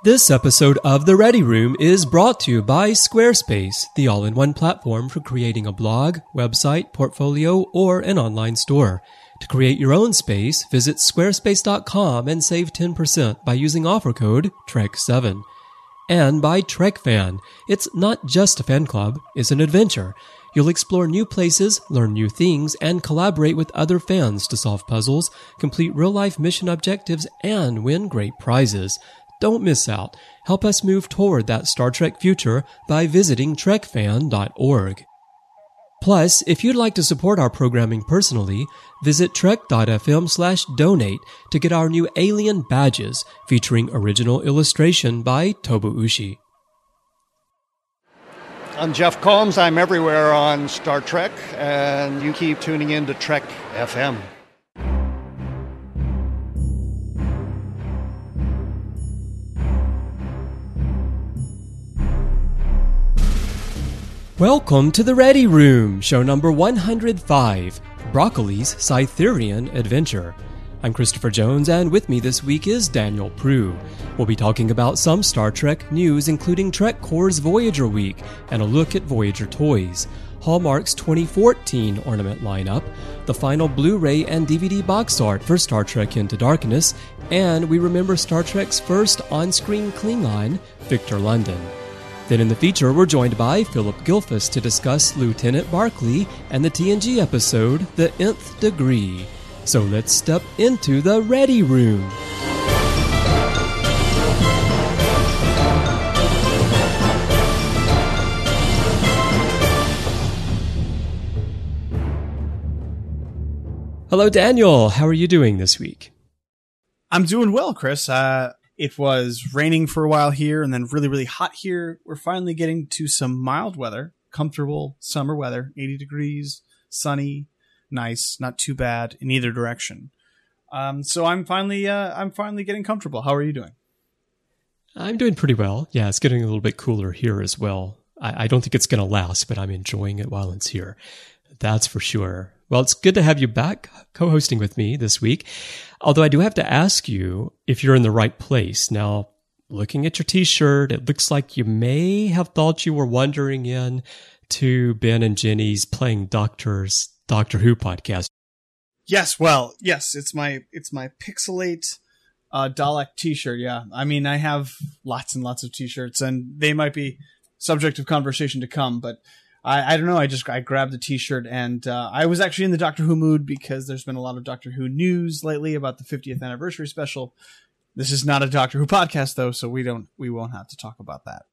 This episode of The Ready Room is brought to you by Squarespace, the all-in-one platform for creating a blog, website, portfolio, or an online store. To create your own space, visit squarespace.com and save 10% by using offer code TREK7. And by TrekFan. It's not just a fan club, it's an adventure. You'll explore new places, learn new things, and collaborate with other fans to solve puzzles, complete real-life mission objectives, and win great prizes. Don't miss out. Help us move toward that Star Trek future by visiting trekfan.org. Plus, if you'd like to support our programming personally, visit trek.fm/donate to get our new Alien badges featuring original illustration by Tobuushi. I'm Jeff Combs. I'm everywhere on Star Trek, and you keep tuning in to Trek FM. Welcome to The Ready Room, show number 105, Broccoli's Cytherian Adventure. I'm Christopher Jones, and with me this week is Daniel Prue. We'll be talking about some Star Trek news, including Trek Core's Voyager Week, and a look at Voyager toys, Hallmark's 2014 ornament lineup, the final Blu-ray and DVD box art for Star Trek Into Darkness, and we remember Star Trek's first on-screen Klingon, Victor London. Then in the feature, we're joined by Philip Gilfus to discuss Lieutenant Barclay and the TNG episode, The Nth Degree. So let's step into the Ready Room. Hello, Daniel. How are you doing this week? I'm doing well, Chris. It was raining for a while here and then really, really hot here. We're finally getting to some mild weather, comfortable summer weather, 80 degrees, sunny, nice, not too bad in either direction. So I'm finally getting comfortable. How are you doing? I'm doing pretty well. Yeah, it's getting a little bit cooler here as well. I don't think it's going to last, but I'm enjoying it while it's here. That's for sure. Well, it's good to have you back co-hosting with me this week. Although I do have to ask you if you're in the right place. Now, looking at your t-shirt, it looks like you may have thought you were wandering in to Ben and Jenny's Playing Doctors Doctor Who podcast. Yes, it's my Pixelate Dalek t-shirt, yeah. I mean, I have lots and lots of t-shirts, and they might be subject of conversation to come, but I don't know. I grabbed the t-shirt, and I was actually in the Doctor Who mood because there's been a lot of Doctor Who news lately about the 50th anniversary special. This is not a Doctor Who podcast, though, so we won't have to talk about that.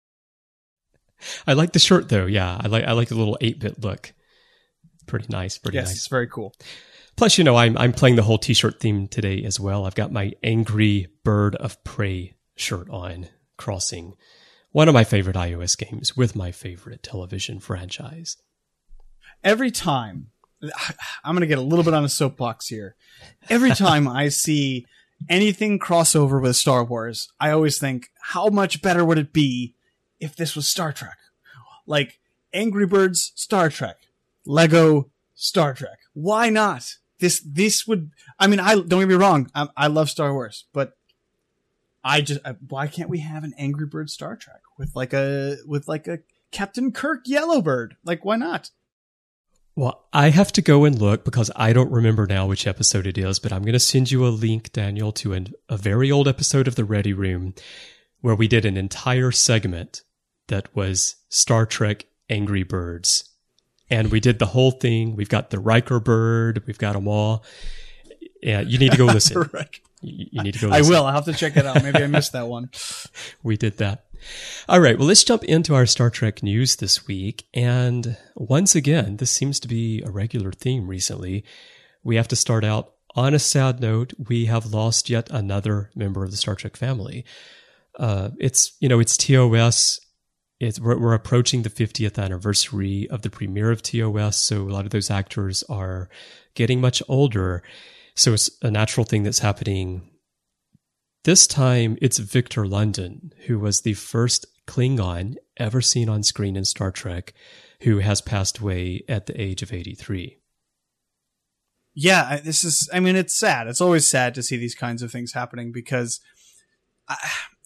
I like the shirt, though. Yeah, I like the little 8-bit look. Pretty nice. Yes, it's very cool. Plus, you know, I'm playing the whole t-shirt theme today as well. I've got my Angry Bird of Prey shirt on, Crossing. One of my favorite iOS games with my favorite television franchise. Every time, I'm going to get a little bit on a soapbox here. Every time I see anything crossover with Star Wars, I always think, how much better would it be if this was Star Trek? Like Angry Birds, Star Trek. Lego, Star Trek. Why not? This would, I mean, don't get me wrong. I love Star Wars, but why can't we have an Angry Bird Star Trek with like a Captain Kirk Yellowbird? Like, why not? Well, I have to go and look because I don't remember now which episode it is, but I'm going to send you a link, Daniel, to a very old episode of The Ready Room where we did an entire segment that was Star Trek Angry Birds. And we did the whole thing. We've got the Riker bird. We've got them all. Yeah, you need to go listen. You need to go listen. I will. I'll have to check it out. Maybe I missed that one. We did that. All right. Well, let's jump into our Star Trek news this week. And once again, this seems to be a regular theme recently. We have to start out on a sad note. We have lost yet another member of the Star Trek family. It's TOS. We're approaching the 50th anniversary of the premiere of TOS, so a lot of those actors are getting much older. So it's a natural thing that's happening. This time, it's Victor London, who was the first Klingon ever seen on screen in Star Trek, who has passed away at the age of 83. Yeah, it's sad. It's always sad to see these kinds of things happening because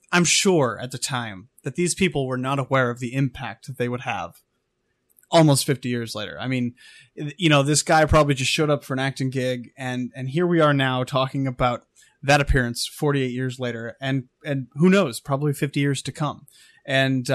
I'm sure at the time that these people were not aware of the impact that they would have almost 50 years later. I mean, you know, this guy probably just showed up for an acting gig, and here we are now talking about that appearance 48 years later, and who knows, probably 50 years to come. And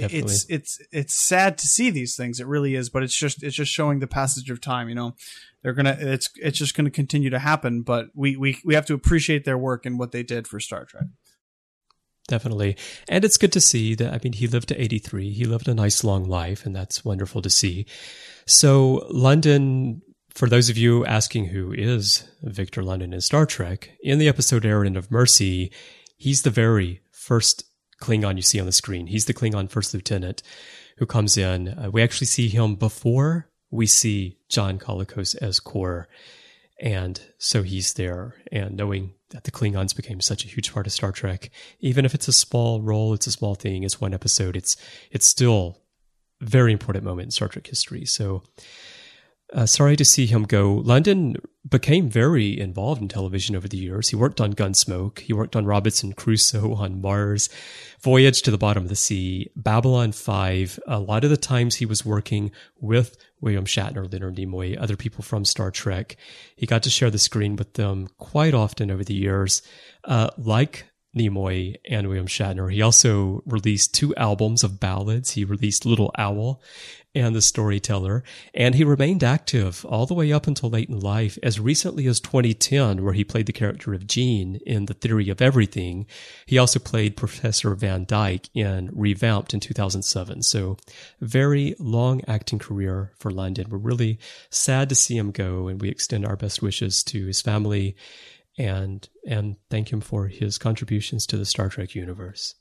it's sad to see these things. It really is, but it's just showing the passage of time. You know, it's just gonna continue to happen. But we have to appreciate their work and what they did for Star Trek. Definitely. And it's good to see that, I mean, he lived to 83. He lived a nice long life, and that's wonderful to see. So London, for those of you asking who is Victor London in Star Trek, in the episode Errand of Mercy, he's the very first Klingon you see on the screen. He's the Klingon first lieutenant who comes in. We actually see him before we see John Colicos as Kor. And so he's there, and knowing that the Klingons became such a huge part of Star Trek, even if it's a small role, it's a small thing, it's one episode, it's still a very important moment in Star Trek history. So sorry to see him go. London became very involved in television over the years. He worked on Gunsmoke. He worked on Robinson Crusoe, on Mars, Voyage to the Bottom of the Sea, Babylon 5. A lot of the times he was working with William Shatner, Leonard Nimoy, other people from Star Trek. He got to share the screen with them quite often over the years. Like Nimoy and William Shatner, he also released 2 albums of ballads. He released Little Owl and The Storyteller, and he remained active all the way up until late in life, as recently as 2010, where he played the character of Gene in The Theory of Everything. He also played Professor Van Dyke in Revamped in 2007. So very long acting career for London. We're really sad to see him go, and we extend our best wishes to his family and thank him for his contributions to the Star Trek universe.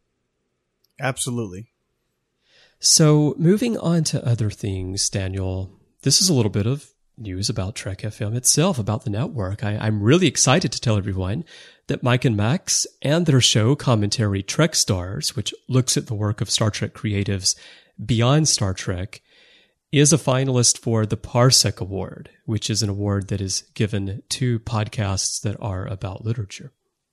Absolutely. So moving on to other things, Daniel, this is a little bit of news about Trek FM itself, about the network. I'm really excited to tell everyone that Mike and Max and their show Commentary Trek Stars, which looks at the work of Star Trek creatives beyond Star Trek, is a finalist for the Parsec Award, which is an award that is given to podcasts that are about literature.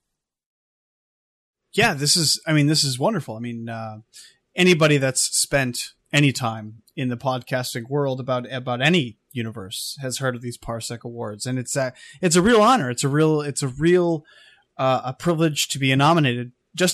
Yeah, this is wonderful. I mean, anybody that's spent any time in the podcasting world about any universe has heard of these Parsec Awards, and it's a real honor. It's a real privilege to be nominated,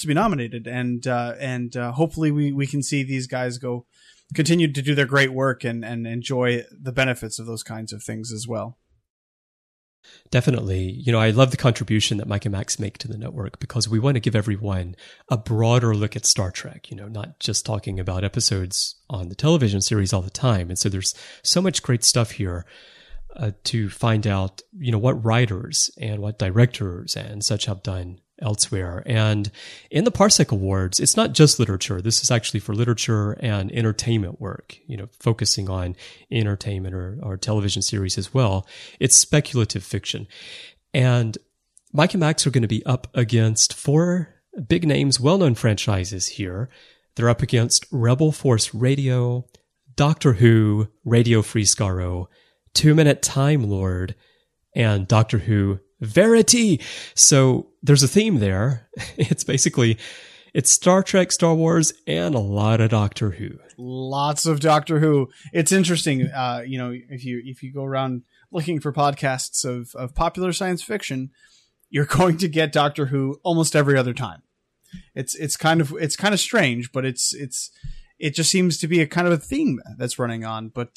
and hopefully we can see these guys continue to do their great work and enjoy the benefits of those kinds of things as well. Definitely. You know, I love the contribution that Mike and Max make to the network, because we want to give everyone a broader look at Star Trek, you know, not just talking about episodes on the television series all the time. And so there's so much great stuff here to find out, you know, what writers and what directors and such have done elsewhere. And in the Parsec Awards, it's not just literature. This is actually for literature and entertainment work, you know, focusing on entertainment or television series as well. It's speculative fiction. And Mike and Max are going to be up against 4 big names, well-known franchises here. They're up against Rebel Force Radio, Doctor Who, Radio Free Skaro, 2 Minute Time Lord, and Doctor Who Verity. So there's a theme there. It's Star Trek, Star Wars, and a lot of Doctor Who. Lots of Doctor Who. It's interesting, you know, if you go around looking for podcasts of popular science fiction, you're going to get Doctor Who almost every other time. It's kind of strange, but it just seems to be a kind of a theme that's running on. But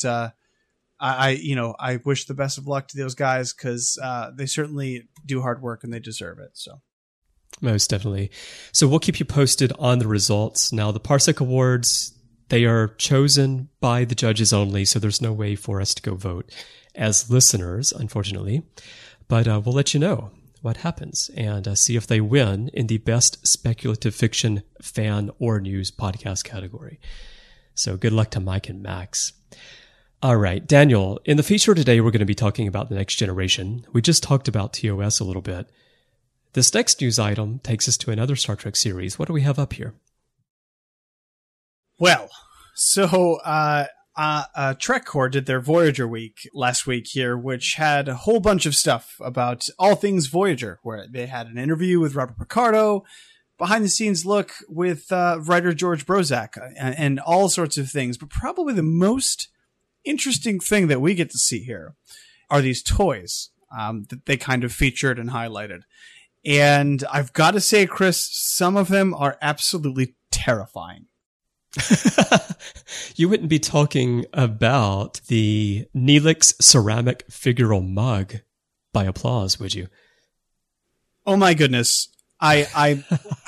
I wish the best of luck to those guys, because they certainly do hard work and they deserve it. So most definitely. So we'll keep you posted on the results. Now, the Parsec Awards, they are chosen by the judges only, so there's no way for us to go vote as listeners, unfortunately. But we'll let you know what happens and see if they win in the best speculative fiction fan or news podcast category. So good luck to Mike and Max. All right, Daniel, in the feature today, we're going to be talking about The Next Generation. We just talked about TOS a little bit. This next news item takes us to another Star Trek series. What do we have up here? Well, so TrekCore did their Voyager week last week here, which had a whole bunch of stuff about all things Voyager, where they had an interview with Robert Picardo. behind the scenes look with writer George Brozak and all sorts of things. But probably the most interesting thing that we get to see here are these toys that they kind of featured and highlighted. And I've got to say, Chris, some of them are absolutely terrifying. You wouldn't be talking about the Neelix ceramic figural mug by Applause, would you? Oh my goodness. I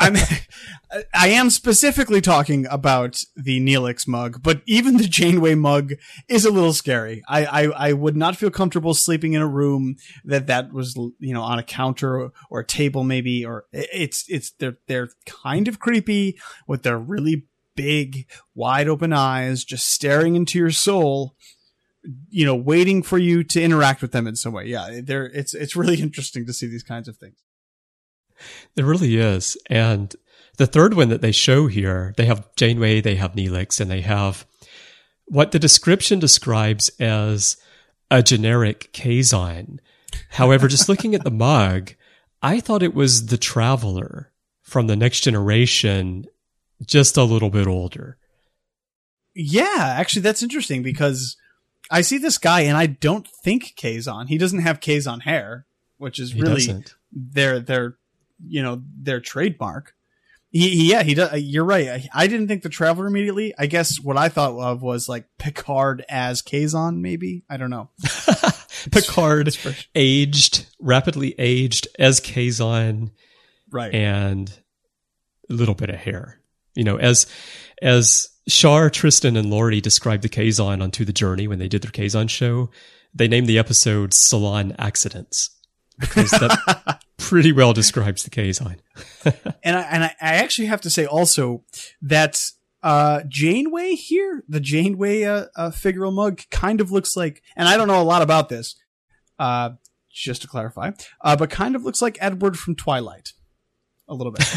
am specifically talking about the Neelix mug, but even the Janeway mug is a little scary. I would not feel comfortable sleeping in a room that was, on a counter or a table maybe, or they're kind of creepy with their really big, wide open eyes, just staring into your soul, waiting for you to interact with them in some way. Yeah, it's really interesting to see these kinds of things. There really is. And the third one that they show here, they have Janeway, they have Neelix, and they have what the description describes as a generic Kazon. However, just looking at the mug, I thought it was the Traveler from the Next Generation, just a little bit older. Yeah, actually, that's interesting because I see this guy and I don't think Kazon. He doesn't have Kazon hair, which is really their trademark. He does. You're right. I didn't think the Traveler immediately. I guess what I thought of was like Picard as Kazon, maybe. I don't know. Picard rapidly aged as Kazon, right? And a little bit of hair. As Shar, Tristan, and Laurie described the Kazon on To the Journey when they did their Kazon show, they named the episode Salon Accidents because that pretty well describes the Kazon. and I actually have to say also that Janeway here, the Janeway figural mug, kind of looks like, and I don't know a lot about this, just to clarify, but kind of looks like Edward from Twilight, a little bit.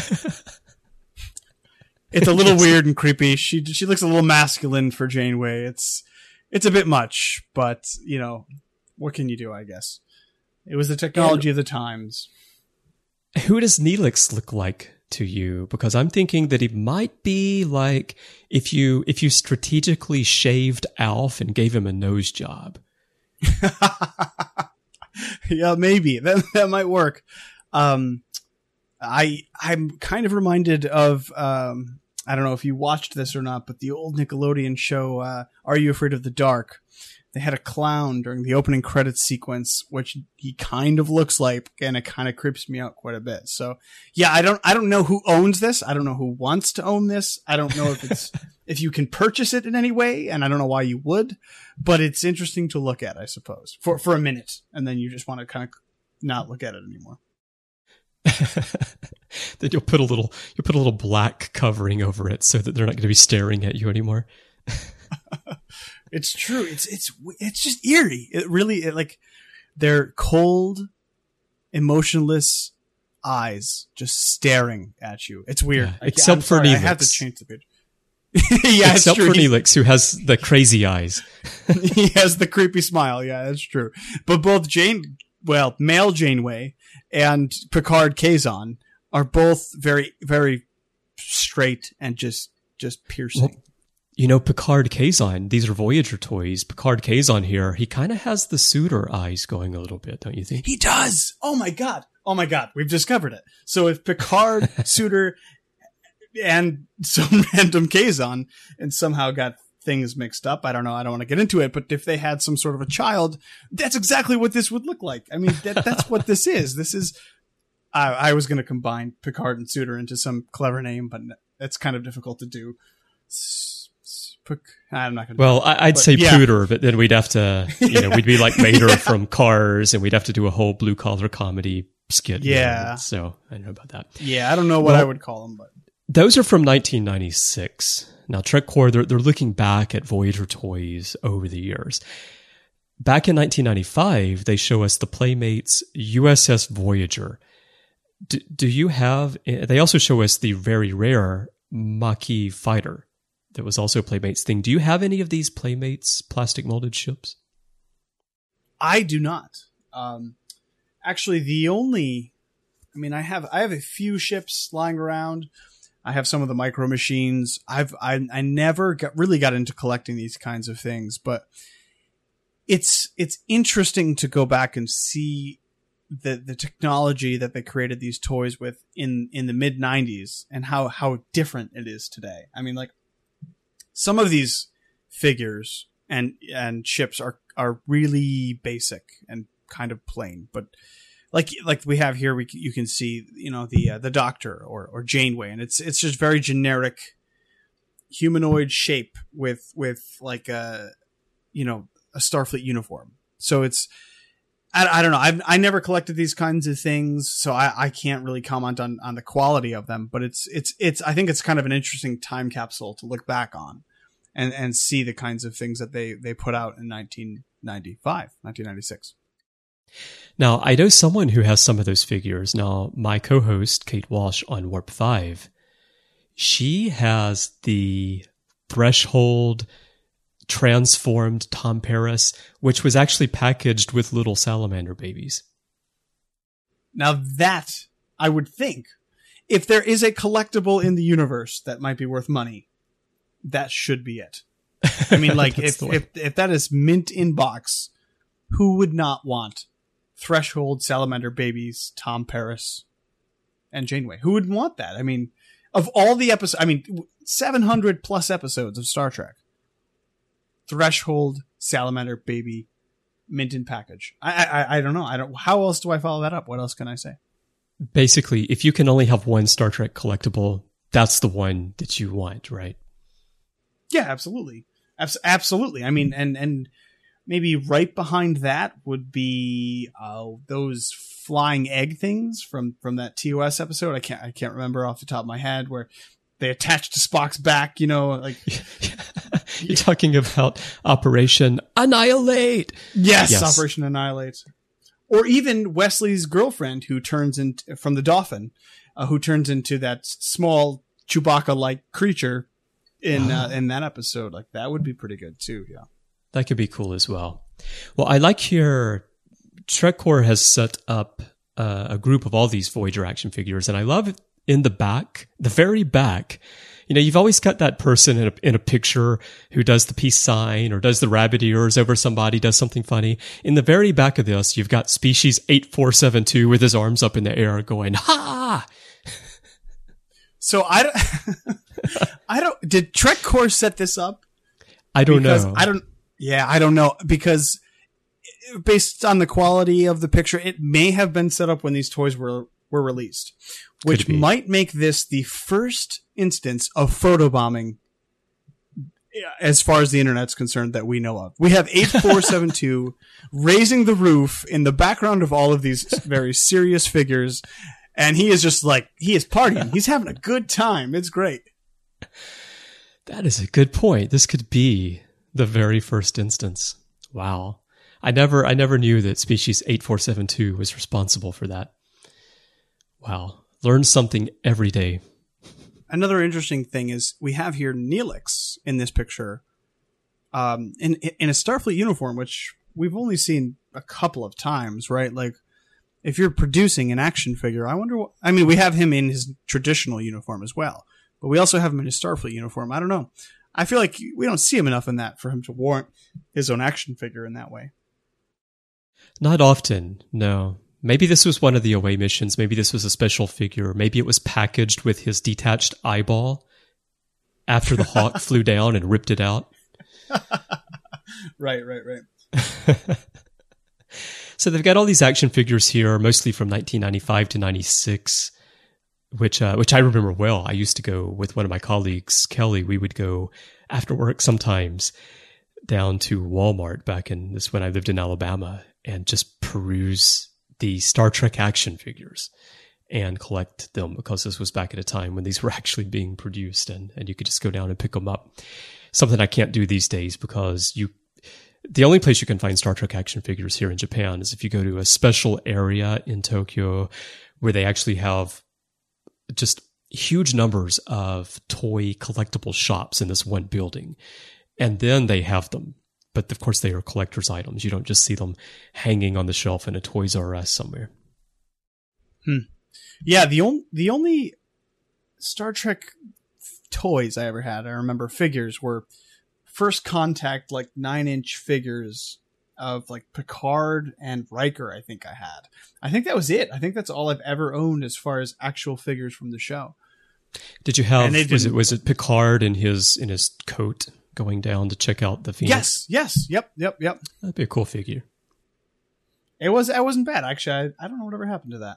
It's a little weird and creepy. She looks a little masculine for Janeway. It's a bit much, but what can you do? I guess it was the technology of the times. Who does Neelix look like to you? Because I'm thinking that he might be like if you strategically shaved Alf and gave him a nose job. Yeah, maybe that might work. I'm kind of reminded of I don't know if you watched this or not, but the old Nickelodeon show Are You Afraid of the Dark? They had a clown during the opening credits sequence, which he kind of looks like, and it kind of creeps me out quite a bit. So yeah, I don't know who owns this. I don't know who wants to own this. I don't know if it's if you can purchase it in any way, and I don't know why you would, but it's interesting to look at, I suppose, for a minute, and then you just want to kind of not look at it anymore. Then you'll put a little black covering over it so that they're not going to be staring at you anymore. It's true. It's just eerie. It really like they're cold, emotionless eyes just staring at you. It's weird. Yeah, except for Neelix. I have to change the picture. Yeah, except for Neelix, who has the crazy eyes. He has the creepy smile. Yeah, that's true. But both male Janeway and Picard Kazon are both very, very straight and just piercing. Well, Picard Kazon, these are Voyager toys. Picard Kazon here, he kind of has the suitor eyes going a little bit, don't you think? He does. Oh my god. We've discovered it. So if Picard, suitor, and some random Kazon and somehow got things mixed up, I don't know. I don't want to get into it, but if they had some sort of a child, that's exactly what this would look like. I mean, that's what this is. This is, I was going to combine Picard and suitor into some clever name, but that's kind of difficult to do. I'm not going to. Well, I'd say Pooter, but then we'd have to, we'd be like Mater from Cars, and we'd have to do a whole blue collar comedy skit. Yeah. So I don't know about that. Yeah, I don't know what I would call them, but those are from 1996. Now, Trek Core, they're looking back at Voyager toys over the years. Back in 1995, they show us the Playmates USS Voyager. Do you have? They also show us the very rare Maquis fighter. That was also Playmates thing. Do you have any of these Playmates plastic molded ships? I do not. Actually, the only I mean, I have a few ships lying around. I have some of the Micro Machines. I never really got into collecting these kinds of things, but it's interesting to go back and see the technology that they created these toys with in the mid 90s and how different it is today. I mean, like, some of these figures and ships are really basic and kind of plain, but like we have here, you can see, the Doctor or Janeway, and it's just very generic humanoid shape with like a Starfleet uniform. So it's, I don't know. I never collected these kinds of things, so I can't really comment on the quality of them. But it's I think it's kind of an interesting time capsule to look back on, and see the kinds of things that they put out in 1996. Now, I know someone who has some of those figures. Now, my co-host, Kate Walsh on Warp 5, she has the Threshold transformed Tom Paris, which was actually packaged with little salamander babies. Now that, I would think, if there is a collectible in the universe that might be worth money, that should be it. I mean, like, if that is mint in box, who would not want Threshold, salamander babies, Tom Paris, and Janeway? Who would want that? I mean, of all the episodes, 700 plus episodes of Star Trek. Threshold, salamander baby, mint in package. I don't know. How else do I follow that up? What else can I say? Basically, if you can only have one Star Trek collectible, that's the one that you want, right? Yeah, absolutely. Absolutely. I mean, and maybe right behind that would be those flying egg things from that TOS episode. I can't remember off the top of my head, where they attached to Spock's back, like. You're talking about Operation Annihilate. Yes, Operation Annihilate. Or even Wesley's girlfriend, who turns from the Dolphin, who turns into that small Chewbacca-like creature in that episode. Like, that would be pretty good too. Yeah, that could be cool as well. Well, I like here, TrekCore has set up a group of all these Voyager action figures, and I love in the back, the very back. You've always got that person in a picture who does the peace sign or does the rabbit ears over somebody, does something funny. In the very back of this, you've got Species 8472 with his arms up in the air going, ha! So I don't, did TrekCore set this up? I don't know. I don't know, because based on the quality of the picture, it may have been set up when these toys were released, which might make this the first instance of photobombing as far as the internet's concerned that we know of. We have 8472 raising the roof in the background of all of these very serious figures, and he is just like, he is partying. He's having a good time. It's great. That is a good point. This could be the very first instance. Wow. I never knew that Species 8472 was responsible for that. Wow. Learn something every day. Another interesting thing is we have here Neelix in this picture, in a Starfleet uniform, which we've only seen a couple of times, right? Like, if you're producing an action figure, I wonder what, we have him in his traditional uniform as well, but we also have him in his Starfleet uniform. I don't know. I feel like we don't see him enough in that for him to warrant his own action figure in that way. Not often, no. Maybe this was one of the away missions. Maybe this was a special figure. Maybe it was packaged with his detached eyeball after the Hawk flew down and ripped it out. Right. So they've got all these action figures here, mostly from 1995 to 96, which I remember well. I used to go with one of my colleagues, Kelly. We would go after work sometimes down to Walmart back in this when I lived in Alabama and just peruse the Star Trek action figures and collect them, because this was back at a time when these were actually being produced and you could just go down and pick them up. Something I can't do these days, because the only place you can find Star Trek action figures here in Japan is if you go to a special area in Tokyo where they actually have just huge numbers of toy collectible shops in this one building. And then they have them. But of course, they are collector's items. You don't just see them hanging on the shelf in a Toys R Us somewhere. Yeah, the only Star Trek toys I ever had, I remember figures, were First Contact, like 9-inch figures of like Picard and Riker. I think that was it. I think that's all I've ever owned as far as actual figures from the show. Did you have, was it Picard in his coat going down to check out the Phoenix? Yes. Yep. That'd be a cool figure. It wasn't bad. Actually, I don't know whatever happened to that.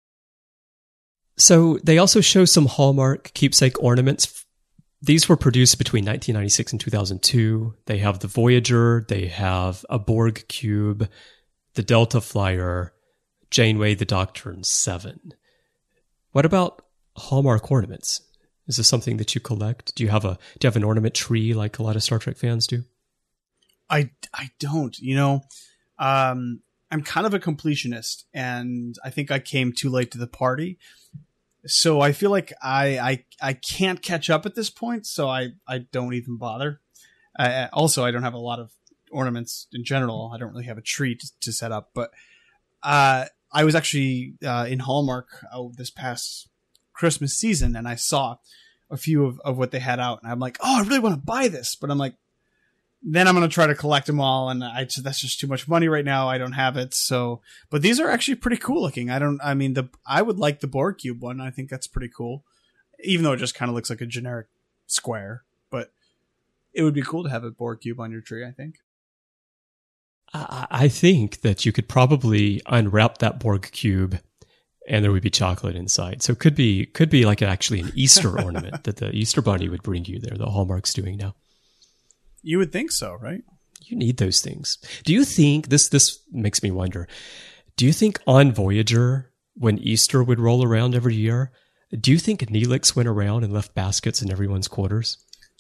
So they also show some Hallmark keepsake ornaments. These were produced between 1996 and 2002. They have the Voyager, they have a Borg cube, the Delta Flyer, Janeway, the Doctor, and Seven. What about Hallmark ornaments? Is this something that you collect? Do you have an ornament tree like a lot of Star Trek fans do? I don't. I'm kind of a completionist, and I think I came too late to the party. So I feel like I can't catch up at this point, so I don't even bother. Also, I don't have a lot of ornaments in general. I don't really have a tree to set up. But I was actually in Hallmark this past Christmas season, and I saw a few of what they had out, and I'm like, oh, I really want to buy this. But I'm like, then I'm going to try to collect them all, and that's just too much money right now. I don't have it. So, but these are actually pretty cool looking. I would like the Borg cube one. I think that's pretty cool, even though it just kind of looks like a generic square. But it would be cool to have a Borg cube on your tree, I think. I think that you could probably unwrap that Borg cube and there would be chocolate inside. So it could be like actually an Easter ornament that the Easter Bunny would bring you there, the Hallmark's doing now. You would think so, right? You need those things. Do you think, this makes me wonder, do you think on Voyager, when Easter would roll around every year, do you think Neelix went around and left baskets in everyone's quarters?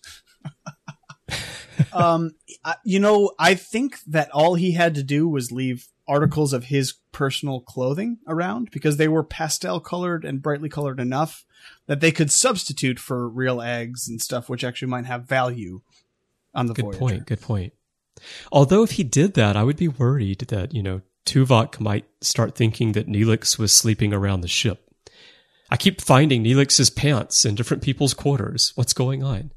I think that all he had to do was leave articles of his personal clothing around, because they were pastel colored and brightly colored enough that they could substitute for real eggs and stuff, which actually might have value on the Voyager. Good point. Although if he did that, I would be worried that, Tuvok might start thinking that Neelix was sleeping around the ship. I keep finding Neelix's pants in different people's quarters. What's going on?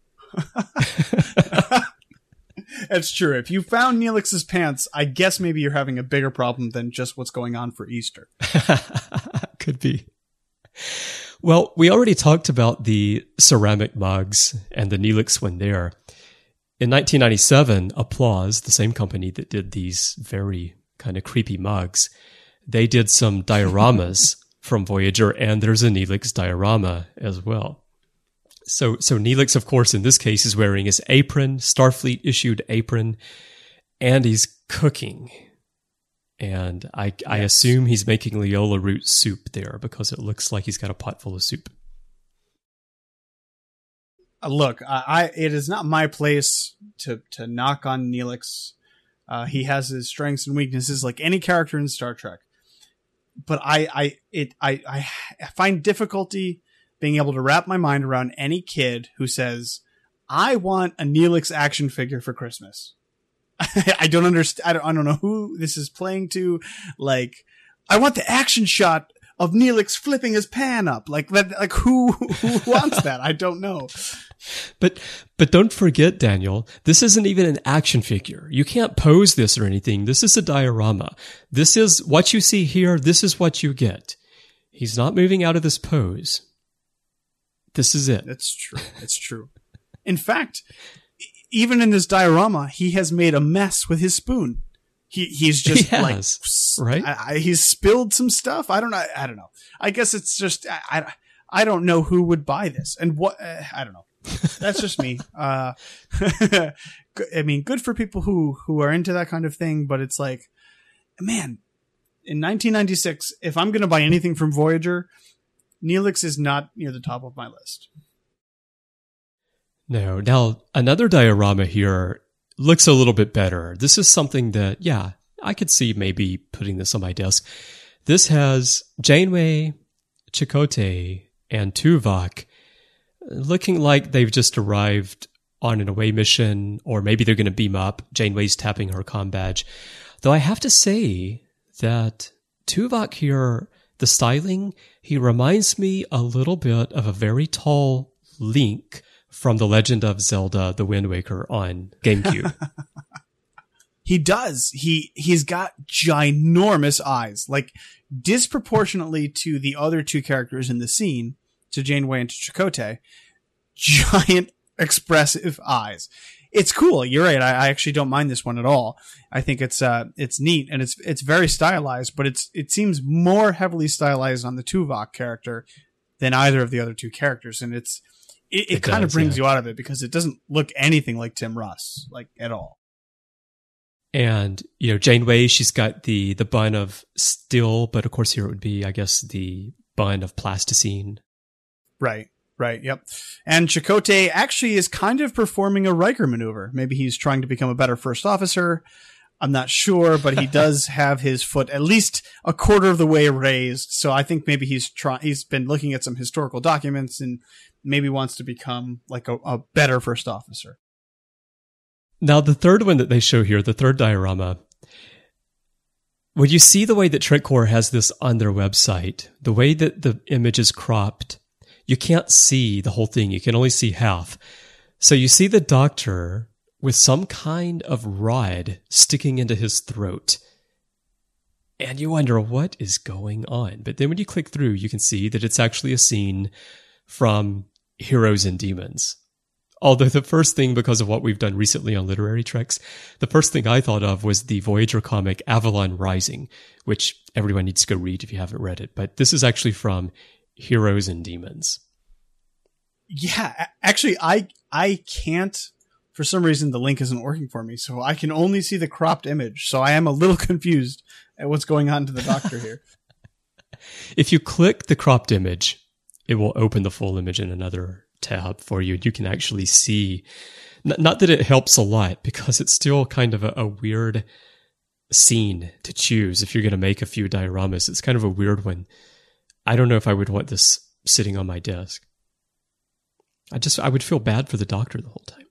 That's true. If you found Neelix's pants, I guess maybe you're having a bigger problem than just what's going on for Easter. Could be. Well, we already talked about the ceramic mugs and the Neelix one there. In 1997, Applause, the same company that did these very kind of creepy mugs, they did some dioramas from Voyager, and there's a Neelix diorama as well. So Neelix, of course, in this case, is wearing his apron, Starfleet-issued apron, and he's cooking. And I assume he's making Leola root soup there, because it looks like he's got a pot full of soup. Look, it is not my place to knock on Neelix. He has his strengths and weaknesses like any character in Star Trek. But I find difficulty being able to wrap my mind around any kid who says, I want a Neelix action figure for Christmas. I don't understand. I don't know who this is playing to. Like, I want the action shot of Neelix flipping his pan up. Like that. Like who wants that? I don't know. But don't forget, Daniel, this isn't even an action figure. You can't pose this or anything. This is a diorama. This is what you see here. This is what you get. He's not moving out of this pose. This is it. That's true. It's true. In fact, even in this diorama, he has made a mess with his spoon. He's just right. He's spilled some stuff. I don't know. I guess it's just I don't know who would buy this and what. I don't know. That's just me. I mean, good for people who are into that kind of thing, but it's like, man, in 1996, if I'm going to buy anything from Voyager, Neelix is not near the top of my list. No. Now, another diorama here looks a little bit better. This is something that, yeah, I could see maybe putting this on my desk. This has Janeway, Chakotay, and Tuvok looking like they've just arrived on an away mission, or maybe they're going to beam up. Janeway's tapping her comm badge. Though I have to say that Tuvok here, the styling, he reminds me a little bit of a very tall Link from The Legend of Zelda: The Wind Waker on GameCube. He does. He's got ginormous eyes, like disproportionately to the other two characters in the scene, to Janeway and to Chakotay. Giant, expressive eyes. It's cool. You're right. I actually don't mind this one at all. I think it's neat and it's very stylized, but it seems more heavily stylized on the Tuvok character than either of the other two characters, and it kind of brings you out of it because it doesn't look anything like Tim Russ, like at all. And, Janeway, she's got the bun of steel, but of course here it would be, I guess, the bun of plasticine. Right, yep. And Chakotay actually is kind of performing a Riker maneuver. Maybe he's trying to become a better first officer. I'm not sure, but he does have his foot at least a quarter of the way raised. So I think maybe he's been looking at some historical documents and maybe wants to become like a better first officer. Now, the third one that they show here, the third diorama, when you see the way that TrekCore has this on their website, the way that the image is cropped, you can't see the whole thing. You can only see half. So you see the Doctor with some kind of rod sticking into his throat. And you wonder what is going on. But then when you click through, you can see that it's actually a scene from Heroes and Demons. Although the first thing, because of what we've done recently on Literary Treks, the first thing I thought of was the Voyager comic Avalon Rising, which everyone needs to go read if you haven't read it. But this is actually from Heroes and Demons. Yeah, actually, I can't, for some reason, the link isn't working for me, so I can only see the cropped image. So I am a little confused at what's going on to the Doctor here. If you click the cropped image, it will open the full image in another tab for you. You can actually see, not that it helps a lot, because it's still kind of a weird scene to choose if you're going to make a few dioramas. It's kind of a weird one. I don't know if I would want this sitting on my desk. I would feel bad for the Doctor the whole time.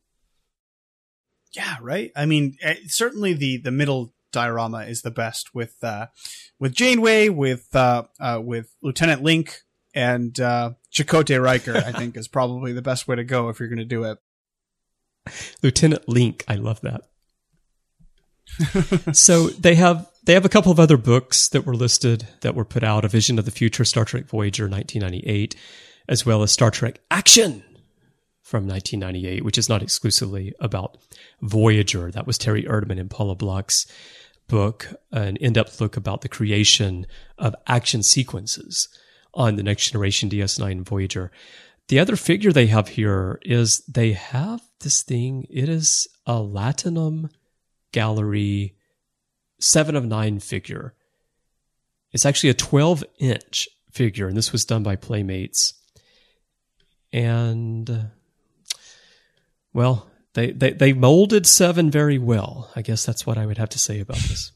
Yeah, right. I mean, certainly the middle diorama is the best with Janeway, with Lieutenant Link, and Chakotay Riker. I think is probably the best way to go if you're going to do it. Lieutenant Link, I love that. So they have a couple of other books that were listed that were put out: A Vision of the Future, Star Trek Voyager, 1998, as well as Star Trek Action from 1998, which is not exclusively about Voyager. That was Terry Erdman and Paula Block's book, an in-depth look about the creation of action sequences on the Next Generation, DS9, and Voyager. The other figure they have here is they have this thing. It is a Latinum Gallery 7 of 9 figure. It's actually a 12-inch figure, and this was done by Playmates. And, well, they molded 7 very well. I guess that's what I would have to say about this.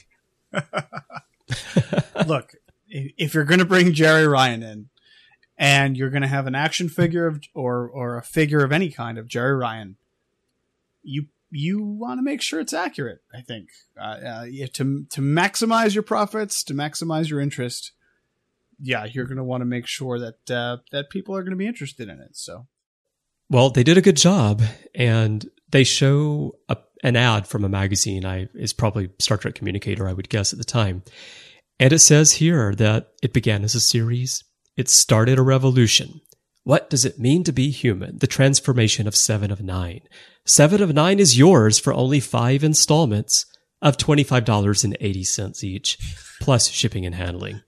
Look, if you're going to bring Jerry Ryan in, and you're going to have an action figure or a figure of any kind of Jerry Ryan, you want to make sure it's accurate, I think. To maximize your profits, to maximize your interest, yeah, you're going to want to make sure that that people are going to be interested in it. So, well, they did a good job, and they show an ad from a magazine. It's probably Star Trek Communicator, I would guess, at the time. And it says here that it began as a series. It started a revolution. What does it mean to be human? The transformation of 7 of 9. 7 of 9 is yours for only 5 installments of $25.80 each, plus shipping and handling.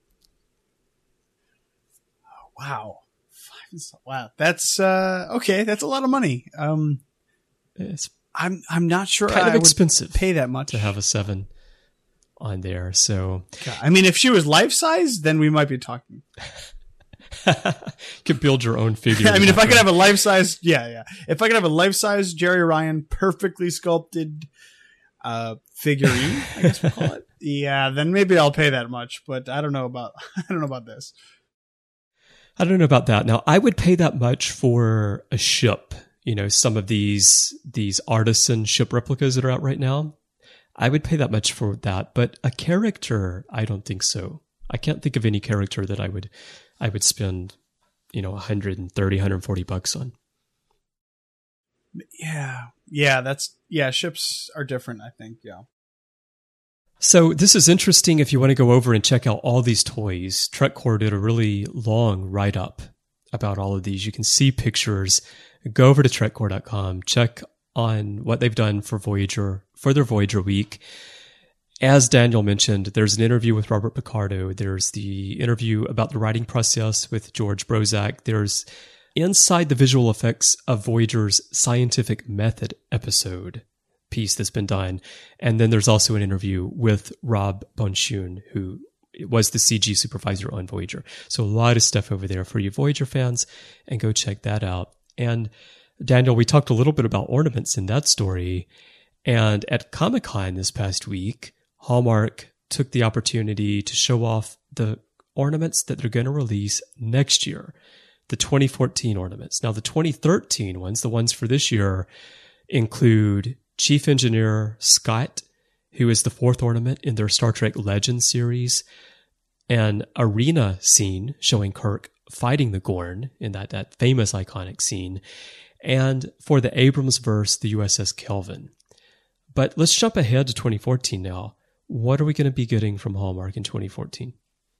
Wow. Wow. That's okay. That's a lot of money. It's I'm not sure kind of I expensive would pay that much to have a 7 on there. So, God, I mean, if she was life size, then we might be talking. You could build your own figure. I mean, if I could have a life size, yeah. If I could have a life size Jerry Ryan, perfectly sculpted figurine, I guess we'll call it. Yeah, then maybe I'll pay that much. But I don't know about this. I don't know about that. Now, I would pay that much for a ship. You know, some of these artisan ship replicas that are out right now. I would pay that much for that. But a character, I don't think so. I can't think of any character that I would spend, $130, $140 on. Yeah. Ships are different, I think. Yeah. So this is interesting if you want to go over and check out all these toys. TrekCore did a really long write-up about all of these. You can see pictures. Go over to trekcore.com, check on what they've done for Voyager, for their Voyager week. As Daniel mentioned, there's an interview with Robert Picardo. There's the interview about the writing process with George Brozak. There's Inside the Visual Effects of Voyager's Scientific Method episode piece that's been done. And then there's also an interview with Rob Bonshun, who was the CG supervisor on Voyager. So a lot of stuff over there for you Voyager fans, and go check that out. And Daniel, we talked a little bit about ornaments in that story. And at Comic-Con this past week, Hallmark took the opportunity to show off the ornaments that they're going to release next year, the 2014 ornaments. Now, the 2013 ones, the ones for this year, include Chief Engineer Scott, who is the fourth ornament in their Star Trek Legends series, an arena scene showing Kirk fighting the Gorn in that famous iconic scene, and for the Abrams verse, the USS Kelvin. But let's jump ahead to 2014 now. What are we going to be getting from Hallmark in 2014?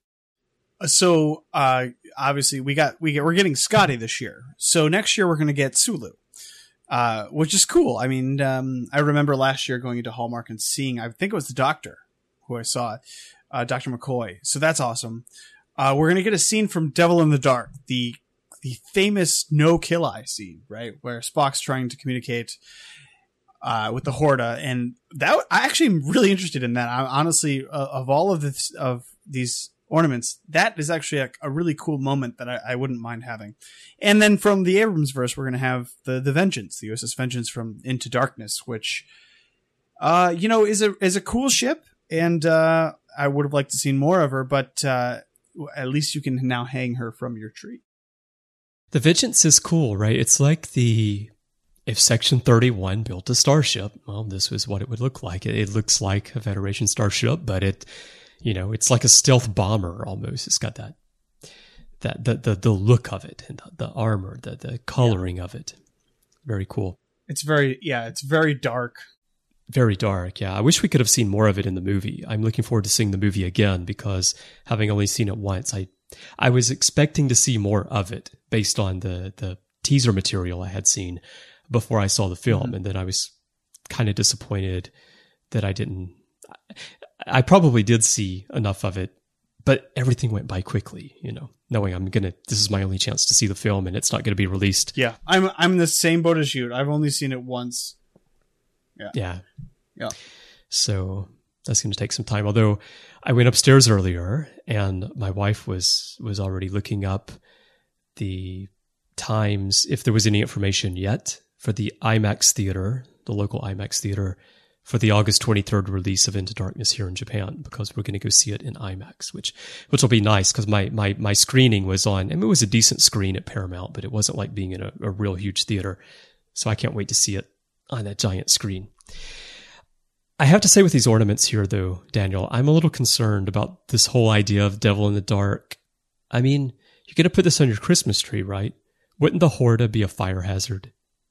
So obviously we're getting Scotty this year. So next year we're going to get Sulu, which is cool. I mean, I remember last year going into Hallmark and seeing, I think it was the Doctor who I saw, Dr. McCoy. So that's awesome. We're going to get a scene from Devil in the Dark, the famous no kill eye scene, right, where Spock's trying to communicate with the Horta, and that I actually am really interested in that. I honestly, of all of these ornaments, that is actually a really cool moment that I wouldn't mind having. And then from the Abrams verse, we're going to have the Vengeance, the USS Vengeance from Into Darkness, which is a cool ship, and I would have liked to see more of her, but at least you can now hang her from your tree. The Vengeance is cool, right? It's like if Section 31 built a starship, well, this was what it would look like. It looks like a Federation starship, but it's like a stealth bomber almost. It's got the look of it, and the armor, the coloring of it. Very cool. It's very dark. Very dark, yeah. I wish we could have seen more of it in the movie. I'm looking forward to seeing the movie again, because having only seen it once, I was expecting to see more of it based on the teaser material I had seen before I saw the film. Mm-hmm. And then I was kind of disappointed that I didn't. I probably did see enough of it, but everything went by quickly, knowing this is my only chance to see the film and it's not going to be released. Yeah. I'm the same boat as you. I've only seen it once. Yeah. So that's going to take some time. Although I went upstairs earlier and my wife was already looking up the times, if there was any information yet, for the IMAX theater, the local IMAX theater, for the August 23rd release of Into Darkness here in Japan, because we're going to go see it in IMAX, which will be nice, because my screening was on, it was a decent screen at Paramount, but it wasn't like being in a real huge theater. So I can't wait to see it on that giant screen. I have to say with these ornaments here, though, Daniel, I'm a little concerned about this whole idea of Devil in the Dark. I mean, you're going to put this on your Christmas tree, right? Wouldn't the Horta be a fire hazard?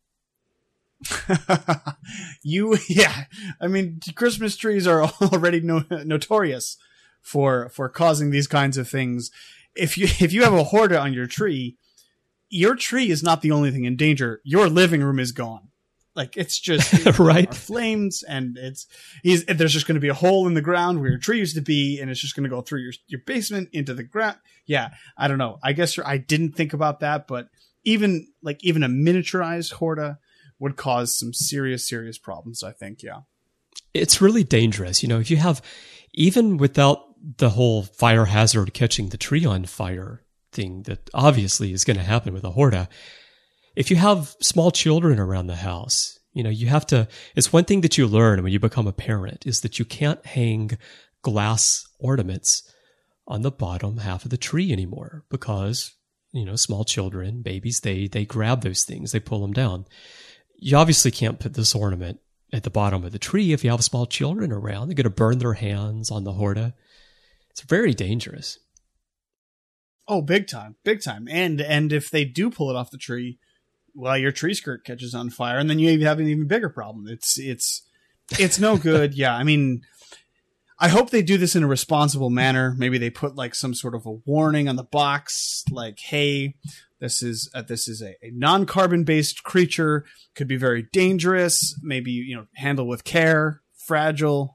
I mean, Christmas trees are already notorious for causing these kinds of things. If you have a Horta on your tree is not the only thing in danger. Your living room is gone. Like, it's just right. Flames, and there's just going to be a hole in the ground where your tree used to be, and it's just going to go through your basement into the ground. Yeah, I don't know. I guess I didn't think about that, but even a miniaturized Horta would cause some serious problems, I think. Yeah. It's really dangerous. If you have, even without the whole fire hazard catching the tree on fire thing that obviously is going to happen with a Horta, if you have small children around the house, you have to, it's one thing that you learn when you become a parent is that you can't hang glass ornaments on the bottom half of the tree anymore, because, small children, babies, they grab those things, they pull them down. You obviously can't put this ornament at the bottom of the tree if you have small children around. They're going to burn their hands on the Horta. It's very dangerous. Oh, big time, big time. And if they do pull it off the tree, well, your tree skirt catches on fire, and then you have an even bigger problem. It's no good. Yeah, I mean, I hope they do this in a responsible manner. Maybe they put like some sort of a warning on the box, like, "Hey, this is a non-carbon based creature. Could be very dangerous. Maybe handle with care. Fragile.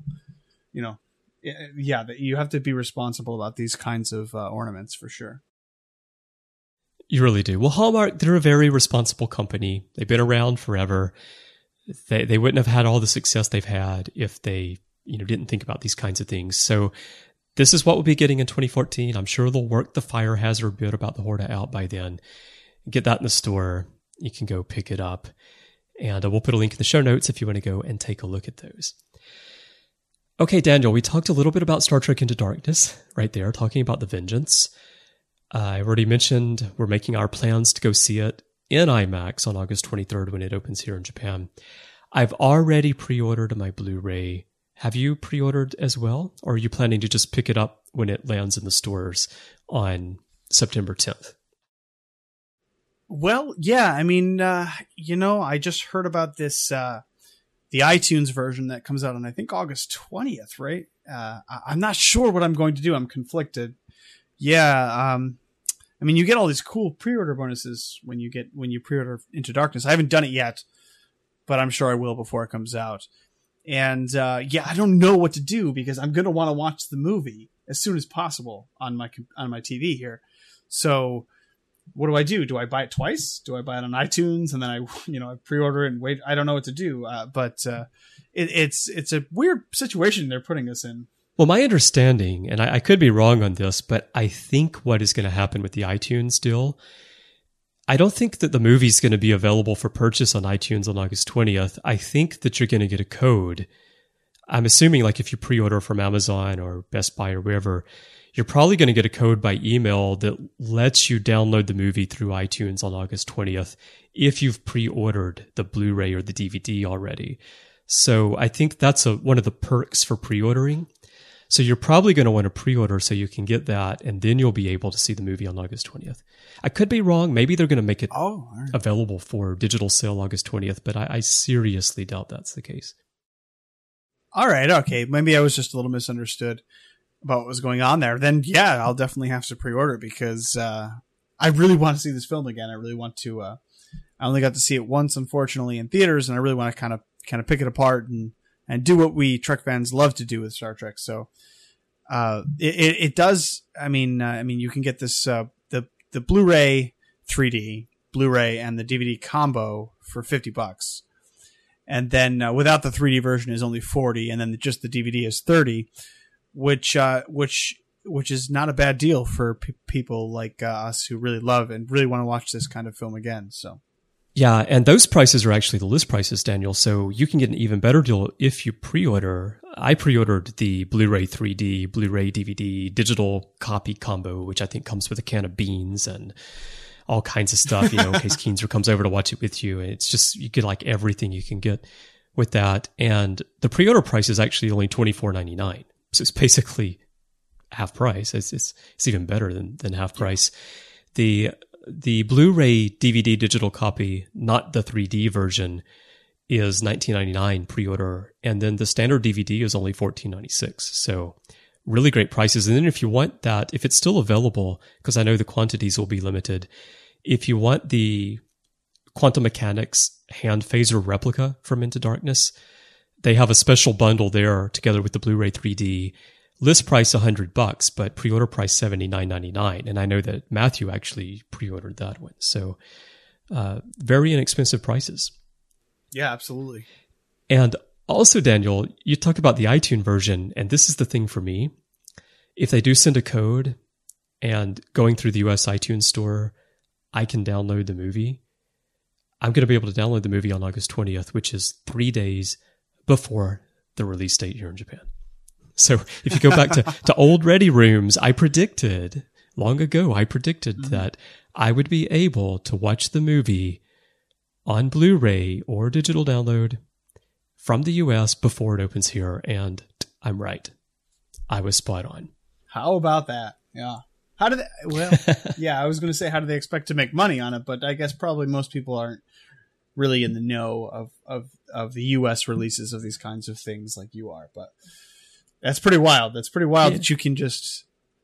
Yeah, you have to be responsible about these kinds of ornaments for sure." You really do. Well, Hallmark, they're a very responsible company. They've been around forever. They wouldn't have had all the success they've had if they, didn't think about these kinds of things. So this is what we'll be getting in 2014. I'm sure they'll work the fire hazard bit about the Horta out by then. Get that in the store. You can go pick it up. And we'll put a link in the show notes if you want to go and take a look at those. Okay, Daniel, we talked a little bit about Star Trek Into Darkness right there, talking about The Vengeance. I already mentioned we're making our plans to go see it in IMAX on August 23rd when it opens here in Japan. I've already pre-ordered my Blu-ray. Have you pre-ordered as well? Or are you planning to just pick it up when it lands in the stores on September 10th? Well, yeah, I mean, I just heard about this, the iTunes version that comes out on, I think, August 20th, right? I'm not sure what I'm going to do. I'm conflicted. Yeah, I mean, you get all these cool pre-order bonuses when you pre-order Into Darkness. I haven't done it yet, but I'm sure I will before it comes out. And I don't know what to do because I'm going to want to watch the movie as soon as possible on my TV here. So what do? Do I buy it twice? Do I buy it on iTunes and then I pre-order it and wait? I don't know what to do. But it's a weird situation they're putting us in. Well, my understanding, and I could be wrong on this, but I think what is going to happen with the iTunes deal, I don't think that the movie's going to be available for purchase on iTunes on August 20th. I think that you're going to get a code. I'm assuming like if you pre-order from Amazon or Best Buy or wherever, you're probably going to get a code by email that lets you download the movie through iTunes on August 20th if you've pre-ordered the Blu-ray or the DVD already. So I think that's one of the perks for pre-ordering. So you're probably going to want to pre-order so you can get that, and then you'll be able to see the movie on August 20th. I could be wrong. Maybe they're going to make it available for digital sale August 20th, but I seriously doubt that's the case. All right. Okay. Maybe I was just a little misunderstood about what was going on there. Then, yeah, I'll definitely have to pre-order because I really want to see this film again. I really want to. I only got to see it once, unfortunately, in theaters, and I really want to kind of pick it apart and do what we Trek fans love to do with Star Trek. So it does. I mean, you can get this the Blu-ray 3D Blu-ray and the DVD combo for $50, and then without the 3D version is only $40, and then just the DVD is $30, which is not a bad deal for people like us who really love and really want to watch this kind of film again. So. Yeah, and those prices are actually the list prices, Daniel, so you can get an even better deal if you pre-order. I pre-ordered the Blu-ray 3D, Blu-ray DVD, digital copy combo, which I think comes with a can of beans and all kinds of stuff, in case Keenser comes over to watch it with you. It's just, you get like everything you can get with that. And the pre-order price is actually only $24.99. So it's basically half price. It's even better than half price. The Blu-ray DVD digital copy, not the 3D version, is $19.99 pre-order, and then the standard DVD is only $14.96. So really great prices. And then if you want that, if it's still available, because I know the quantities will be limited, if you want the Quantum Mechanics hand phaser replica from Into Darkness, they have a special bundle there together with the Blu-ray 3D. List price $100, but pre-order price $79.99. And I know that Matthew actually pre-ordered that one. So very inexpensive prices. Yeah, absolutely. And also, Daniel, you talk about the iTunes version, and this is the thing for me. If they do send a code and going through the US iTunes store, I can download the movie. I'm going to be able to download the movie on August 20th, which is 3 days before the release date here in Japan. So if you go back to old Ready Rooms, I predicted long ago, that I would be able to watch the movie on Blu-ray or digital download from the US before it opens here. And I'm right. I was spot on. How about that? Yeah. How do they? Well, yeah, I was going to say, how do they expect to make money on it? But I guess probably most people aren't really in the know of the U.S. releases of these kinds of things like you are. But that's pretty wild. That's pretty wild that you can just,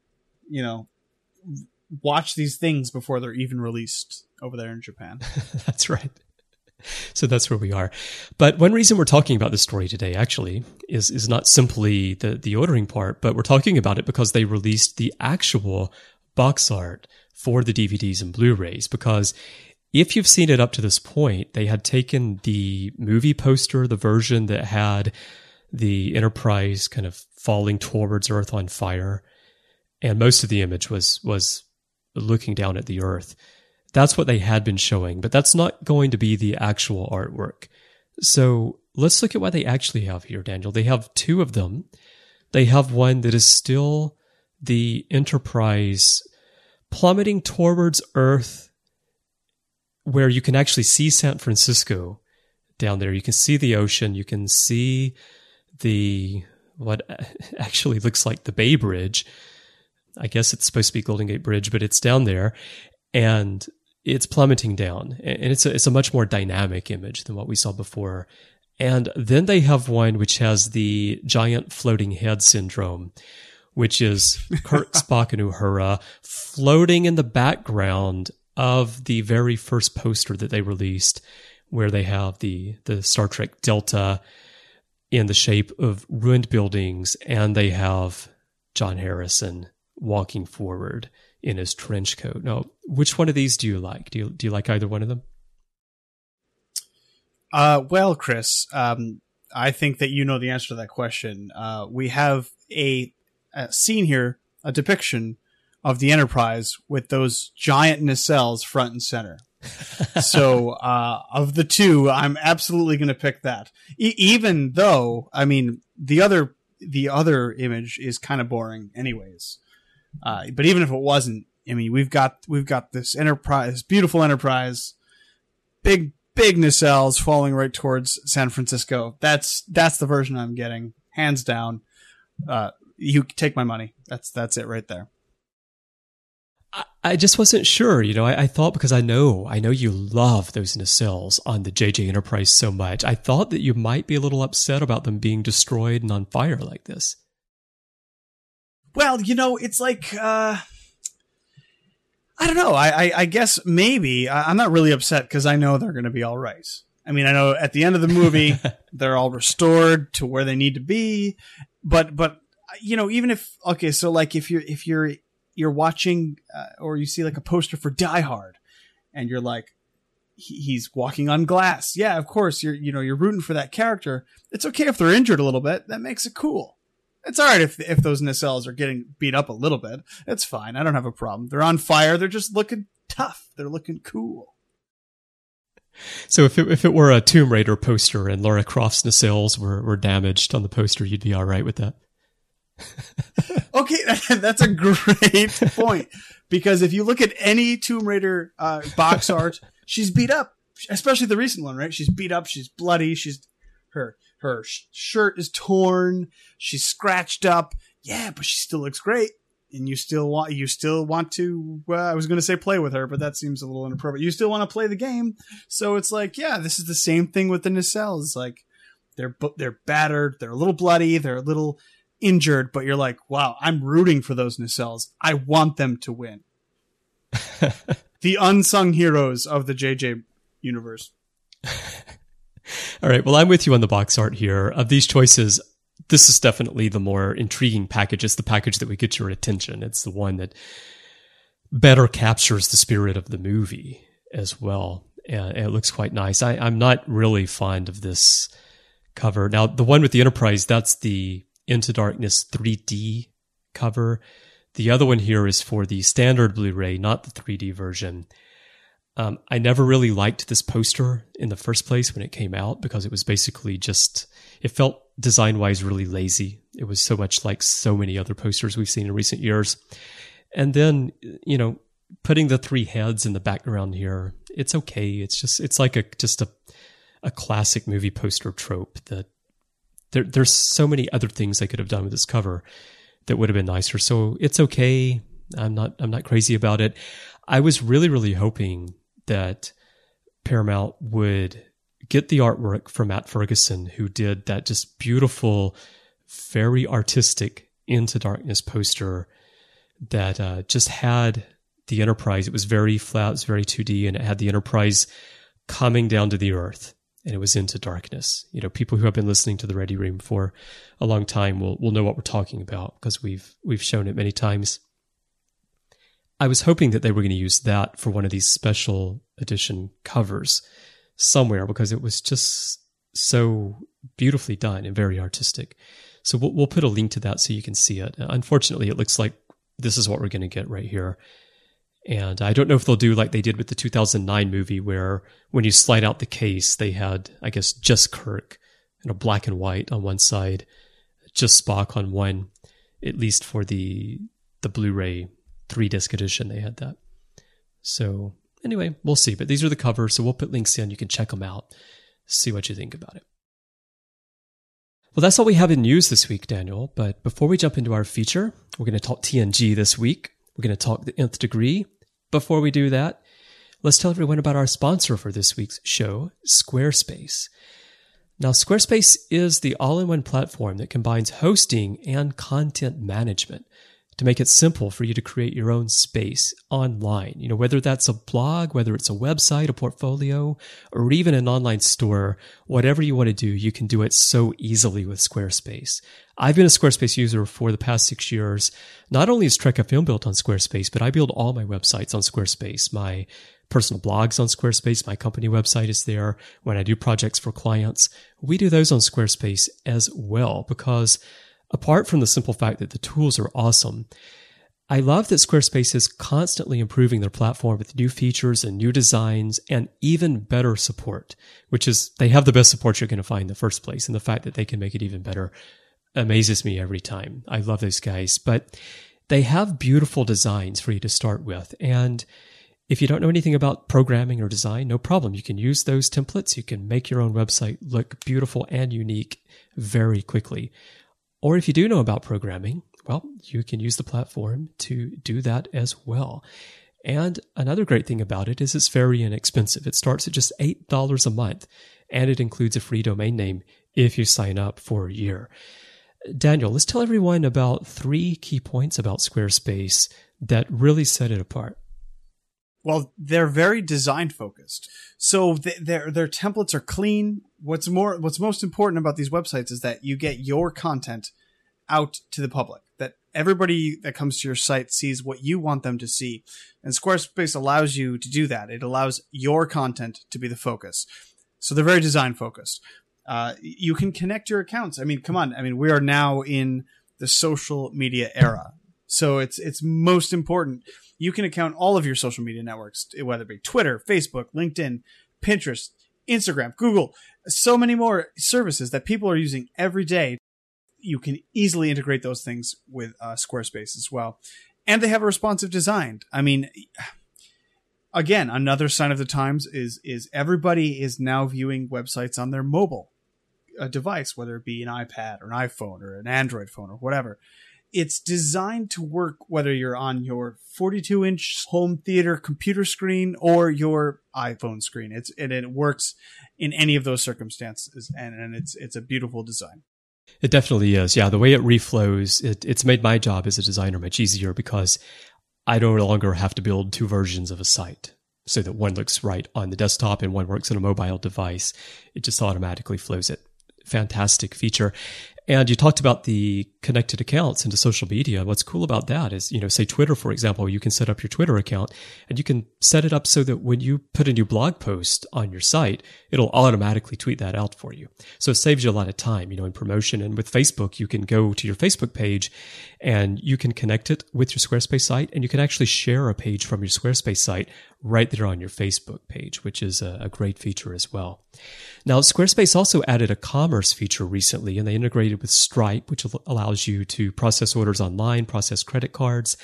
watch these things before they're even released over there in Japan. That's right. So that's where we are. But one reason we're talking about this story today actually is not simply the ordering part, but we're talking about it because they released the actual box art for the DVDs and Blu-rays. Because if you've seen it up to this point, they had taken the movie poster, the version that had the Enterprise kind of falling towards Earth on fire, and most of the image was looking down at the Earth. That's what they had been showing, but that's not going to be the actual artwork. So let's look at what they actually have here, Daniel. They have two of them. They have one that is still the Enterprise plummeting towards Earth, where you can actually see San Francisco down there. You can see the ocean. You can see what actually looks like the Bay Bridge. I guess it's supposed to be Golden Gate Bridge, but it's down there. And it's plummeting down, and it's a much more dynamic image than what we saw before. And then they have one which has the giant floating head syndrome, which is Kirk, Spock, and Uhura floating in the background of the very first poster that they released, where they have the Star Trek Delta in the shape of ruined buildings, and they have John Harrison walking forward in his trench coat. Now, which one of these do you like? Do you like either one of them? Well, Chris, I think that you know the answer to that question. We have a scene here, a depiction of the Enterprise with those giant nacelles front and center. So, of the two, I'm absolutely going to pick that. Even though, I mean, the other image is kind of boring anyways. But even if it wasn't, I mean, we've got this Enterprise, this beautiful Enterprise, big nacelles falling right towards San Francisco. That's the version I'm getting, hands down. You take my money. That's it right there. I just wasn't sure, I thought, because I know you love those nacelles on the JJ Enterprise so much. I thought that you might be a little upset about them being destroyed and on fire like this. Well, it's like, I don't know. I guess maybe I'm not really upset because I know they're going to be all right. I mean, I know at the end of the movie, they're all restored to where they need to be. But even if, okay, so like if you're watching or you see like a poster for Die Hard and you're like, he's walking on glass. Yeah, of course you're rooting for that character. It's okay if they're injured a little bit. That makes it cool. It's all right if those nacelles are getting beat up a little bit. It's fine. I don't have a problem. They're on fire. They're just looking tough. They're looking cool. So if it were a Tomb Raider poster and Lara Croft's nacelles were damaged on the poster, you'd be all right with that? Okay, that's a great point. Because if you look at any Tomb Raider box art, she's beat up. Especially the recent one, right? She's beat up. She's bloody. Her shirt is torn. She's scratched up. Yeah, but she still looks great. And you still want to, I was going to say play with her, but that seems a little inappropriate. You still want to play the game. So it's like, yeah, this is the same thing with the nacelles. Like they're battered. They're a little bloody. They're a little injured, but you're like, wow, I'm rooting for those nacelles. I want them to win. The unsung heroes of the JJ universe. All right. Well, I'm with you on the box art here. Of these choices, this is definitely the more intriguing package. It's the package that would get your attention. It's the one that better captures the spirit of the movie as well. And it looks quite nice. I'm not really fond of this cover. Now, the one with the Enterprise, that's the Into Darkness 3D cover. The other one here is for the standard Blu-ray, not the 3D version. I never really liked this poster in the first place when it came out because it was basically it felt design-wise really lazy. It was so much like so many other posters we've seen in recent years. And then, putting the three heads in the background here, it's okay. It's like a classic movie poster trope that there's so many other things they could have done with this cover. that would have been nicer. So it's okay. I'm not crazy about it. I was really, really hoping that Paramount would get the artwork from Matt Ferguson, who did that just beautiful, very artistic Into Darkness poster that just had the Enterprise. It was very flat, it was very 2D, and it had the Enterprise coming down to the Earth, and it was into darkness. You know, people who have been listening to the Ready Room for a long time will know what we're talking about because we've shown it many times. I was hoping that they were going to use that for one of these special edition covers somewhere because it was just so beautifully done and very artistic. So we'll put a link to that so you can see it. Unfortunately, it looks like this is what we're going to get right here. And I don't know if they'll do like they did with the 2009 movie where when you slide out the case, they had, I guess, just Kirk, black and white on one side, just Spock on one, at least for the Blu-ray 3-disc edition, they had that. So anyway, we'll see. But these are the covers, so we'll put links in. You can check them out, see what you think about it. Well, that's all we have in news this week, Daniel. But before we jump into our feature, we're going to talk TNG this week. We're going to talk the Nth Degree. Before we do that, let's tell everyone about our sponsor for this week's show, Squarespace. Now, Squarespace is the all-in-one platform that combines hosting and content management to make it simple for you to create your own space online. You know, whether that's a blog, whether it's a website, a portfolio, or even an online store, whatever you want to do, you can do it so easily with Squarespace. I've been a Squarespace user for the past 6 years. Not only is Trek FM built on Squarespace, but I build all my websites on Squarespace. My personal blogs on Squarespace, my company website is there. When I do projects for clients, we do those on Squarespace as well because apart from the simple fact that the tools are awesome, I love that Squarespace is constantly improving their platform with new features and new designs and even better support, which is they have the best support you're going to find in the first place. And the fact that they can make it even better amazes me every time. I love those guys, but they have beautiful designs for you to start with. And if you don't know anything about programming or design, no problem. You can use those templates. You can make your own website look beautiful and unique very quickly. Or if you do know about programming, well, you can use the platform to do that as well. And another great thing about it is it's very inexpensive. It starts at just $8 a month, and it includes a free domain name if you sign up for a year. Daniel, let's tell everyone about 3 key points about Squarespace that really set it apart. Well, they're very design focused. So their templates are clean. What's most important about these websites is that you get your content out to the public, that everybody that comes to your site sees what you want them to see. And Squarespace allows you to do that. It allows your content to be the focus. So they're very design focused. You can connect your accounts. I mean, come on. I mean, we are now in the social media era. So it's most important. You can account all of your social media networks, whether it be Twitter, Facebook, LinkedIn, Pinterest, Instagram, Google, so many more services that people are using every day. You can easily integrate those things with Squarespace as well. And they have a responsive design. I mean, again, another sign of the times is everybody is now viewing websites on their mobile device, whether it be an iPad or an iPhone or an Android phone or whatever. It's designed to work whether you're on your 42-inch home theater computer screen or your iPhone screen. It works in any of those circumstances, and it's a beautiful design. It definitely is. Yeah, the way it reflows, it's made my job as a designer much easier because I no longer have to build 2 versions of a site so that one looks right on the desktop and one works on a mobile device. It just automatically flows it. Fantastic feature. And you talked about the connected accounts into social media. What's cool about that is, say Twitter, for example, you can set up your Twitter account and you can set it up so that when you put a new blog post on your site, it'll automatically tweet that out for you. So it saves you a lot of time, in promotion. And with Facebook, you can go to your Facebook page and you can connect it with your Squarespace site, and you can actually share a page from your Squarespace site right there on your Facebook page, which is a great feature as well. Now, Squarespace also added a commerce feature recently, and they integrated with Stripe, which allows you to process orders online, process credit cards.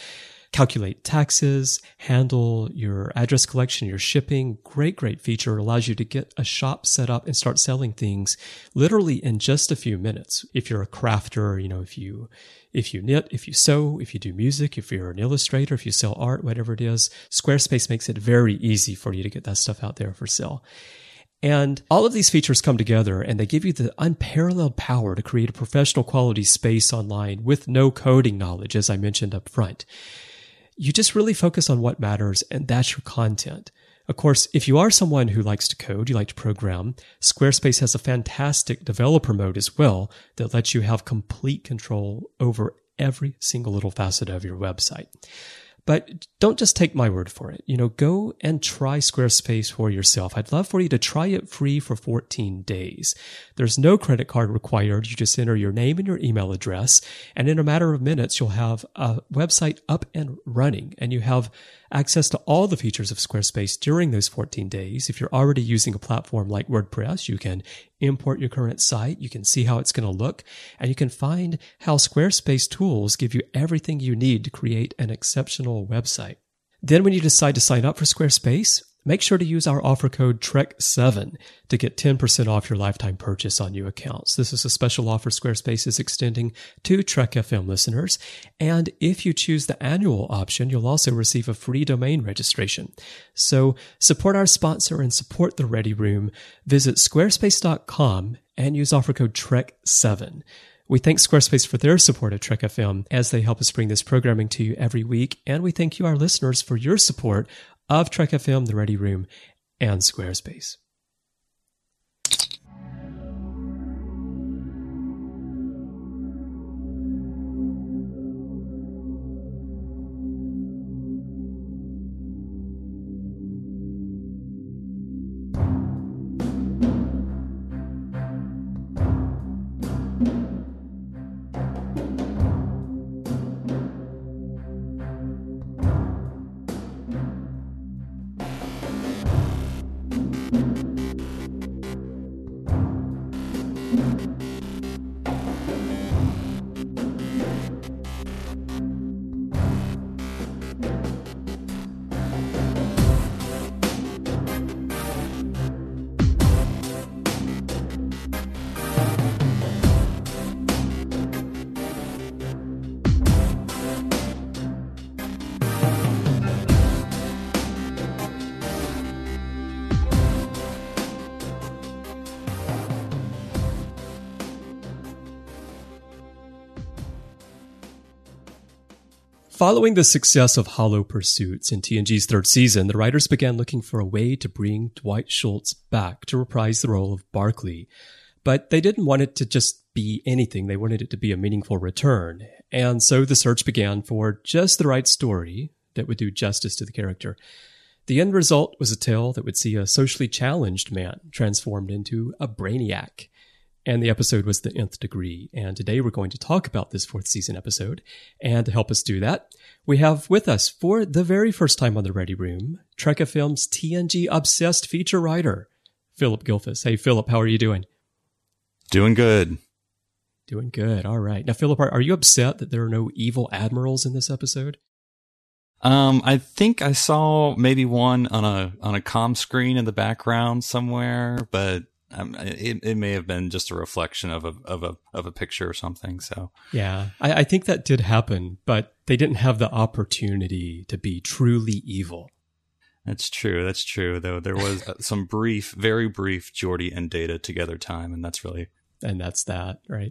calculate taxes, handle your address collection, your shipping. Great feature. It allows you to get a shop set up and start selling things literally in just a few minutes. If you're a crafter, if you knit, if you sew, if you do music, if you're an illustrator, if you sell art, whatever it is, Squarespace makes it very easy for you to get that stuff out there for sale. And all of these features come together and they give you the unparalleled power to create a professional quality space online with no coding knowledge, as I mentioned up front. You just really focus on what matters, and that's your content. Of course, if you are someone who likes to code, you like to program, Squarespace has a fantastic developer mode as well that lets you have complete control over every single little facet of your website. But don't just take my word for it. Go and try Squarespace for yourself. I'd love for you to try it free for 14 days. There's no credit card required. You just enter your name and your email address, and in a matter of minutes, you'll have a website up and running, and you have access to all the features of Squarespace during those 14 days. If you're already using a platform like WordPress, you can import your current site, you can see how it's going to look, and you can find how Squarespace tools give you everything you need to create an exceptional website. Then when you decide to sign up for Squarespace, make sure to use our offer code TREK7 to get 10% off your lifetime purchase on new accounts. This is a special offer Squarespace is extending to Trek FM listeners. And if you choose the annual option, you'll also receive a free domain registration. So support our sponsor and support the Ready Room. Visit squarespace.com and use offer code TREK7. We thank Squarespace for their support of Trek FM as they help us bring this programming to you every week. And we thank you, our listeners, for your support of Trek FM, The Ready Room, and Squarespace. Following the success of Hollow Pursuits in TNG's third season, the writers began looking for a way to bring Dwight Schultz back to reprise the role of Barclay. But they didn't want it to just be anything. They wanted it to be a meaningful return. And so the search began for just the right story that would do justice to the character. The end result was a tale that would see a socially challenged man transformed into a brainiac. And the episode was The Nth Degree. And today we're going to talk about this fourth season episode. And to help us do that, we have with us, for the very first time on the Ready Room, Trek FM's TNG Obsessed feature writer, Philip Gilfus. Hey, Philip, how are you doing? Doing good. Doing good. All right. Now, Philip, are you upset that there are no evil admirals in this episode? I think I saw maybe one on a comm screen in the background somewhere, but it may have been just a reflection of a picture or something. So yeah, I think that did happen, but they didn't have the opportunity to be truly evil. That's true. Though there was some very brief Geordi and Data together time, and that's that, right?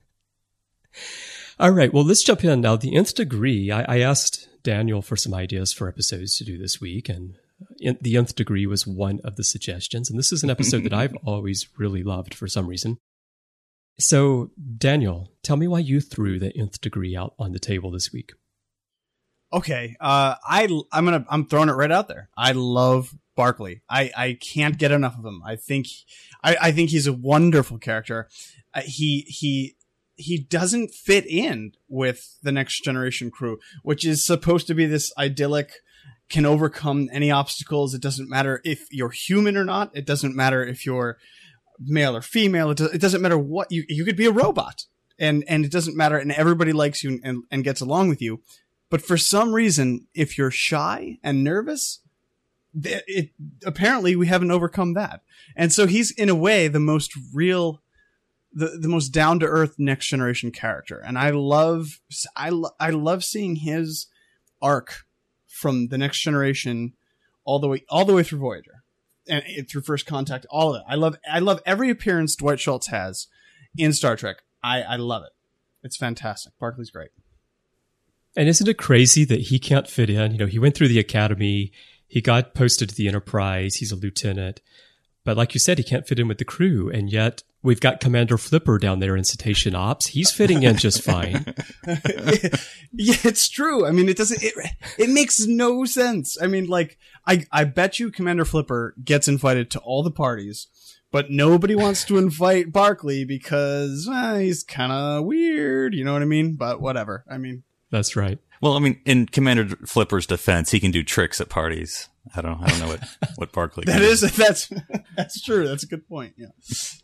All right. Well, let's jump in now. The Nth Degree. I asked Daniel for some ideas for episodes to do this week, and The Nth Degree was one of the suggestions, and this is an episode that I've always really loved for some reason. So, Daniel, tell me why you threw The Nth Degree out on the table this week. Okay, I'm throwing it right out there. I love Barclay. I can't get enough of him. I think he's a wonderful character. He doesn't fit in with the Next Generation crew, which is supposed to be this idyllic, can overcome any obstacles. It doesn't matter if you're human or not. It doesn't matter if you're male or female. It doesn't matter what you could be a robot, and it doesn't matter. And everybody likes you and gets along with you. But for some reason, if you're shy and nervous, apparently we haven't overcome that. And so he's in a way the most real, the most down to earth Next Generation character. And I love seeing his arc from the Next Generation all the way through Voyager and through First Contact, all of it. I love every appearance Dwight Schultz has in Star Trek. I love it. It's fantastic. Barclay's great. And isn't it crazy that he can't fit in? You know, he went through the academy, he got posted to the Enterprise, he's a lieutenant. But like you said, he can't fit in with the crew. And yet we've got Commander Flipper down there in Cetacean Ops. He's fitting in just fine. Yeah, it's true. I mean, it makes no sense. I mean, like, I bet you Commander Flipper gets invited to all the parties, but nobody wants to invite Barclay because he's kind of weird. You know what I mean? But whatever. I mean, that's right. Well, I mean, in Commander Flipper's defense, he can do tricks at parties. I don't know what Barclay can do. That's true. That's a good point. Yeah.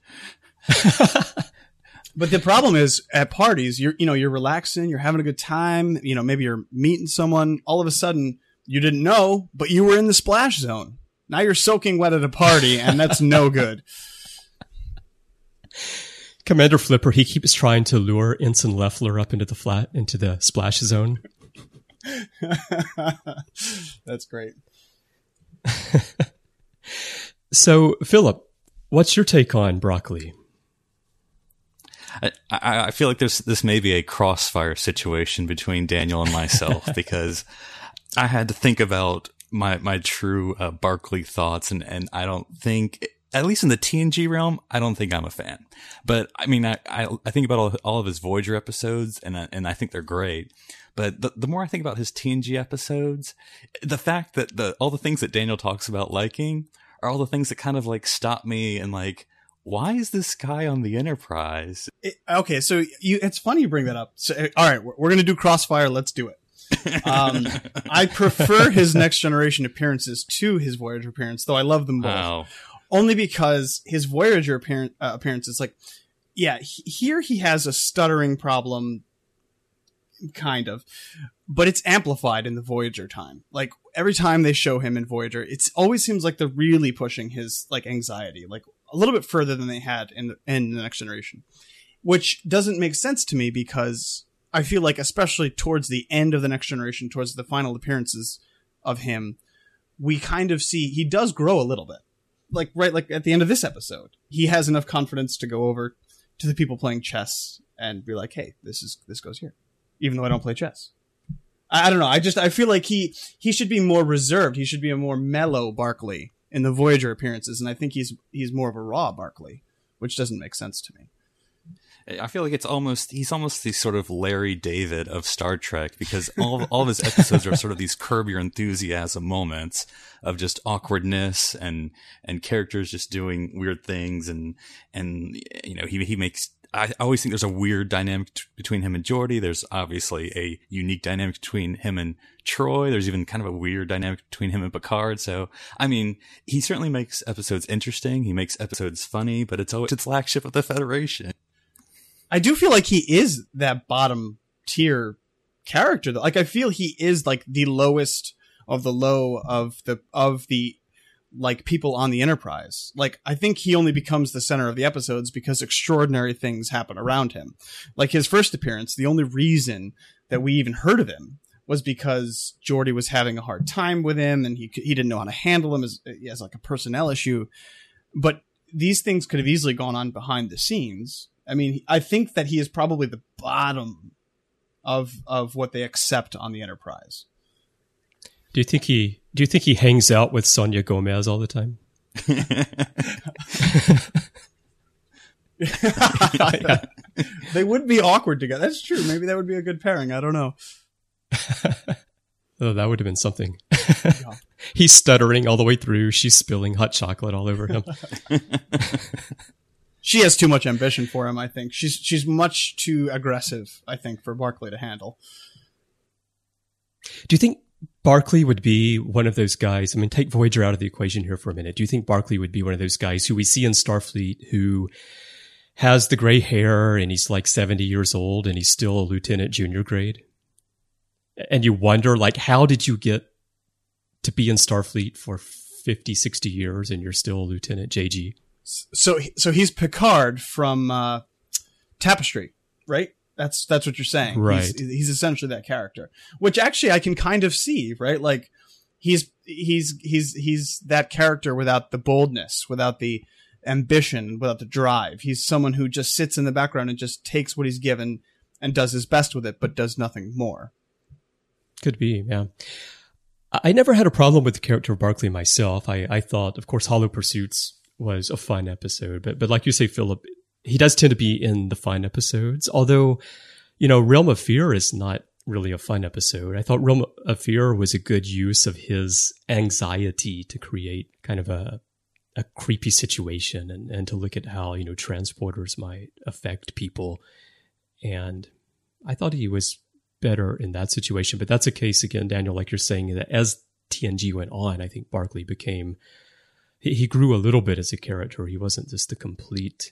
But the problem is at parties, you're relaxing, you're having a good time, maybe you're meeting someone, all of a sudden you didn't know, but you were in the splash zone. Now you're soaking wet at a party, and that's no good. Commander Flipper, he keeps trying to lure Ensign Leffler up into the splash zone. That's great. So, Philip, what's your take on Broccoli? I feel like this may be a crossfire situation between Daniel and myself because I had to think about my true Barclay thoughts, and I don't think, at least in the TNG realm, I don't think I'm a fan. But I mean, I think about all of his Voyager episodes, and I think they're great. But the more I think about his TNG episodes, the fact that all the things that Daniel talks about liking are all the things that kind of like stop me and like, why is this guy on the Enterprise? Okay, so it's funny you bring that up. So, all right, we're going to do Crossfire. Let's do it. I prefer his Next Generation appearances to his Voyager appearance, though I love them both. Wow. Only because his Voyager appearances, like, yeah, here he has a stuttering problem, kind of, but it's amplified in the Voyager time. Like, every time they show him in Voyager, it always seems like they're really pushing his like anxiety, like a little bit further than they had in the Next Generation, which doesn't make sense to me because I feel like, especially towards the end of the Next Generation, towards the final appearances of him, we kind of see he does grow a little bit. Like at the end of this episode, he has enough confidence to go over to the people playing chess and be like, "Hey, this goes here," even though I don't play chess. I don't know. I feel like he should be more reserved. He should be a more mellow Barclay in the Voyager appearances, and I think he's more of a raw Barclay, which doesn't make sense to me. I feel like he's almost the sort of Larry David of Star Trek, because all of his episodes are sort of these Curb Your Enthusiasm moments of just awkwardness and characters just doing weird things, and he makes. I always think there's a weird dynamic between him and Geordi. There's obviously a unique dynamic between him and Troy. There's even kind of a weird dynamic between him and Picard. So, I mean, he certainly makes episodes interesting. He makes episodes funny, but it's always its flagship of the Federation. I do feel like he is that bottom tier character. Like, I feel he is like the lowest of the low of the like people on the Enterprise. Like, I think he only becomes the center of the episodes because extraordinary things happen around him. Like his first appearance, the only reason that we even heard of him was because Geordi was having a hard time with him, and he didn't know how to handle him as like a personnel issue. But these things could have easily gone on behind the scenes. I mean, I think that he is probably the bottom of what they accept on the Enterprise. Do you think he hangs out with Sonia Gomez all the time? They would be awkward together. That's true. Maybe that would be a good pairing. I don't know. Oh, that would have been something. Yeah. He's stuttering all the way through. She's spilling hot chocolate all over him. She has too much ambition for him, I think. She's much too aggressive, I think, for Barclay to handle. Do you think Barclay would be one of those guys? I mean, take Voyager out of the equation here for a minute. Do you think Barclay would be one of those guys who we see in Starfleet who has the gray hair and he's like 70 years old and he's still a lieutenant junior grade? and you wonder, like, how did you get to be in Starfleet for 50, 60 years and you're still Lieutenant JG? So he's Picard from Tapestry, right? That's what you're saying, right? He's essentially that character, which actually I can kind of see, right? Like he's that character without the boldness, without the ambition, without the drive. He's someone who just sits in the background and just takes what he's given and does his best with it, but does nothing more. Could be, yeah. I never had a problem with the character of Barclay myself. I thought, of course, Hollow Pursuits was a fun episode, but like you say, Philip, he does tend to be in the fun episodes. Although, Realm of Fear is not really a fun episode. I thought Realm of Fear was a good use of his anxiety to create kind of a creepy situation and to look at how, transporters might affect people. And I thought he was better in that situation. But that's a case, again, Daniel, like you're saying, that as TNG went on, I think Barclay became, he grew a little bit as a character. He wasn't just the complete,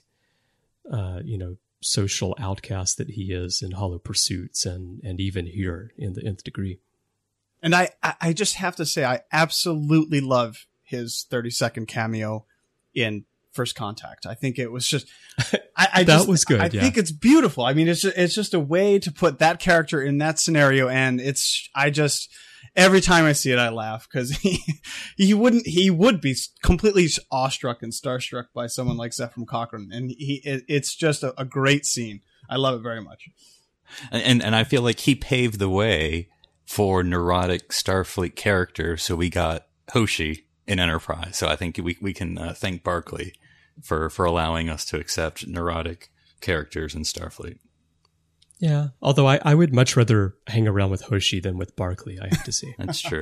social outcast that he is in Hollow Pursuits and even here in the Nth Degree. And I just have to say, I absolutely love his 30-second cameo in First Contact. I think it was just, that was good. I think it's beautiful. I mean, it's just a way to put that character in that scenario. And every time I see it, I laugh because he would be completely awestruck and starstruck by someone like Zefram Cochrane. And it's just a great scene. I love it very much. And I feel like he paved the way for neurotic Starfleet characters. So we got Hoshi in Enterprise. So I think we can thank Barclay for allowing us to accept neurotic characters in Starfleet. Yeah, although I would much rather hang around with Hoshi than with Barclay, I have to say. That's true.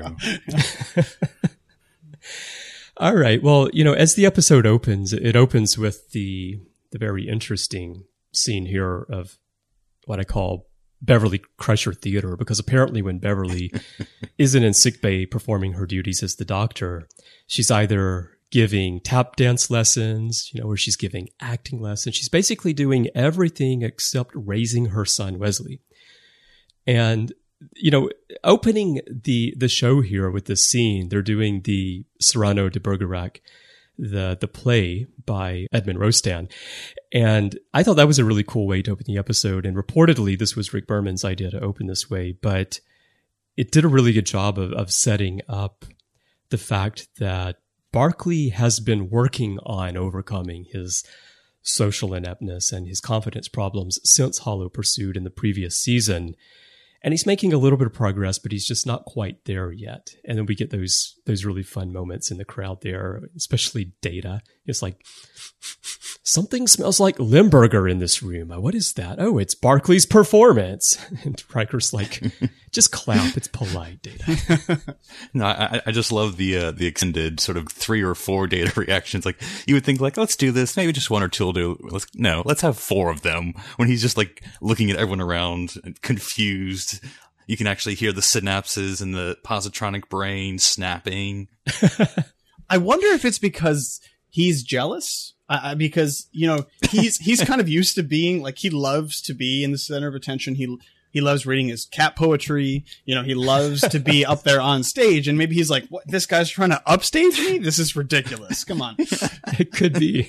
All right. Well, as the episode opens, it opens with the very interesting scene here of what I call Beverly Crusher Theater, because apparently when Beverly isn't in sickbay performing her duties as the doctor, she's either giving tap dance lessons, or she's giving acting lessons. She's basically doing everything except raising her son, Wesley. And, opening the show here with this scene, they're doing the Cyrano de Bergerac, the play by Edmond Rostand. And I thought that was a really cool way to open the episode. And reportedly, this was Rick Berman's idea to open this way, but it did a really good job of setting up the fact that Barclay has been working on overcoming his social ineptness and his confidence problems since Hollow Pursuit in the previous season. And he's making a little bit of progress, but he's just not quite there yet. And then we get those really fun moments in the crowd there, especially Data. It's like, something smells like Limburger in this room. What is that? Oh, it's Barclay's performance. And Riker's like, just clap. It's polite, Data. No, I just love the extended sort of 3 or 4 Data reactions. Like, you would think like, let's do this. Maybe just 1 or 2 will do. Let's have 4 of them. When he's just like looking at everyone around and confused. You can actually hear the synapses in the positronic brain snapping. I wonder if it's because he's jealous. Because, he's kind of used to being like, he loves to be in the center of attention. He loves reading his cat poetry. He loves to be up there on stage. And maybe he's like, what? This guy's trying to upstage me? This is ridiculous. Come on. It could be.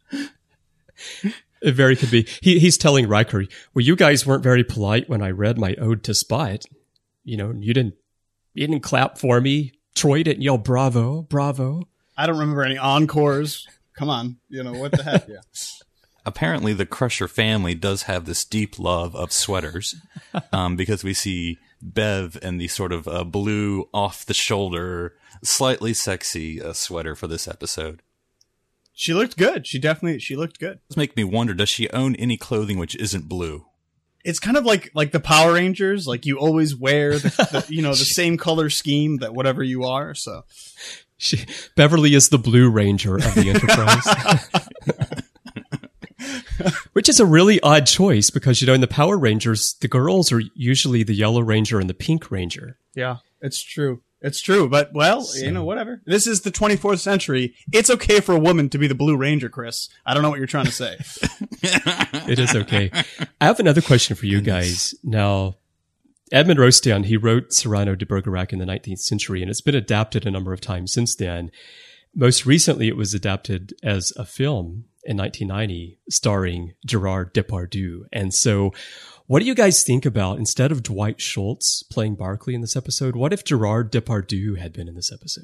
It very could be. He's telling Riker, well, you guys weren't very polite when I read my ode to Spot. You didn't clap for me. Troy didn't yell, bravo, bravo. I don't remember any encores. Come on. What the heck? Yeah. Apparently the Crusher family does have this deep love of sweaters, because we see Bev in the sort of blue off the shoulder, slightly sexy sweater for this episode. She looked good. She looked good. This makes me wonder, does she own any clothing which isn't blue? It's kind of like the Power Rangers. Like, you always wear the same color scheme that whatever you are. So Beverly is the Blue Ranger of the Enterprise. Which is a really odd choice because, in the Power Rangers, the girls are usually the Yellow Ranger and the Pink Ranger. Yeah, it's true. It's true, but whatever. This is the 24th century. It's okay for a woman to be the Blue Ranger, Chris. I don't know what you're trying to say. It is okay. I have another question for you guys. Now, Edmund Rostand, he wrote Cyrano de Bergerac in the 19th century, and it's been adapted a number of times since then. Most recently, it was adapted as a film in 1990, starring Gerard Depardieu. And so, what do you guys think about, instead of Dwight Schultz playing Barclay in this episode, what if Gerard Depardieu had been in this episode?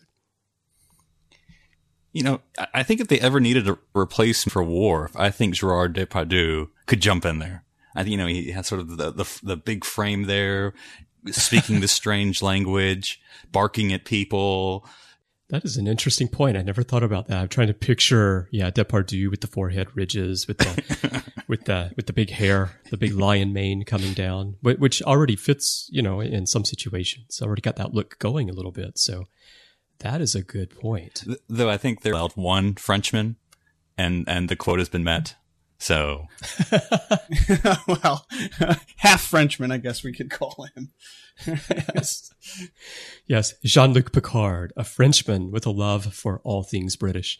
You know, I think if they ever needed a replacement for Worf, I think Gerard Depardieu could jump in there. I think, you know, he has sort of the big frame there, speaking this strange language, barking at people. That is an interesting point. I never thought about that. I'm trying to picture, Depardieu with the forehead ridges, with the with the big hair, the big lion mane coming down, which already fits, you know, in some situations. Already got that look going a little bit. So that is a good point. Though I think they're allowed one Frenchman, and the quote has been met. So, well, half Frenchman, I guess we could call him. Yes, Jean-Luc Picard, a Frenchman with a love for all things British.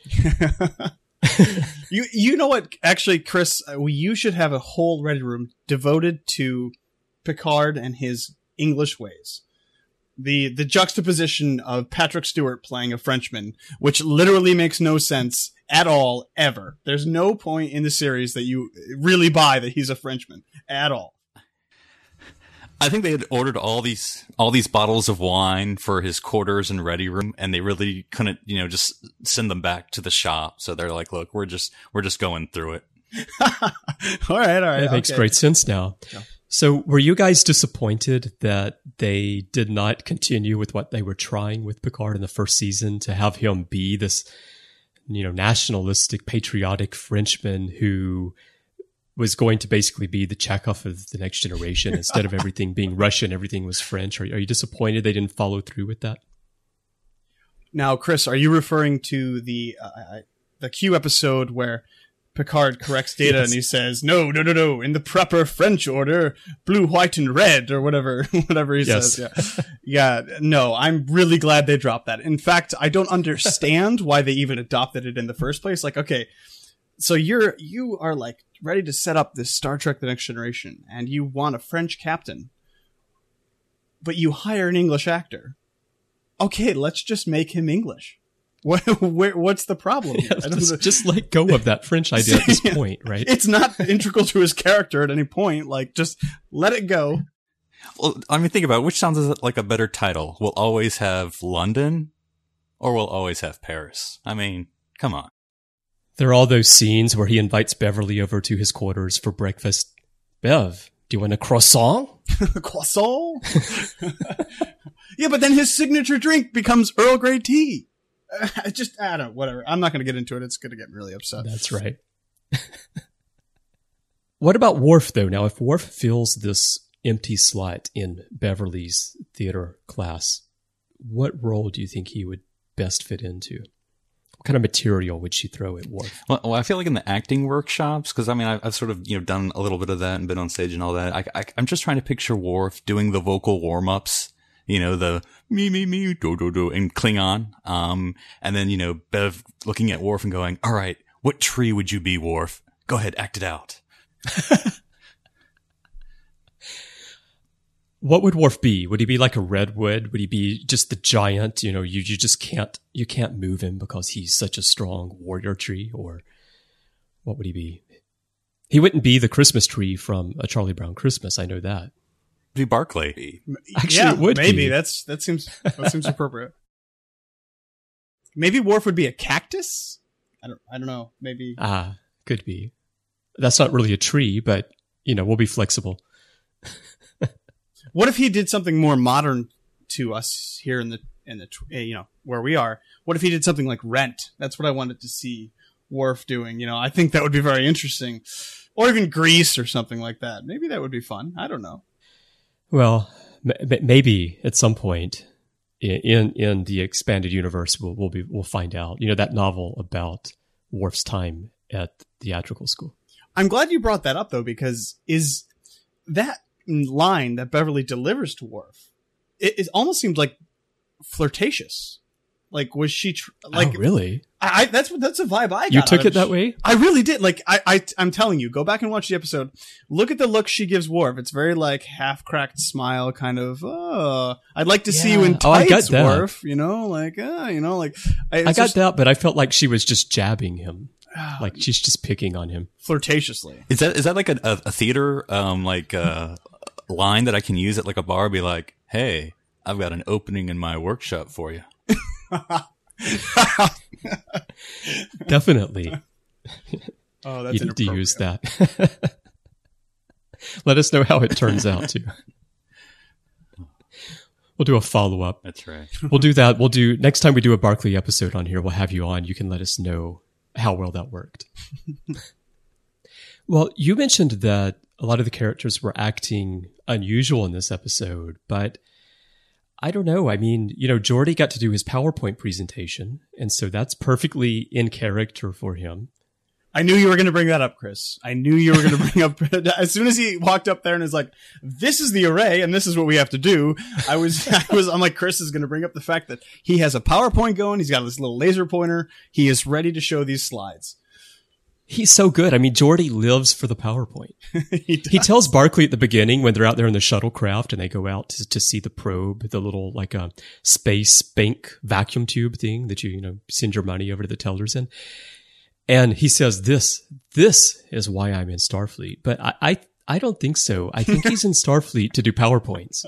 You know what? Actually, Chris, you should have a whole Ready Room devoted to Picard and his English ways. The juxtaposition of Patrick Stewart playing a Frenchman, which literally makes no sense at all, ever. There's no point in the series that you really buy that he's a Frenchman at all. I think they had ordered all these bottles of wine for his quarters and Ready Room, and they really couldn't, you know, just send them back to the shop. So they're like, "Look, we're just going through it." All right. That makes great sense now. Yeah. So were you guys disappointed that they did not continue with what they were trying with Picard in the first season, to have him be this, you know, nationalistic, patriotic Frenchman who was going to basically be the Chekhov of the next generation? Instead of everything being Russian, everything was French. Are you disappointed they didn't follow through with that? Now, Chris, are you referring to the Q episode where Picard corrects Data and he says, no, in the proper French order, blue, white, and red, or whatever he says. Yeah. No, I'm really glad they dropped that. In fact, I don't understand why they even adopted it in the first place. Like, okay, so you are like ready to set up this Star Trek The Next Generation, and you want a French captain, but you hire an English actor. Okay, let's just make him English. What's the problem? Yeah, just let go of that French idea at this point, right? It's not integral to his character at any point. Like, just let it go. Well, I mean, think about it. Which sounds like a better title? We'll always have London, or we'll always have Paris. I mean, come on. There are all those scenes where he invites Beverly over to his quarters for breakfast. Bev, do you want a croissant? Croissant? Yeah, but then his signature drink becomes Earl Grey tea. I don't know, whatever. I'm not going to get into it. It's going to get me really upset. That's right. What about Worf, though? Now, if Worf fills this empty slot in Beverly's theater class, what role do you think he would best fit into? What kind of material would she throw at Worf? Well, I feel like in the acting workshops, because I mean, I've sort of, you know, done a little bit of that and been on stage and all that. I'm just trying to picture Worf doing the vocal warm-ups. You know, the me, do, in Klingon. And then, you know, Bev looking at Worf and going, all right, what tree would you be, Worf? Go ahead, act it out. What would Worf be? Would he be like a redwood? Would he be just the giant? You know, you just can't move him because he's such a strong warrior tree? Or what would he be? He wouldn't be the Christmas tree from A Charlie Brown Christmas. I know that. Be Barclay. Actually, yeah, it would maybe be. that seems appropriate. Maybe Worf would be a cactus. I don't know. Maybe. Could be. That's not really a tree, but you know, we'll be flexible. What if he did something more modern to us here in the you know, where we are? What if he did something like Rent? That's what I wanted to see Worf doing. You know, I think that would be very interesting. Or even Grease or something like that. Maybe that would be fun. I don't know. Well, maybe at some point in the expanded universe, we'll find out. You know, that novel about Worf's time at theatrical school. I'm glad you brought that up, though, because is that line that Beverly delivers to Worf, it almost seems like flirtatious. Like, was she oh, really? That's a vibe I got. You took it that way? I really did. Like, I'm telling you, go back and watch the episode. Look at the look she gives Worf. It's very like half cracked smile, kind of. I'd like to see you in tights, Worf. You know, like, like. I got that, but I felt like she was just jabbing him. Like she's just picking on him flirtatiously. Is that like a theater line that I can use at like a bar? Be like, hey, I've got an opening in my workshop for you. Definitely. Oh, that's you need to use that. Let us know how it turns out too. We'll do a follow-up. That's right. We'll do that. We'll do next time we do a Barclay episode on here. We'll have you on. You can let us know how well that worked. Well, you mentioned that a lot of the characters were acting unusual in this episode, but I don't know. I mean, Geordi got to do his PowerPoint presentation, and so that's perfectly in character for him. I knew you were going to bring that up, Chris. I knew you were going to bring up as soon as he walked up there and was like, "This is the array, and this is what we have to do." I'm like, Chris is going to bring up the fact that he has a PowerPoint going. He's got this little laser pointer. He is ready to show these slides. He's so good. I mean, Geordi lives for the PowerPoint. He tells Barclay at the beginning when they're out there in the shuttlecraft and they go out to see the probe, the little like a space bank vacuum tube thing that you send your money over to the tellers in. And he says, this is why I'm in Starfleet. But I don't think so. I think he's in Starfleet to do PowerPoints.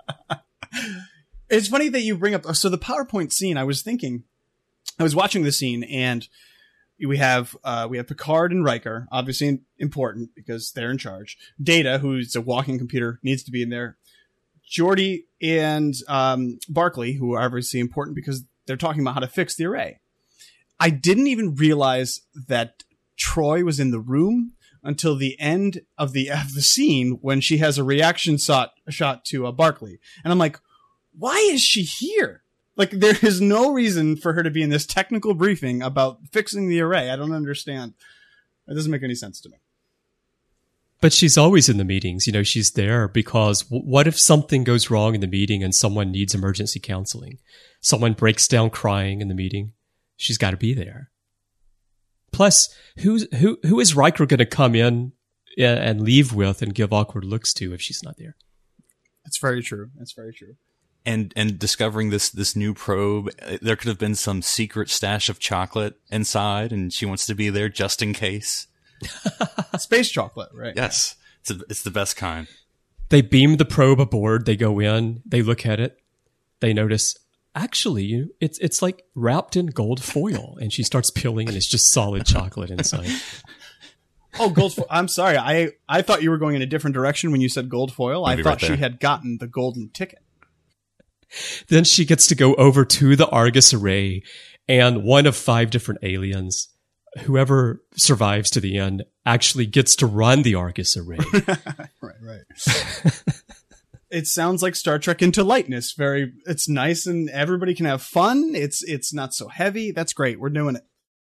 It's funny that you bring up, so the PowerPoint scene, I was watching the scene and we have Picard and Riker, obviously important because they're in charge. Data, who's a walking computer, needs to be in there. Geordi and Barclay, who are obviously important because they're talking about how to fix the array. I didn't even realize that Troi was in the room until the end of the scene when she has a reaction shot to Barclay. And I'm like, why is she here? Like, there is no reason for her to be in this technical briefing about fixing the array. I don't understand. It doesn't make any sense to me. But she's always in the meetings. She's there because what if something goes wrong in the meeting and someone needs emergency counseling? Someone breaks down crying in the meeting. She's got to be there. Plus, who is Riker going to come in and leave with and give awkward looks to if she's not there? That's very true. That's very true. And discovering this new probe, there could have been some secret stash of chocolate inside, and she wants to be there just in case. Space chocolate, right? Yes, it's the best kind. They beam the probe aboard. They go in. They look at it. They notice, actually, it's like wrapped in gold foil, and she starts peeling, and it's just solid chocolate inside. Oh, gold foil. I'm sorry. I thought you were going in a different direction when you said gold foil. I thought she had gotten the golden ticket. Then she gets to go over to the Argus array, and one of 5 different aliens, whoever survives to the end, actually gets to run the Argus array. Right. It sounds like Star Trek Into Lightness. It's nice and everybody can have fun. It's not so heavy. That's great. We're doing it.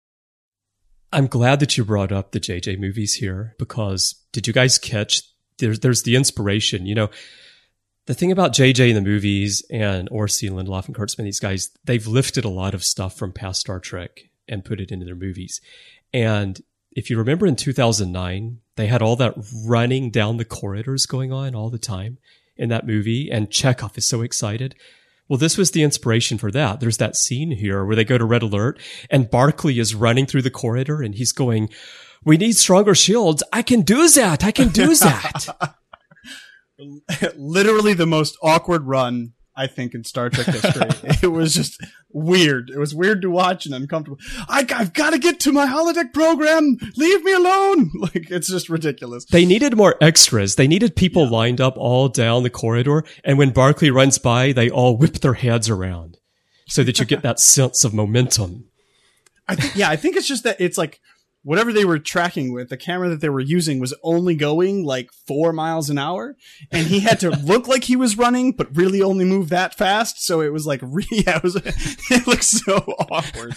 I'm glad that you brought up the JJ movies here because did you guys catch there's the inspiration, the thing about JJ in the movies and Orci and Lindelof and Kurtzman, these guys, they've lifted a lot of stuff from past Star Trek and put it into their movies. And if you remember in 2009, they had all that running down the corridors going on all the time in that movie. And Chekhov is so excited. Well, this was the inspiration for that. There's that scene here where they go to Red Alert and Barclay is running through the corridor and he's going, "We need stronger shields. I can do that. I can do that." Literally the most awkward run, I think, in Star Trek history. It was just weird. It was weird to watch and uncomfortable. I've got to get to my holodeck program. Leave me alone. Like, it's just ridiculous. They needed more extras. They needed people lined up all down the corridor. And when Barclay runs by, they all whip their heads around so that you get that sense of momentum. I think it's just that it's like, whatever they were tracking with, the camera that they were using was only going like 4 miles an hour. And he had to look like he was running, but really only move that fast. So it was like, it looked so awkward.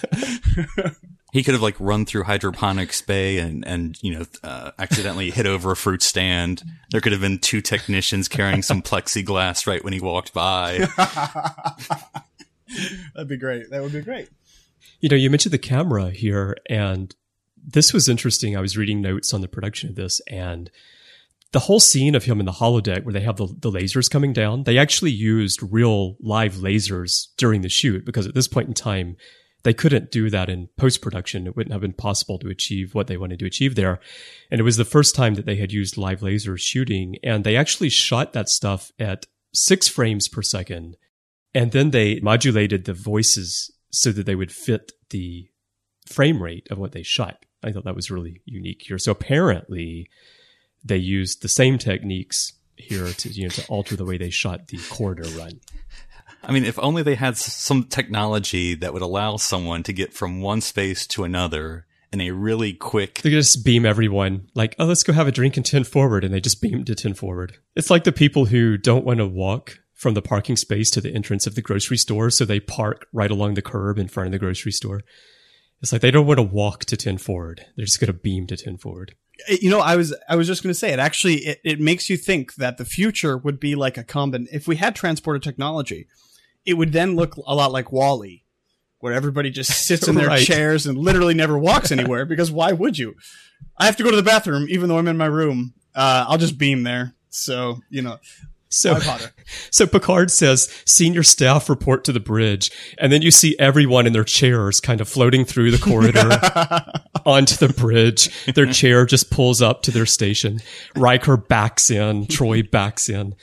He could have like run through Hydroponics Bay and accidentally hit over a fruit stand. There could have been 2 technicians carrying some plexiglass right when he walked by. That'd be great. That would be great. You know, you mentioned the camera here, and this was interesting. I was reading notes on the production of this, and the whole scene of him in the holodeck where they have the lasers coming down, they actually used real live lasers during the shoot, because at this point in time, they couldn't do that in post-production. It wouldn't have been possible to achieve what they wanted to achieve there. And it was the first time that they had used live lasers shooting, and they actually shot that stuff at 6 frames per second. And then they modulated the voices so that they would fit the frame rate of what they shot. I thought that was really unique here. So apparently they used the same techniques here to alter the way they shot the corridor run. I mean, if only they had some technology that would allow someone to get from one space to another in a really quick... They could just beam everyone, like, oh, let's go have a drink in 10 forward, and they just beamed to 10 forward. It's like the people who don't want to walk from the parking space to the entrance of the grocery store, so they park right along the curb in front of the grocery store. It's like they don't want to walk to 10 forward. They're just going to beam to 10 forward. You know, I was just going to say, it makes you think that the future would be like a if we had transporter technology, it would then look a lot like WALL-E, where everybody just sits in their Right. chairs and literally never walks anywhere, because why would you? I have to go to the bathroom, even though I'm in my room. I'll just beam there. So, you know, So, why bother? so Picard says, senior staff report to the bridge. And then you see everyone in their chairs kind of floating through the corridor onto the bridge. Their chair just pulls up to their station. Riker backs in. Troy backs in.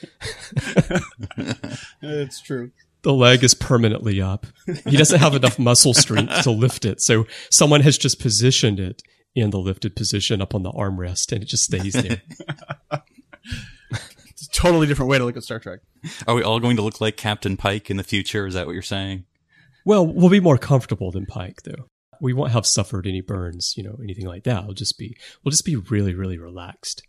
It's true. The leg is permanently up. He doesn't have enough muscle strength to lift it. So someone has just positioned it in the lifted position up on the armrest, and it just stays there. It's a totally different way to look at Star Trek. Are we all going to look like Captain Pike in the future? Is that what you're saying? Well, we'll be more comfortable than Pike, though. We won't have suffered any burns, anything like that. We'll just be really, really relaxed.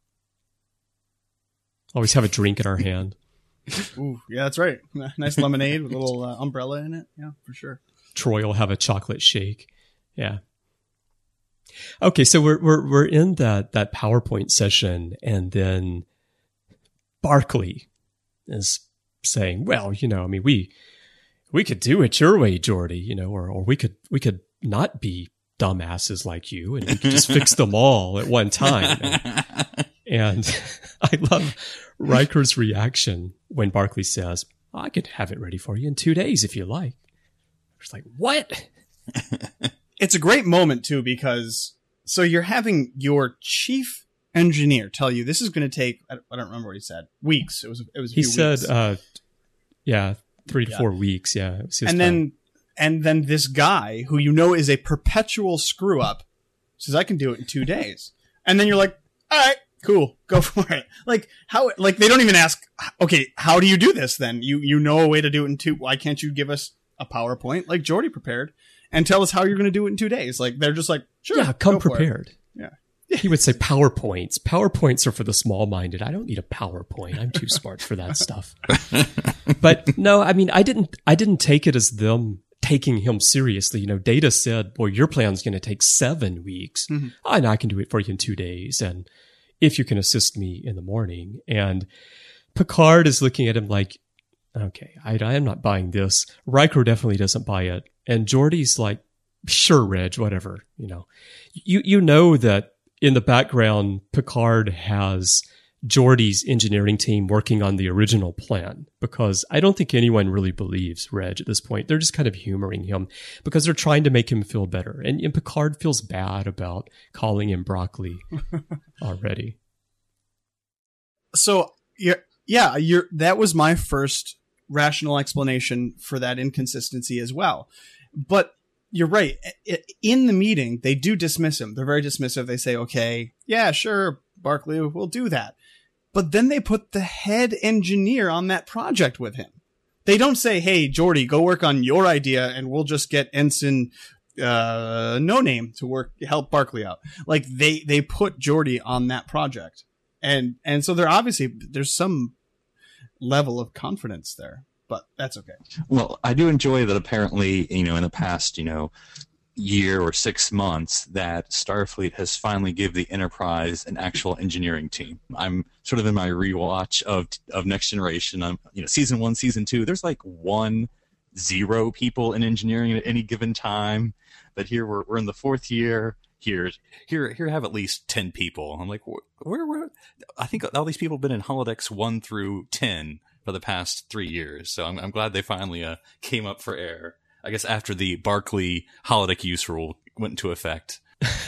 Always have a drink in our hand. Ooh, yeah, that's right. Nice lemonade with a little umbrella in it. Yeah, for sure. Troy will have a chocolate shake. Yeah. Okay, so we're in that PowerPoint session, and then Barclay is saying, "Well, we could do it your way, Geordi, or we could not be dumbasses like you, and we could just fix them all at one time." And I love Riker's reaction when Barclay says, "I could have it ready for you in 2 days if you like." It's like, what? It's a great moment too, because so you're having your chief engineer tell you this is going to take, I don't remember what he said, weeks. It was a few He said, weeks. 3 to 4 weeks. Yeah. It was his And time. then this guy who is a perpetual screw up says, I can do it in 2 days. And then you're like, all right, cool, go for it. Like they don't even ask, okay, how do you do this then? You know a way to do it in 2. Why can't you give us a PowerPoint like Geordi prepared and tell us how you're going to do it in 2 days? Like, they're just like, sure. Yeah, come go for it. prepared. Yeah. He would say PowerPoints. PowerPoints are for the small-minded. I don't need a PowerPoint. I'm too smart for that stuff. But no, I mean, I didn't take it as them taking him seriously. Data said, "Boy, your plan's going to take 7 weeks, and I can do it for you in 2 days. And if you can assist me in the morning." And Picard is looking at him like, "Okay, I am not buying this." Riker definitely doesn't buy it, and Geordi's like, "Sure, Reg, whatever." You know that in the background, Picard has Geordi's engineering team working on the original plan, because I don't think anyone really believes Reg at this point. They're just kind of humoring him because they're trying to make him feel better. And Picard feels bad about calling him broccoli already. So that was my first rational explanation for that inconsistency as well. But you're right. In the meeting, they do dismiss him. They're very dismissive. They say, okay, yeah, sure, Barclay, we'll do that. But then they put the head engineer on that project with him. They don't say, hey, Geordi, go work on your idea and we'll just get Ensign No Name to help Barclay out. Like, they put Geordi on that project. And so there's some level of confidence there. But that's okay. Well, I do enjoy that apparently, in the past, year or 6 months, that Starfleet has finally given the Enterprise an actual engineering team. I'm sort of in my rewatch of Next Generation. I'm, season 1, season 2, there's like one 0 people in engineering at any given time. But here we're in the 4th year. Here have at least 10 people. I'm like, where? I think all these people have been in Holodecks 1 through 10 for the past 3 years. So I'm glad they finally came up for air. I guess after the Barkley holodeck use rule went into effect.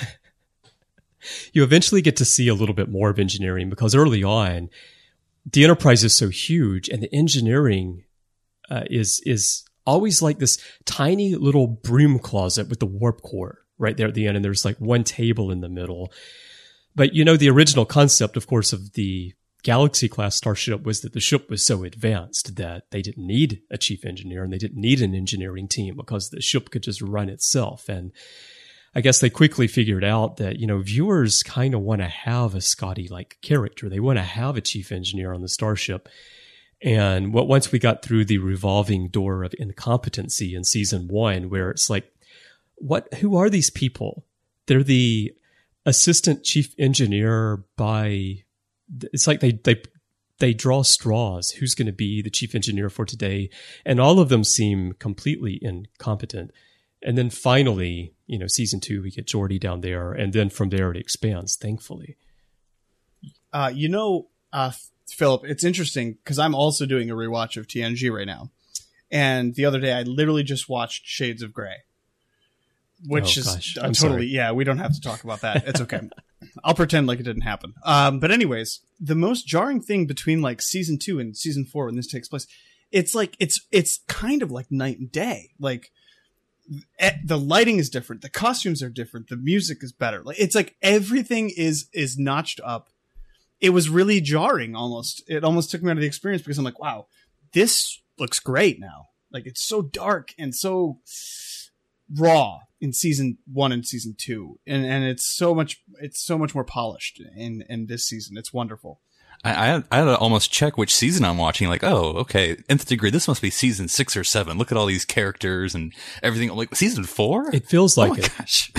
You eventually get to see a little bit more of engineering because early on, the Enterprise is so huge and the engineering is always like this tiny little broom closet with the warp core right there at the end. And there's like one table in the middle. But the original concept, of course, of the Galaxy class starship was that the ship was so advanced that they didn't need a chief engineer and they didn't need an engineering team because the ship could just run itself. And I guess they quickly figured out that, viewers kind of want to have a Scotty-like character. They want to have a chief engineer on the starship. And once we got through the revolving door of incompetency in season 1, where it's like, who are these people? They're the assistant chief engineer it's like they draw straws. Who's going to be the chief engineer for today? And all of them seem completely incompetent. And then finally, season 2, we get Geordi down there. And then from there, it expands, thankfully. Philip, it's interesting because I'm also doing a rewatch of TNG right now. And the other day, I literally just watched Shades of Grey. Which I'm totally, sorry. We don't have to talk about that. It's okay. I'll pretend like it didn't happen. But anyways, the most jarring thing between like season 2 and season 4 when this takes place, it's like, it's kind of like night and day. Like the lighting is different. The costumes are different. The music is better. Like it's like everything is notched up. It was really jarring almost. It almost took me out of the experience because I'm like, wow, this looks great now. Like it's so dark and so raw in season 1 and season 2, and it's so much more polished in this season. It's wonderful. I had to almost check which season I'm watching. Like, oh, okay, Nth Degree. This must be season 6 or 7. Look at all these characters and everything. I'm like, season 4? It feels like it. Gosh.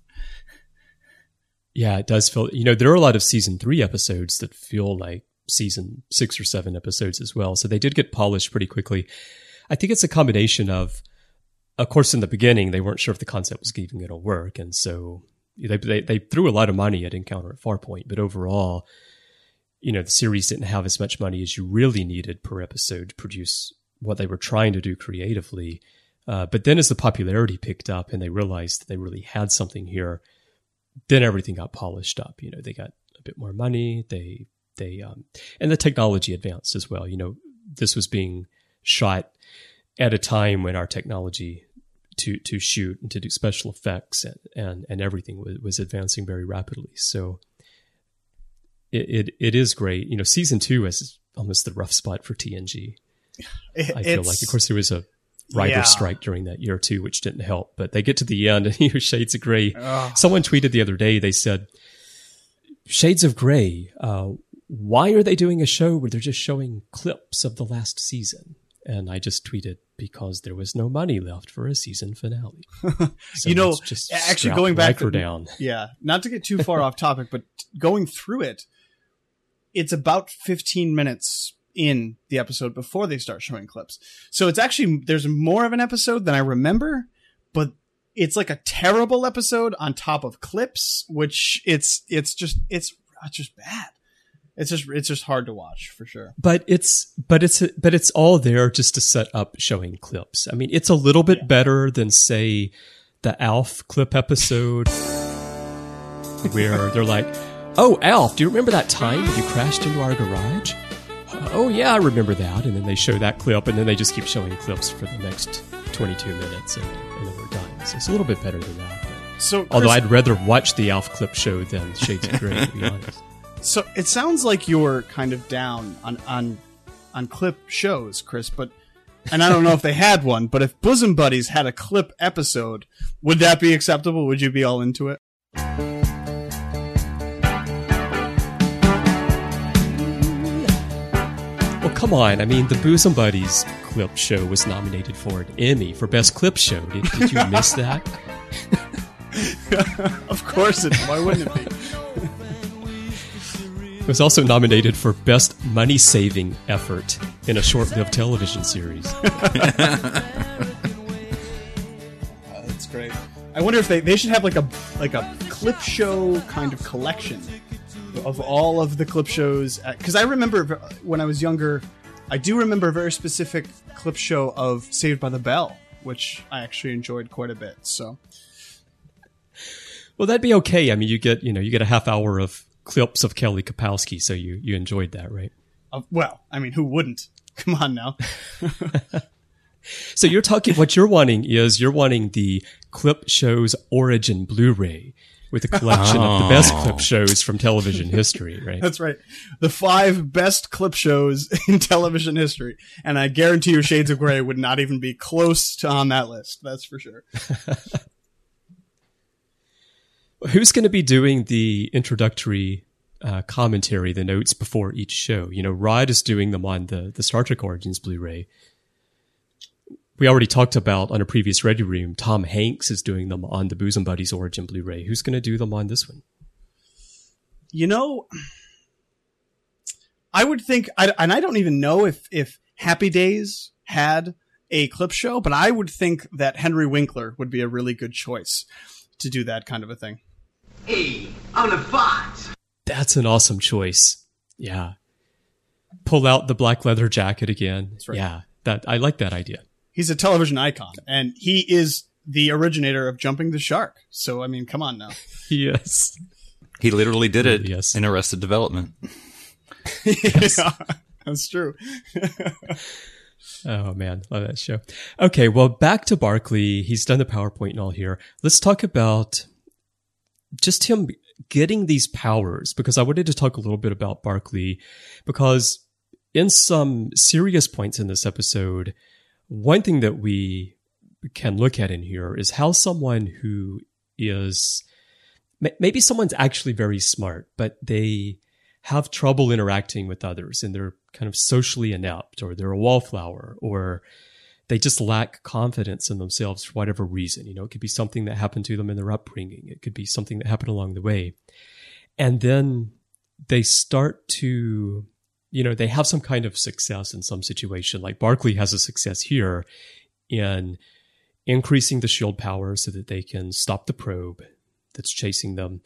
Yeah, it does feel. There are a lot of season 3 episodes that feel like season 6 or 7 episodes as well. So they did get polished pretty quickly. I think it's a combination of course, in the beginning, they weren't sure if the concept was even going to work. And so they threw a lot of money at Encounter at Farpoint. But overall, the series didn't have as much money as you really needed per episode to produce what they were trying to do creatively. But then as the popularity picked up and they realized that they really had something here, then everything got polished up. They got a bit more money. And the technology advanced as well. This was being shot at a time when our technology to shoot and to do special effects and everything was advancing very rapidly. So it is great. Season 2 is almost the rough spot for TNG. I feel like, of course, there was a writer's strike during that year too, which didn't help. But they get to the end and Shades of Grey. Someone tweeted the other day, they said, Shades of Grey, why are they doing a show where they're just showing clips of the last season? And I just tweeted, because there was no money left for a season finale. So just actually going back down. Yeah, not to get too far off topic, but going through it, it's about 15 minutes in the episode before they start showing clips. So it's actually, there's more of an episode than I remember, but it's like a terrible episode on top of clips, which it's just bad. It's just hard to watch for sure. But it's all there just to set up showing clips. I mean, it's a little bit better than, say, the Alf clip episode where they're like, "Oh, Alf, do you remember that time when you crashed into our garage?" "Oh yeah, I remember that." And then they show that clip, and then they just keep showing clips for the next 22 minutes, and then we're done. So it's a little bit better than that. So, although I'd rather watch the Alf clip show than Shades of Grey, to be honest. So it sounds like you're kind of down on clip shows, Chris, and I don't know if they had one, but if Bosom Buddies had a clip episode, would that be acceptable? Would you be all into it? Well, come on. I mean, the Bosom Buddies clip show was nominated for an Emmy for Best Clip Show. Did you miss that? Of course it. Why wouldn't it be? It was also nominated for Best Money-Saving Effort in a Short-Lived Television Series. I wonder if they should have like a clip show kind of collection of all of the clip shows. Because I remember when I was younger, I do remember a very specific clip show of Saved by the Bell, which I actually enjoyed quite a bit. So, well, that'd be okay. I mean, you get a half hour of clips of Kelly Kapowski, so you enjoyed that, right? Well, I mean, who wouldn't? Come on now. So what you're wanting the Clip Shows Origin Blu-ray with a collection of the best clip shows from television history, right? That's right. The 5 best clip shows in television history. And I guarantee you Shades of Grey would not even be close to on that list. That's for sure. Who's going to be doing the introductory commentary, the notes before each show? Rod is doing them on the Star Trek Origins Blu-ray. We already talked about on a previous Ready Room, Tom Hanks is doing them on the Bosom Buddies Origin Blu-ray. Who's going to do them on this one? I would think, and I don't even know if Happy Days had a clip show, but I would think that Henry Winkler would be a really good choice to do that kind of a thing. Hey, I'm the Fox. That's an awesome choice. Yeah. Pull out the black leather jacket again. That's right. Yeah. I like that idea. He's a television icon, and he is the originator of Jumping the Shark. So, I mean, come on now. Yes. He literally did it Yes. in Arrested Development. Yes. Yeah, that's true. Oh, man. Love that show. Okay, well, back to Barclay. He's done the PowerPoint and all here. Let's talk about just him getting these powers, because I wanted to talk a little bit about Barclay, because in some serious points in this episode, one thing that we can look at in here is how someone who is, maybe someone's actually very smart, but they have trouble interacting with others and they're kind of socially inept, or they're a wallflower, or they just lack confidence in themselves for whatever reason. It could be something that happened to them in their upbringing. It could be something that happened along the way. And then they start to, they have some kind of success in some situation. Like Barclay has a success here in increasing the shield power so that they can stop the probe that's chasing them.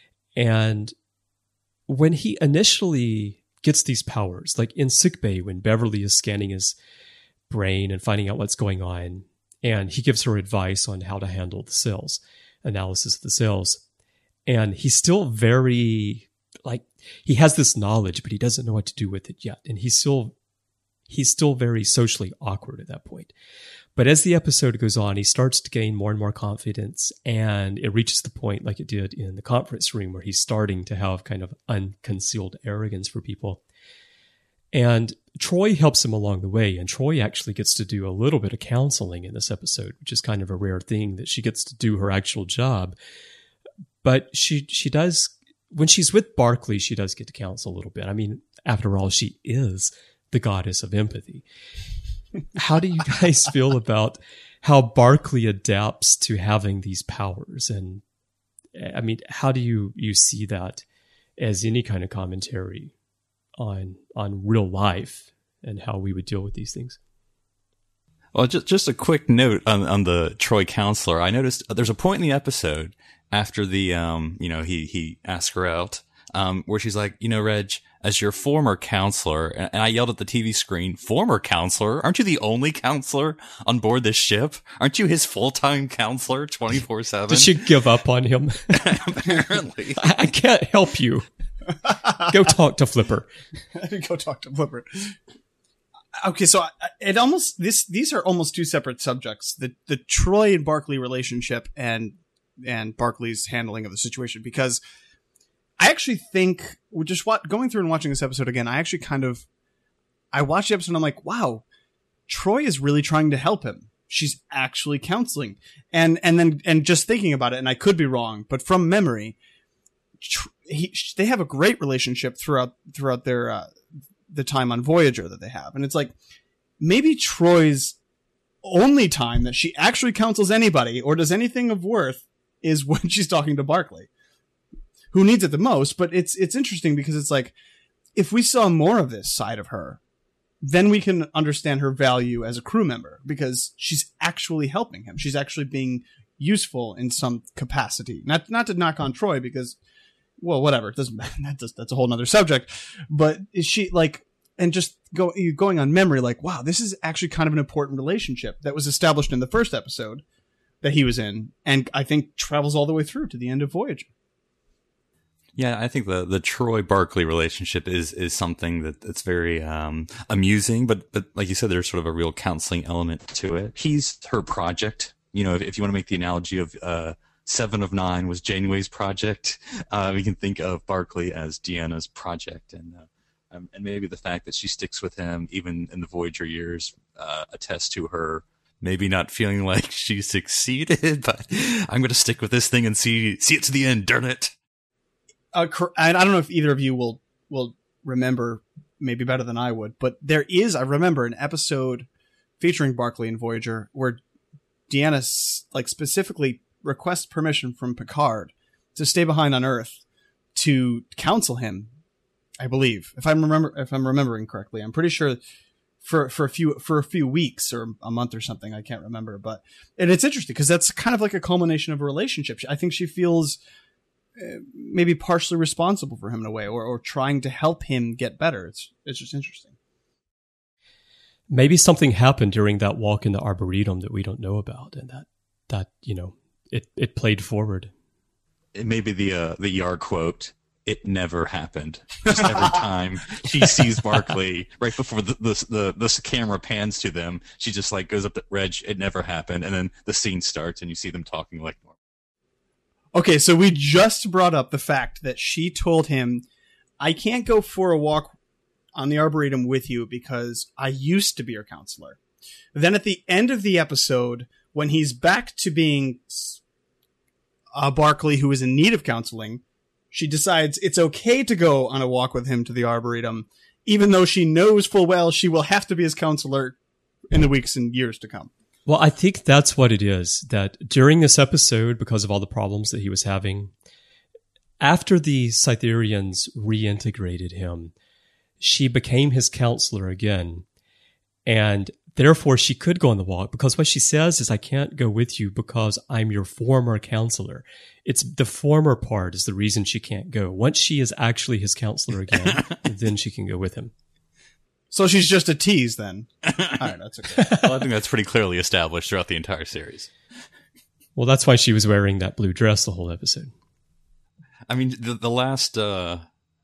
And when he initially gets these powers, like in sickbay, when Beverly is scanning his brain and finding out what's going on, and he gives her advice on how to handle the cells, analysis of the cells. And he's still very, he has this knowledge, but he doesn't know what to do with it yet. And he's still very socially awkward at that point. But as the episode goes on, he starts to gain more and more confidence, and it reaches the point like it did in the conference room where he's starting to have kind of unconcealed arrogance for people. And Troy helps him along the way, and Troy actually gets to do a little bit of counseling in this episode, which is kind of a rare thing that she gets to do her actual job. But she does, when she's with Barclay, she does get to counsel a little bit. I mean, after all, she is the goddess of empathy. How do you guys feel about how Barclay adapts to having these powers? And I mean, how do you see that as any kind of commentary on real life and how we would deal with these things? Well, just a quick note on the Troy counselor. I noticed there's a point in the episode after the, he asks her out, where she's like, Reg, as your former counselor, and I yelled at the TV screen, former counselor? Aren't you the only counselor on board this ship? Aren't you his full-time counselor 24/7? Did she give up on him? Apparently. I can't help you. Go talk to Flipper. Go talk to Flipper. Okay, so these are almost two separate subjects: the Troy and Barclay relationship and Barclay's handling of the situation. Because I actually think, going through and watching this episode again, I watched the episode and I'm like, wow, Troy is really trying to help him. She's actually counseling, and just thinking about it, and I could be wrong, but from memory, they have a great relationship throughout their the time on Voyager that they have. And it's like, maybe Troy's only time that she actually counsels anybody or does anything of worth is when she's talking to Barclay, who needs it the most. But it's interesting because it's like, if we saw more of this side of her, then we can understand her value as a crew member, because she's actually helping him. She's actually being useful in some capacity. Not to knock on Troy because, well, whatever. It doesn't that's a whole nother subject. But is she like, and just going on memory, like, wow, this is actually kind of an important relationship that was established in the first episode that he was in, and I think travels all the way through to the end of Voyager. Yeah, I think the Troy Barclay relationship is something that's very amusing, but like you said, there's sort of a real counseling element to it. He's her project. You know, if you want to make the analogy of 7 of 9 was Janeway's project, we can think of Barclay as Deanna's project, and maybe the fact that she sticks with him even in the Voyager years attests to her maybe not feeling like she succeeded, but I'm going to stick with this thing and see it to the end. Darn it. And I don't know if either of you will remember, maybe better than I would, but I remember an episode featuring Barclay and Voyager where Deanna like specifically requests permission from Picard to stay behind on Earth to counsel him, I believe, if I'm remembering correctly. I'm pretty sure for a few weeks or a month or something. I can't remember, and it's interesting because that's kind of like a culmination of a relationship. I think she feels maybe partially responsible for him in a way, or trying to help him get better. It's just interesting. Maybe something happened during that walk in the Arboretum that we don't know about, and that it played forward. It may be the Yar quote. It never happened. Just every time she sees Barclay, right before the camera pans to them, she just like goes up to Reg. It never happened, and then the scene starts, and you see them talking like normal. Okay, so we just brought up the fact that she told him, I can't go for a walk on the Arboretum with you because I used to be your counselor. Then at the end of the episode, when he's back to being Barclay who is in need of counseling, she decides it's okay to go on a walk with him to the Arboretum, even though she knows full well she will have to be his counselor in the weeks and years to come. Well, I think that's what it is, that during this episode, because of all the problems that he was having, after the Cytherians reintegrated him, she became his counselor again. And therefore, she could go on the walk, because what she says is, I can't go with you because I'm your former counselor. It's the former part is the reason she can't go. Once she is actually his counselor again, then she can go with him. So she's just a tease then. All right, that's okay. Well, I think that's pretty clearly established throughout the entire series. Well, that's why she was wearing that blue dress the whole episode. I mean, the last, her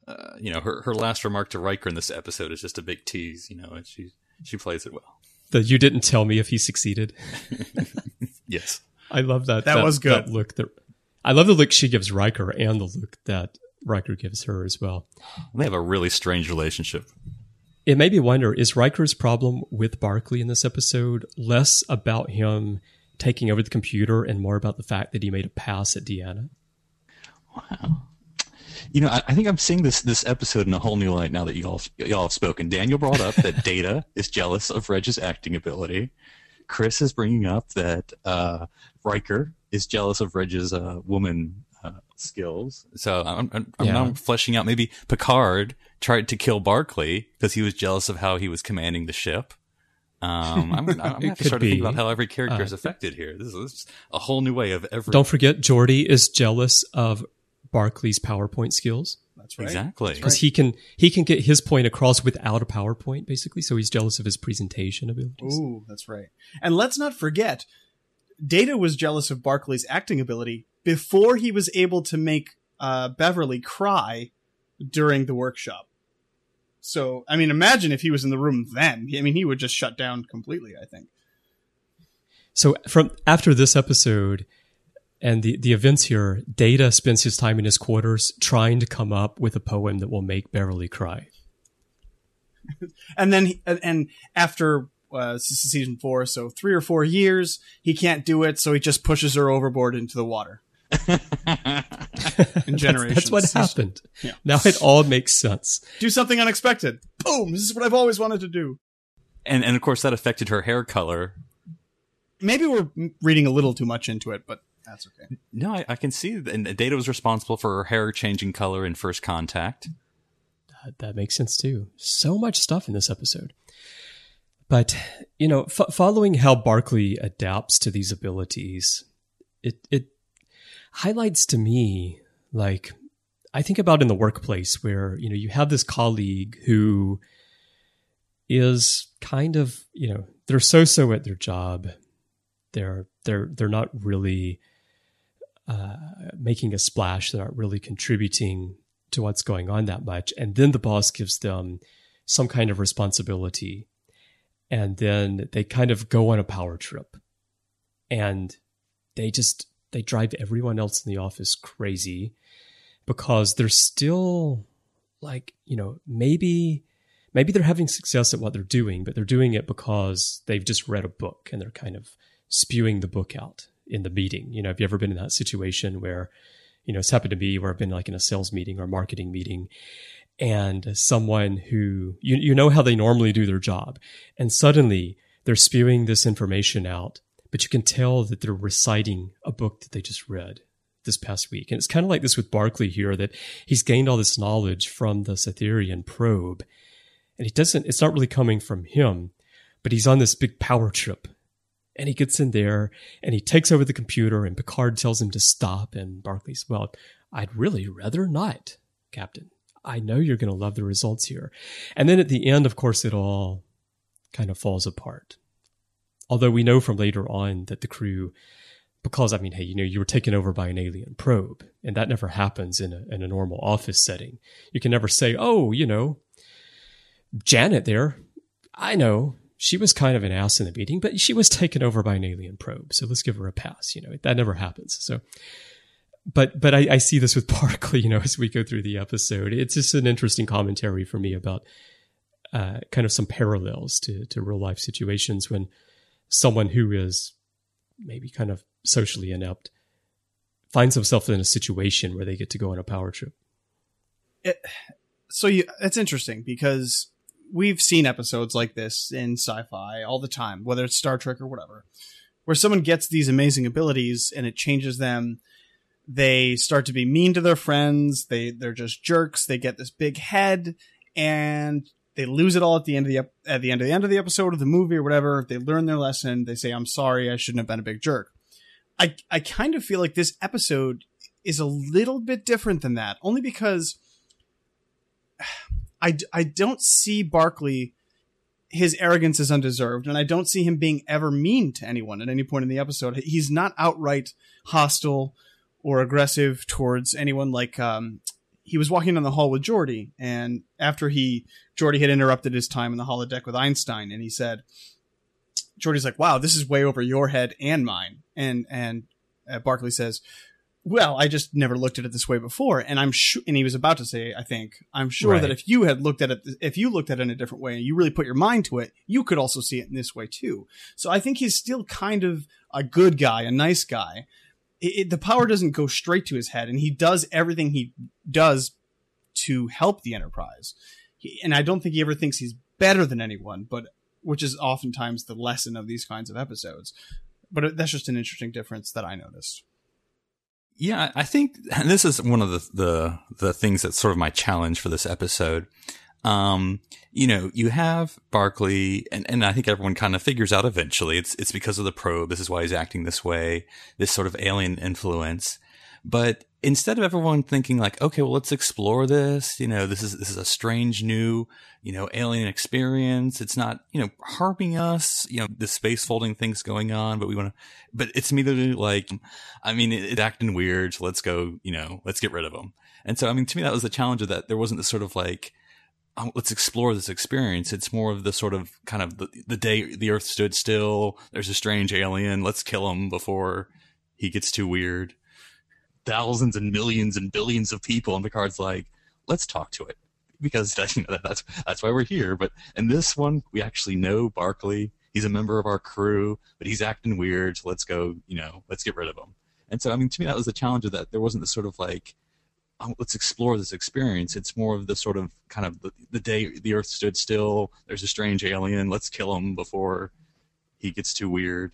last remark to Riker in this episode is just a big tease, and she plays it well. You didn't tell me if he succeeded. Yes. I love that. That was good. That look I love the look she gives Riker and the look that Riker gives her as well. They have a really strange relationship. It made me wonder, is Riker's problem with Barclay in this episode less about him taking over the computer and more about the fact that he made a pass at Deanna? Wow. I think I'm seeing this episode in a whole new light now that y'all have spoken. Daniel brought up that Data is jealous of Reg's acting ability. Chris is bringing up that Riker is jealous of Reg's woman skills. So I'm now fleshing out maybe Picard tried to kill Barclay because he was jealous of how he was commanding the ship. I'm going to have to start to think about how every character is affected here. This is a whole new way of every... Don't forget, Geordi is jealous of Barclay's PowerPoint skills. That's right. Exactly. Because he can get his point across without a PowerPoint, basically, so he's jealous of his presentation abilities. Ooh, that's right. And let's not forget, Data was jealous of Barclay's acting ability before he was able to make Beverly cry during the workshop. So, I mean, imagine if he was in the room then. I mean, he would just shut down completely, I think. So, after this episode and the events here, Data spends his time in his quarters trying to come up with a poem that will make Beverly cry. And then, and after this is season 4, so 3 or 4 years, he can't do it, so he just pushes her overboard into the water. In generations. That's what happened. Yeah. Now it all makes sense. Do something unexpected. Boom! This is what I've always wanted to do. And of course that affected her hair color. Maybe we're reading a little too much into it, but that's okay. No, I can see. And Data was responsible for her hair changing color in First Contact. That makes sense too. So much stuff in this episode. But, following how Barclay adapts to these abilities, it highlights to me, like, I think about in the workplace where, you have this colleague who is kind of, they're so-so at their job. They're not really making a splash. They're not really contributing to what's going on that much. And then the boss gives them some kind of responsibility. And then they kind of go on a power trip. And they drive everyone else in the office crazy because they're still like, maybe they're having success at what they're doing, but they're doing it because they've just read a book and they're kind of spewing the book out in the meeting. Have you ever been in that situation where, it's happened to me where I've been like in a sales meeting or marketing meeting and someone who, you know how they normally do their job, and suddenly they're spewing this information out, but you can tell that they're reciting a book that they just read this past week. And it's kind of like this with Barclay here, that he's gained all this knowledge from the Cytherean probe. And it's not really coming from him, but he's on this big power trip. And he gets in there and he takes over the computer and Picard tells him to stop. And Barclay's, well, I'd really rather not, Captain. I know you're going to love the results here. And then at the end, of course, it all kind of falls apart. Although we know from later on that the crew, because, hey, you were taken over by an alien probe, and that never happens in a normal office setting. You can never say, oh, Janet there, I know she was kind of an ass in the meeting, but she was taken over by an alien probe, so let's give her a pass. That never happens. So, but I see this with Barclay, as we go through the episode. It's just an interesting commentary for me about kind of some parallels to real life situations when someone who is maybe kind of socially inept finds himself in a situation where they get to go on a power trip. It's interesting because we've seen episodes like this in sci-fi all the time, whether it's Star Trek or whatever, where someone gets these amazing abilities and it changes them. They start to be mean to their friends. They're just jerks. They get this big head and they lose it all at the end of the episode of the movie or whatever. They learn their lesson. They say, I'm sorry, I shouldn't have been a big jerk. I kind of feel like this episode is a little bit different than that, only because I don't see Barclay, his arrogance is undeserved, and I don't see him being ever mean to anyone at any point in the episode. He's not outright hostile or aggressive towards anyone. Like, he was walking down the hall with Geordi, and after Geordi had interrupted his time in the holodeck with Einstein, and he said, Geordi's like, wow, this is way over your head and mine. And Barclay says, well, I just never looked at it this way before. And I'm sure, and he was about to say, I'm sure that if you looked at it in a different way and you really put your mind to it, you could also see it in this way too. So I think he's still kind of a good guy, a nice guy. The power doesn't go straight to his head, and he does everything he does to help the Enterprise. And I don't think he ever thinks he's better than anyone, which is oftentimes the lesson of these kinds of episodes. But that's just an interesting difference that I noticed. Yeah, I think this is one of the things that's sort of my challenge for this episode. You have Barclay, and I think everyone kind of figures out eventually it's because of the probe. This is why he's acting this way, this sort of alien influence. But instead of everyone thinking like, okay, well, let's explore this, this is a strange new, alien experience. It's not, harming us, the space folding thing's going on, but it's immediately like, it's acting weird. So let's go, let's get rid of them. And so, to me, that was the challenge of that. There wasn't this sort of like, let's explore this experience. It's more of the sort of kind of the day the Earth stood still. There's a strange alien. Let's kill him before he gets too weird. Thousands and millions and billions of people, and Picard's like, let's talk to it, because that's why we're here. But in this one, we actually know Barclay. He's a member of our crew, but he's acting weird. So let's go, let's get rid of him. And so, to me, that was the challenge of that. There wasn't this sort of like, let's explore this experience. It's more of the sort of kind of the day the Earth stood still. There's a strange alien. Let's kill him before he gets too weird.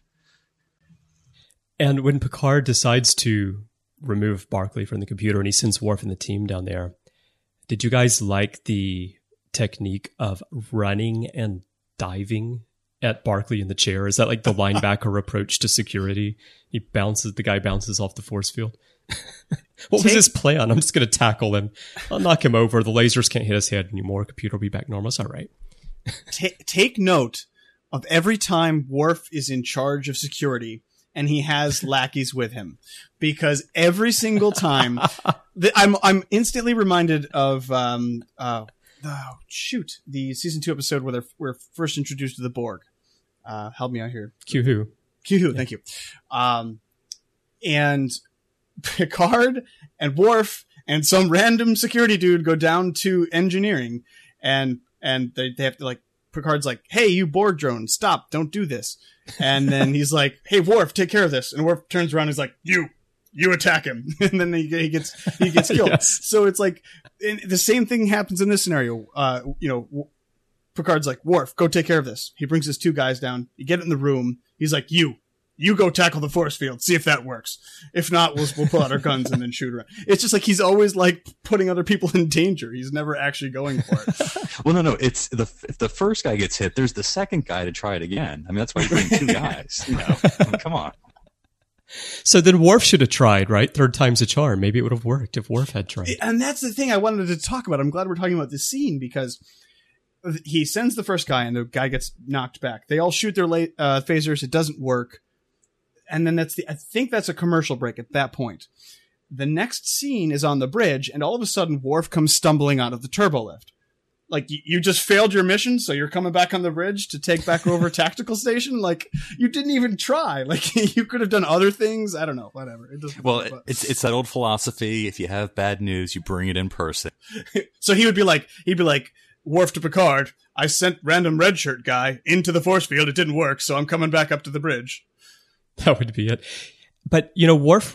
And when Picard decides to remove Barclay from the computer and he sends Worf and the team down there, did you guys like the technique of running and diving at Barkley in the chair? Is that like the linebacker approach to security? The guy bounces off the force field. What was his plan? I'm just going to tackle him. I'll knock him over. The lasers can't hit his head anymore. Computer will be back normal. It's all right. Take note of every time Worf is in charge of security and he has lackeys with him, because every single time I'm instantly reminded of the season 2 episode where we're first introduced to the Borg. Help me out here. Q-Who. Q-Who, thank you. And Picard and Worf and some random security dude go down to engineering, and they have to, like, Picard's like, "Hey, you Borg drone, stop, don't do this." And then he's like, "Hey, Worf, take care of this." And Worf turns around and is like, You attack him. And then he gets killed. Yes. So it's like, the same thing happens in this scenario. Picard's like, "Worf, go take care of this." He brings his 2 guys down. You get in the room. He's like, You go tackle the force field. See if that works. If not, we'll pull out our guns and then shoot around. It's just like he's always like putting other people in danger. He's never actually going for it. Well, no. It's if the first guy gets hit, there's the second guy to try it again. I mean, that's why you bring 2 guys. I mean, come on. So then Worf should have tried, right? 3rd time's a charm. Maybe it would have worked if Worf had tried. And that's the thing I wanted to talk about. I'm glad we're talking about this scene, because he sends the first guy and the guy gets knocked back. They all shoot their phasers. It doesn't work. And then I think that's a commercial break at that point. The next scene is on the bridge, and all of a sudden Worf comes stumbling out of the turbo lift. Like, you just failed your mission, so you're coming back on the bridge to take back over Tactical Station? Like, you didn't even try. Like, you could have done other things. I don't know, whatever. It's that old philosophy. If you have bad news, you bring it in person. So he'd be like, Worf to Picard, "I sent random red shirt guy into the force field. It didn't work, so I'm coming back up to the bridge." That would be it. But, Worf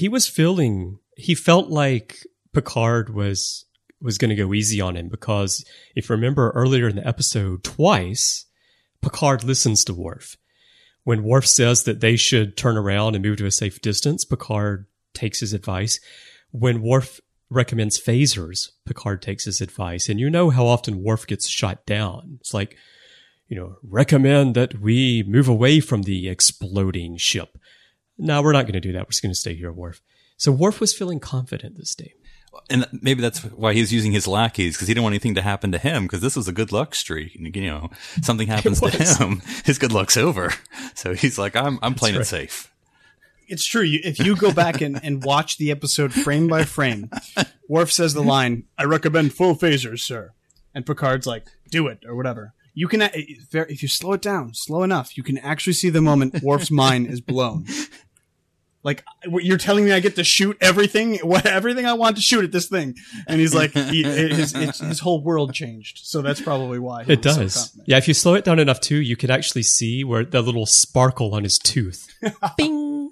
he felt like Picard was going to go easy on him, because if you remember earlier in the episode, twice, Picard listens to Worf. When Worf says that they should turn around and move to a safe distance, Picard takes his advice. When Worf recommends phasers, Picard takes his advice. And you know how often Worf gets shot down. It's like, recommend that we move away from the exploding ship. No, we're not going to do that. We're just going to stay here, Worf. So Worf was feeling confident this day. And maybe that's why he was using his lackeys, because he didn't want anything to happen to him, because this was a good luck streak. Something happens to him, his good luck's over. So he's like, I'm playing it safe. It's true. If you go back and watch the episode frame by frame, Worf says the line, "I recommend full phasers, sir." And Picard's like, "Do it," or whatever. You can, if you slow it down, slow enough, you can actually see the moment Worf's mind is blown. Like, you're telling me I get to shoot everything I want to shoot at this thing. And he's like, his whole world changed. So that's probably why. It does. Yeah, if you slow it down enough too, you can actually see where the little sparkle on his tooth. Bing!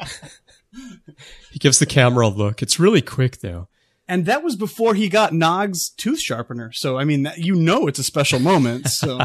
He gives the camera a look. It's really quick though. And that was before he got Nog's tooth sharpener. So, I mean, it's a special moment. So,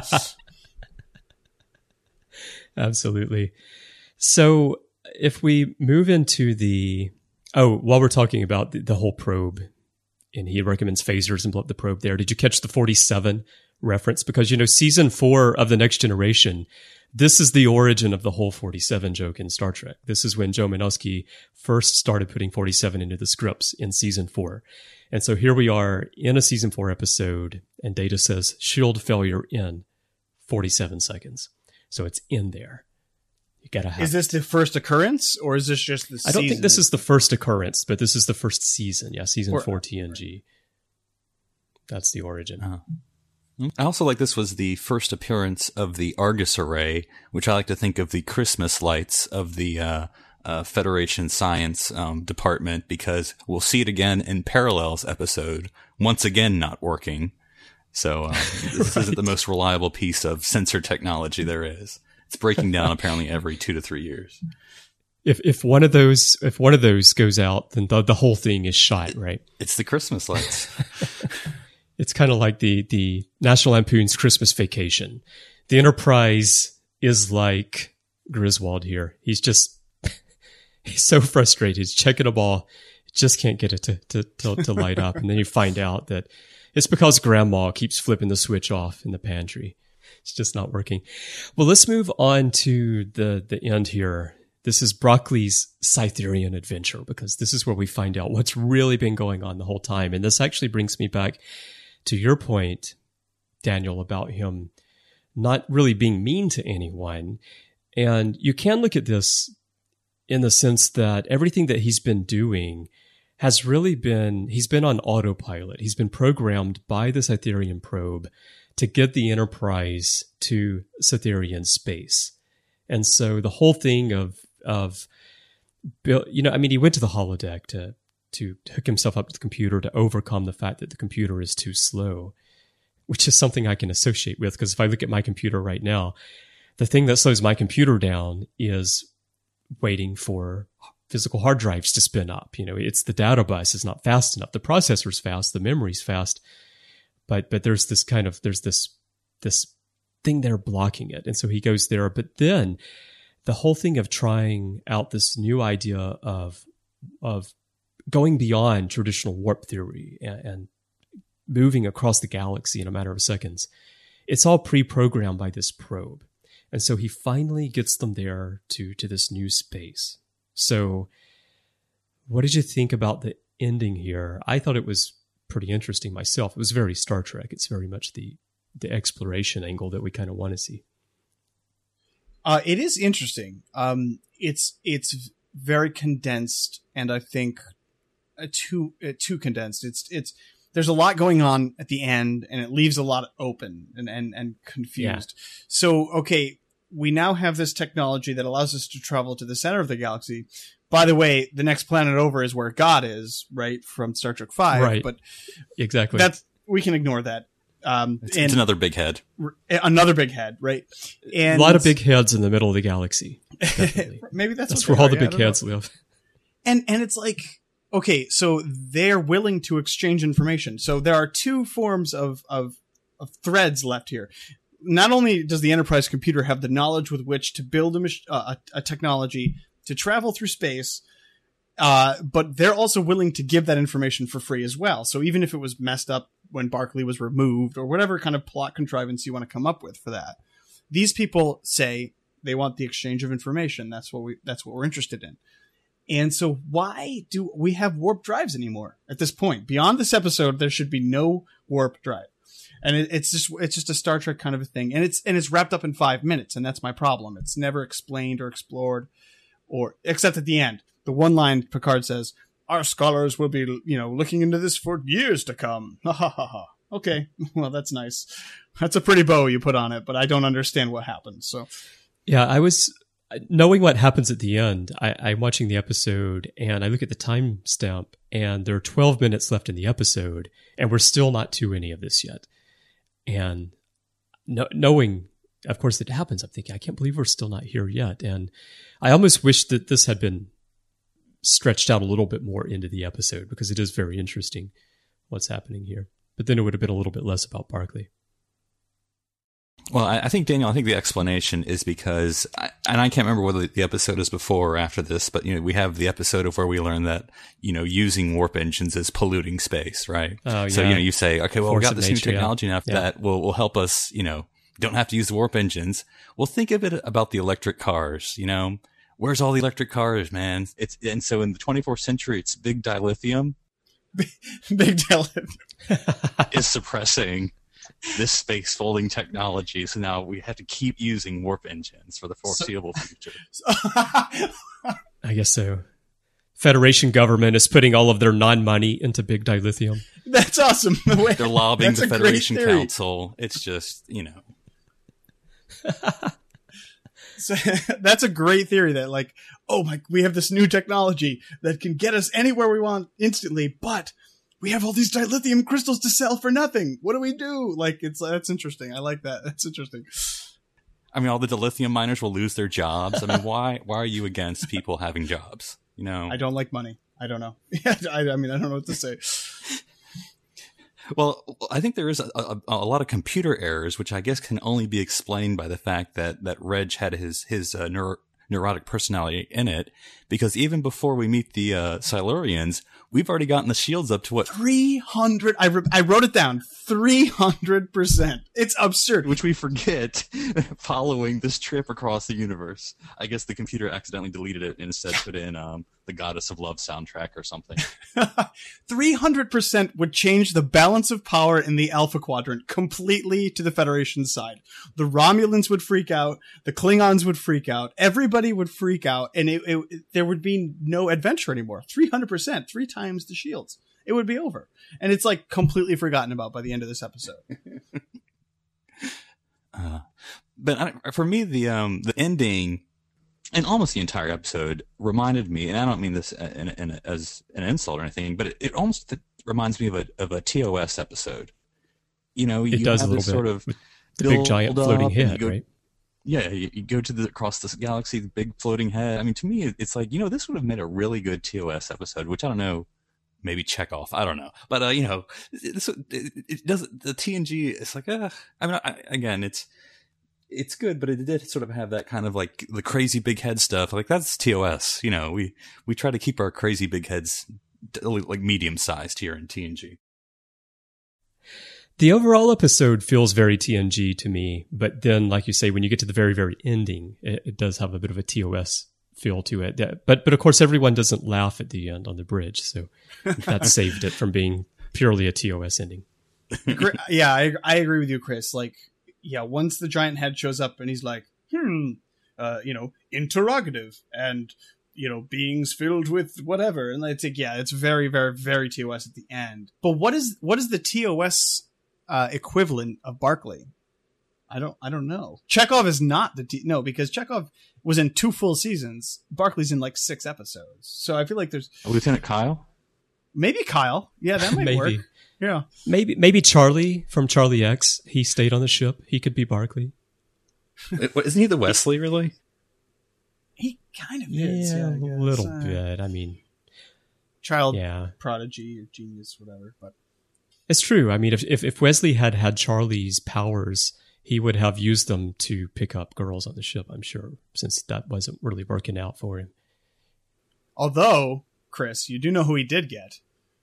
absolutely. So, if we move into while we're talking about the whole probe, and he recommends phasers and blow up the probe there, did you catch the 47 reference? Because, season 4 of The Next Generation, this is the origin of the whole 47 joke in Star Trek. This is when Joe Menosky first started putting 47 into the scripts in season 4. And so here we are in a season 4 episode, and Data says shield failure in 47 seconds. So it's in there. You gotta have. Is this the first occurrence, or is this just the season? I don't think this is the first occurrence, but this is the first season. Yeah, season 4 TNG. That's the origin. I also like this was the first appearance of the Argus array, which I like to think of the Christmas lights of the Federation Science Department, because we'll see it again in Parallels episode, once again not working. So this isn't the most reliable piece of sensor technology there is. It's breaking down apparently every 2 to 3 years. If one of those goes out, then the whole thing is shot, right? It's the Christmas lights. It's kind of like the National Lampoon's Christmas Vacation. The Enterprise is like Griswold here. He's so frustrated. He's checking a ball, just can't get it to light up. And then you find out that it's because Grandma keeps flipping the switch off in the pantry. It's just not working. Well, let's move on to the end here. This is Broccoli's Cytherian adventure, because this is where we find out what's really been going on the whole time. And this actually brings me back to your point, Daniel, about him not really being mean to anyone. And you can look at this in the sense that everything that he's been doing has really been, he's been on autopilot. He's been programmed by the Cytherian probe to get the Enterprise to Cytherian space. And so the whole thing of he went to the holodeck to hook himself up to the computer to overcome the fact that the computer is too slow, which is something I can associate with, because if I look at my computer right now, the thing that slows my computer down is waiting for physical hard drives to spin up. It's the data bus is not fast enough. The processor's fast, the memory's fast, but there's this thing there blocking it. And so he goes there, but then the whole thing of trying out this new idea of going beyond traditional warp theory and moving across the galaxy in a matter of seconds, it's all pre-programmed by this probe. And so he finally gets them there to this new space. So what did you think about the ending here? I thought it was pretty interesting myself. It was very Star Trek. It's very much the exploration angle that we kind of want to see. It is interesting. It's very condensed, and I think too condensed. It's there's a lot going on at the end, and it leaves a lot open and confused. Yeah. So, okay, we now have this technology that allows us to travel to the center of the galaxy. By the way, the next planet over is where God is, right, from Star Trek V. Right. But exactly. We can ignore that. It's another big head. Another big head, right? And a lot of big heads in the middle of the galaxy. Maybe that's where all the big heads live. And it's like, okay, so they're willing to exchange information. So there are two forms of threads left here. Not only does the Enterprise computer have the knowledge with which to build a technology to travel through space, but they're also willing to give that information for free as well. So even if it was messed up when Barclay was removed, or whatever kind of plot contrivance you want to come up with for that, these people say they want the exchange of information. That's what we're interested in. And so why do we have warp drives anymore at this point? Beyond this episode, there should be no warp drive. And it's just a Star Trek kind of a thing. And it's wrapped up in 5 minutes, and that's my problem. It's never explained or explored, or except at the end. The one line Picard says, "Our scholars will be, looking into this for years to come." Ha ha ha ha. Okay, well, that's nice. That's a pretty bow you put on it, but I don't understand what happened. So, yeah, I was knowing what happens at the end. I'm watching the episode, and I look at the timestamp, and there are 12 minutes left in the episode, and we're still not to any of this yet. And knowing, of course, that it happens, I'm thinking, I can't believe we're still not here yet. And I almost wish that this had been stretched out a little bit more into the episode, because it is very interesting what's happening here. But then it would have been a little bit less about Barclay. Well, I think, Daniel, I think the explanation is because, and I can't remember whether the episode is before or after this, but, we have the episode of where we learn that, using warp engines is polluting space, right? Oh, yeah. So, you say, okay, well, we got this new technology now that will help us, don't have to use the warp engines. Well, think of it about the electric cars, Where's all the electric cars, man? And so in the 24th century, it's big dilithium. Big dilithium is suppressing this space folding technology. So now we have to keep using warp engines for the foreseeable future. I guess so. Federation government is putting all of their non-money into big dilithium. That's awesome. They're lobbying the Federation Council. It's just, So that's a great theory that we have this new technology that can get us anywhere we want instantly, but we have all these dilithium crystals to sell for nothing. What do we do? That's interesting. I like that. That's interesting. I mean, all the dilithium miners will lose their jobs. I mean, why are you against people having jobs? I don't like money. I don't know. I don't know what to say. Well, I think there is a lot of computer errors, which I guess can only be explained by the fact that Reg had his neurotic personality in it, because even before we meet the Silurians, we've already gotten the shields up to what? 300. I wrote it down. 300%. It's absurd. Which we forget following this trip across the universe. I guess the computer accidentally deleted it and instead put in the Goddess of Love soundtrack or something. 300% would change the balance of power in the Alpha Quadrant completely to the Federation side. The Romulans would freak out. The Klingons would freak out. Everybody would freak out. And there would be no adventure anymore. 300%. 3 times the shields. It would be over. And it's like completely forgotten about by the end of this episode. But for me, the ending and almost the entire episode reminded me, and I don't mean this as an insult or anything, but it almost reminds me of a TOS episode. You know, it you does have a little this bit sort of with the big giant floating head, go, right? Yeah, you go to across the galaxy, the big floating head. I mean, to me, it's like, this would have made a really good TOS episode, which I don't know. Maybe Chekhov, I don't know, but it doesn't. The TNG, it's like, I mean, again, it's good, but it did sort of have that kind of like the crazy big head stuff. Like that's TOS. We try to keep our crazy big heads like medium sized here in TNG. The overall episode feels very TNG to me, but then, like you say, when you get to the very, very ending, it does have a bit of a TOS feel to it. But of course, everyone doesn't laugh at the end on the bridge, so that saved it from being purely a TOS ending. Yeah, I agree with you, Chris. Like, yeah, once the giant head shows up and he's like, interrogative and, beings filled with whatever. And it's like, yeah, it's very, very, very TOS at the end. But what is the TOS equivalent of Barclay? I don't know. Chekhov is not no, because Chekhov was in 2 full seasons. Barclay's in like 6 episodes. So I feel like there's Lieutenant Kyle. Maybe Kyle. Yeah, that might work. Yeah. Maybe Charlie from Charlie X. He stayed on the ship. He could be Barclay. Isn't he the Wesley, really? He kind of is. Yeah, I a little bit. I mean, child prodigy or genius, whatever. But it's true. I mean, if Wesley had Charlie's powers, he would have used them to pick up girls on the ship, I'm sure, since that wasn't really working out for him. Although, Chris, you do know who he did get.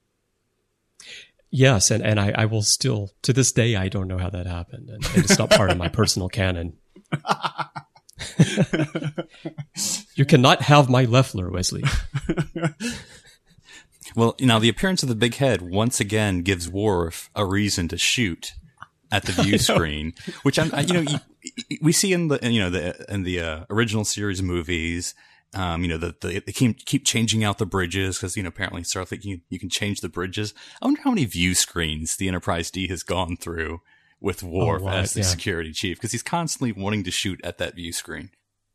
Yes, and I will still, to this day, I don't know how that happened. And it's not part of my personal canon. You cannot have my Leffler, Wesley. Well, the appearance of the big head once again gives Worf a reason to shoot at the view screen, which we see in the original series movies. They keep changing out the bridges because apparently Starfleet you can change the bridges. I wonder how many view screens the Enterprise D has gone through with Worf as the security chief, because he's constantly wanting to shoot at that view screen.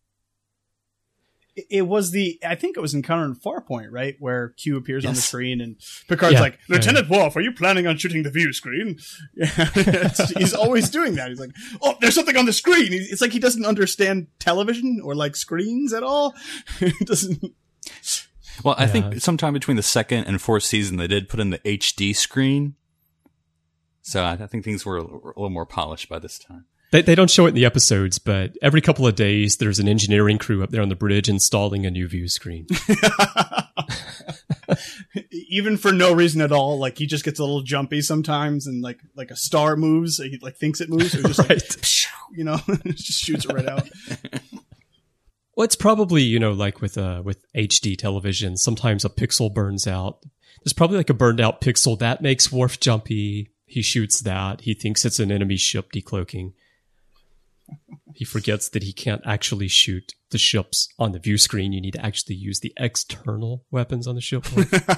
It was I think it was Encounter in Farpoint, right? Where Q appears on the screen and Picard's like, Lieutenant Worf, are you planning on shooting the view screen? He's always doing that. He's like, oh, there's something on the screen. It's like he doesn't understand television or like screens at all. He doesn't. Well, I think sometime between the 2nd and 4th season, they did put in the HD screen. So I think things were a little more polished by this time. They don't show it in the episodes, but every couple of days, there's an engineering crew up there on the bridge installing a new view screen. Even for no reason at all. Like, he just gets a little jumpy sometimes, and like a star moves. He like thinks it moves. So he just just shoots it right out. Well, it's probably, like with HD television, sometimes a pixel burns out. There's probably like a burned out pixel that makes Worf jumpy. He shoots that. He thinks it's an enemy ship decloaking. He forgets that he can't actually shoot the ships on the view screen. You need to actually use the external weapons on the ship.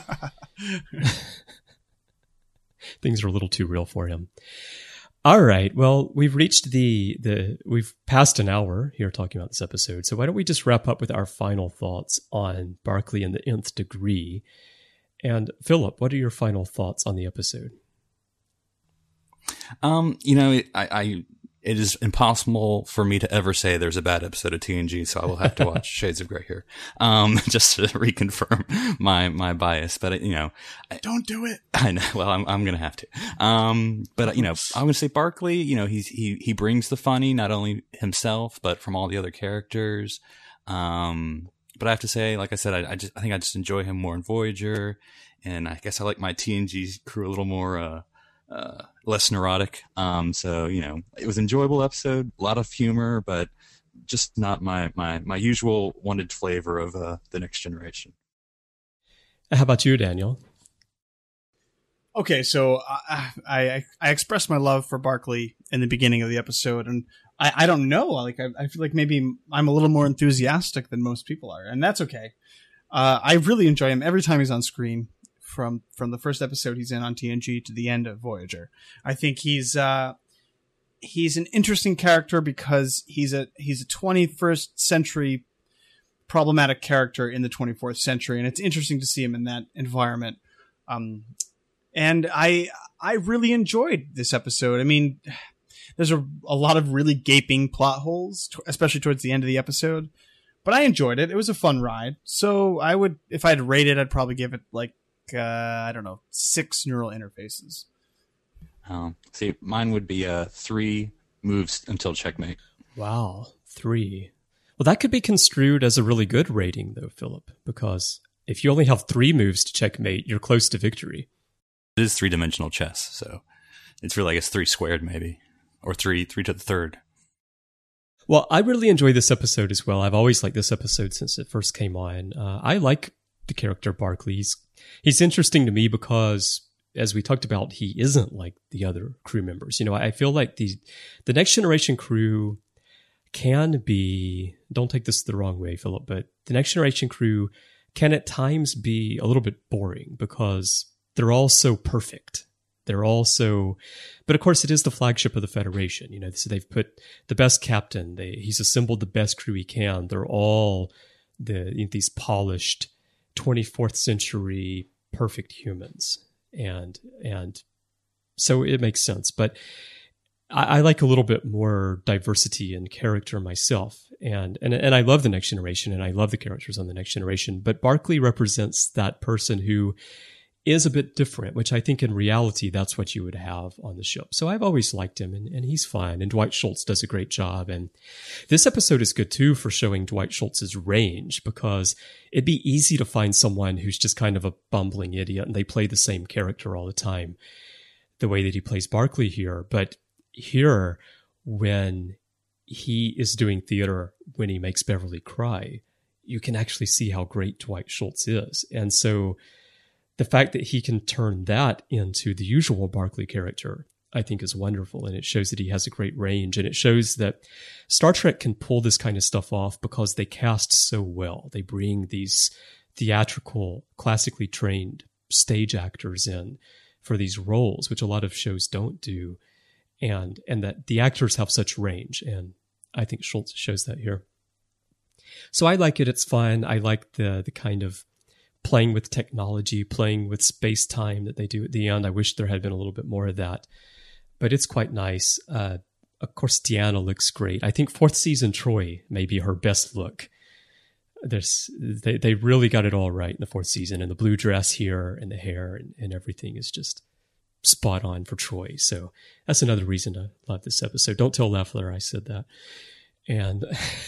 Things are a little too real for him. All right. Well, we've reached we've passed an hour here talking about this episode. So why don't we just wrap up with our final thoughts on Barclay and the Nth Degree? And Philip, what are your final thoughts on the episode? It is impossible for me to ever say there's a bad episode of TNG, so I will have to watch Shades of Grey here, just to reconfirm my bias. But don't do it. I know. Well, I'm gonna have to. But I'm gonna say Barclay. He brings the funny, not only himself but from all the other characters. But I have to say, like I said, I think I just enjoy him more in Voyager, and I guess I like my TNG crew a little more less neurotic. So it was an enjoyable episode, a lot of humor, but just not my usual wanted flavor of the Next Generation. How about you, Daniel? Okay, so I expressed my love for Barclay in the beginning of the episode, and I don't know, like I feel like maybe I'm a little more enthusiastic than most people are, and that's okay. I really enjoy him every time he's on screen, from the first episode he's in on TNG to the end of Voyager. I think he's an interesting character because he's a 21st century problematic character in the 24th century, and it's interesting to see him in that environment. And I really enjoyed this episode. I mean, there's a lot of really gaping plot holes, especially towards the end of the episode, but I enjoyed it. It was a fun ride. So I would, if I had to rate it, I'd probably give it like, 6 neural interfaces. See, mine would be 3 moves until checkmate. Wow, 3. Well, that could be construed as a really good rating, though, Philip, because if you only have 3 moves to checkmate, you're close to victory. It is 3-dimensional chess, so it's really, I guess, 3 squared maybe, or 3 to the third. Well, I really enjoy this episode as well. I've always liked this episode since it first came on. I like the character Barclay. He's interesting to me because, as we talked about, he isn't like the other crew members. I feel like the Next Generation crew can be, don't take this the wrong way, Philip, but the Next Generation crew can at times be a little bit boring because they're all so perfect. They're all so, but of course it is the flagship of the Federation. So they've put the best captain. He's assembled the best crew he can. They're all these polished 24th century perfect humans. And so it makes sense. But I like a little bit more diversity in character myself. And I love the Next Generation, and I love the characters on the Next Generation. But Barclay represents that person who is a bit different, which I think in reality, that's what you would have on the ship. So I've always liked him, and he's fine. And Dwight Schultz does a great job. And this episode is good, too, for showing Dwight Schultz's range, because it'd be easy to find someone who's just kind of a bumbling idiot, and they play the same character all the time, the way that he plays Barclay here. But here, when he is doing theater, when he makes Beverly cry, you can actually see how great Dwight Schultz is. And so the fact that he can turn that into the usual Barclay character, I think, is wonderful. And it shows that he has a great range. And it shows that Star Trek can pull this kind of stuff off because they cast so well. They bring these theatrical, classically trained stage actors in for these roles, which a lot of shows don't do. And that the actors have such range. And I think Schultz shows that here. So I like it. It's fun. I like the kind of playing with technology, playing with space-time that they do at the end. I wish there had been a little bit more of that, but it's quite nice. Of course, Deanna looks great. I think 4th season Troy may be her best look. They really got it all right in the 4th season, and the blue dress here and the hair and everything is just spot on for Troy. So that's another reason to love this episode. Don't tell Leffler I said that. And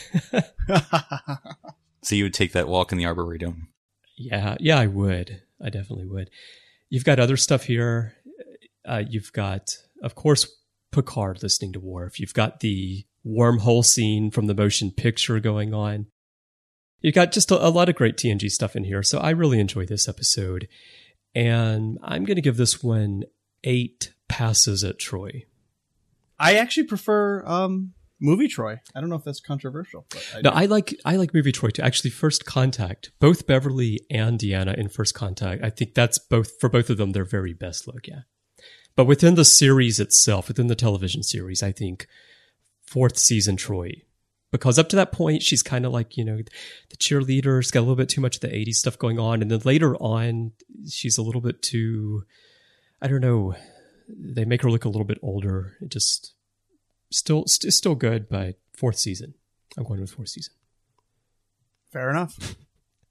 so you would take that walk in the Arboretum? Yeah, I would. I definitely would. You've got other stuff here. You've got, of course, Picard listening to Worf. You've got the wormhole scene from the motion picture going on. You've got just a lot of great TNG stuff in here. So I really enjoy this episode. And I'm going to give this one 8 passes at Troy. I actually prefer movie Troy. I don't know if that's controversial. But I like movie Troy too. Actually, First Contact, both Beverly and Deanna in First Contact, I think that's for both of them their very best look, yeah. But within the series itself, within the television series, I think 4th season Troy, because up to that point, she's kind of like, the cheerleader. She's got a little bit too much of the 80s stuff going on. And then later on, she's a little bit too, I don't know, they make her look a little bit older. It just still good, but 4th season. I'm going with 4th season. Fair enough.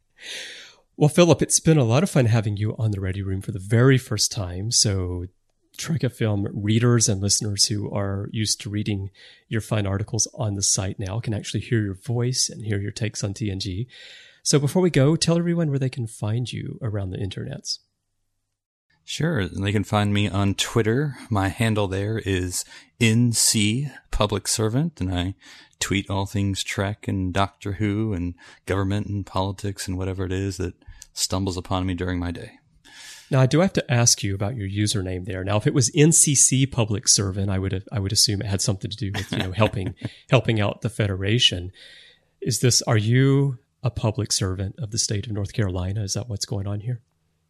Well, Philip, it's been a lot of fun having you on the Ready Room for the very first time. So Trek FM readers and listeners who are used to reading your fun articles on the site now can actually hear your voice and hear your takes on TNG. So before we go, tell everyone where they can find you around the internets. Sure. They can find me on Twitter. My handle there is NC Public Servant, and I tweet all things Trek and Doctor Who and government and politics and whatever it is that stumbles upon me during my day. Now, I do have to ask you about your username there. Now, if it was NCC Public Servant, I would assume it had something to do with helping out the Federation. Are you a public servant of the state of North Carolina? Is that what's going on here?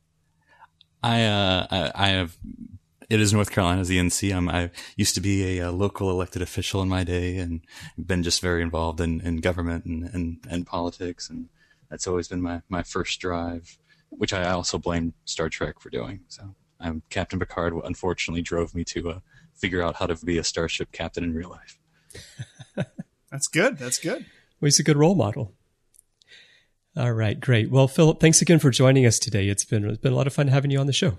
I have. It is North Carolina's the NC. I used to be a local elected official in my day, and been just very involved in government and politics, and that's always been my first drive, which I also blame Star Trek for doing. So Captain Picard unfortunately drove me to figure out how to be a starship captain in real life. That's good. That's good. Well, he's a good role model. All right, great. Well, Philip, thanks again for joining us today. It's been a lot of fun having you on the show.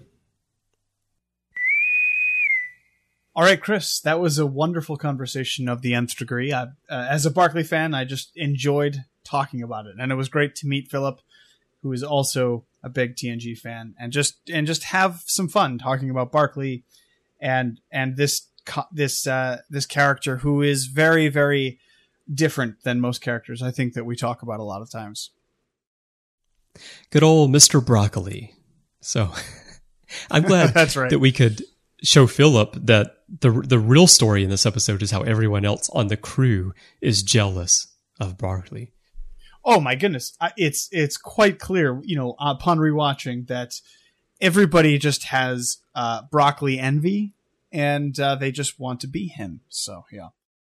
All right, Chris, that was a wonderful conversation of the Nth Degree. As a Barclay fan, I just enjoyed talking about it, and it was great to meet Philip, who is also a big TNG fan, and just have some fun talking about Barclay and this character who is very, very different than most characters I think that we talk about a lot of times. Good old Mr. Broccoli. So I'm glad That's right. that we could show Philip that the real story in this episode is how everyone else on the crew is jealous of Barclay. Oh my goodness. It's quite clear, upon rewatching that everybody just has Broccoli envy, and they just want to be him. So, yeah.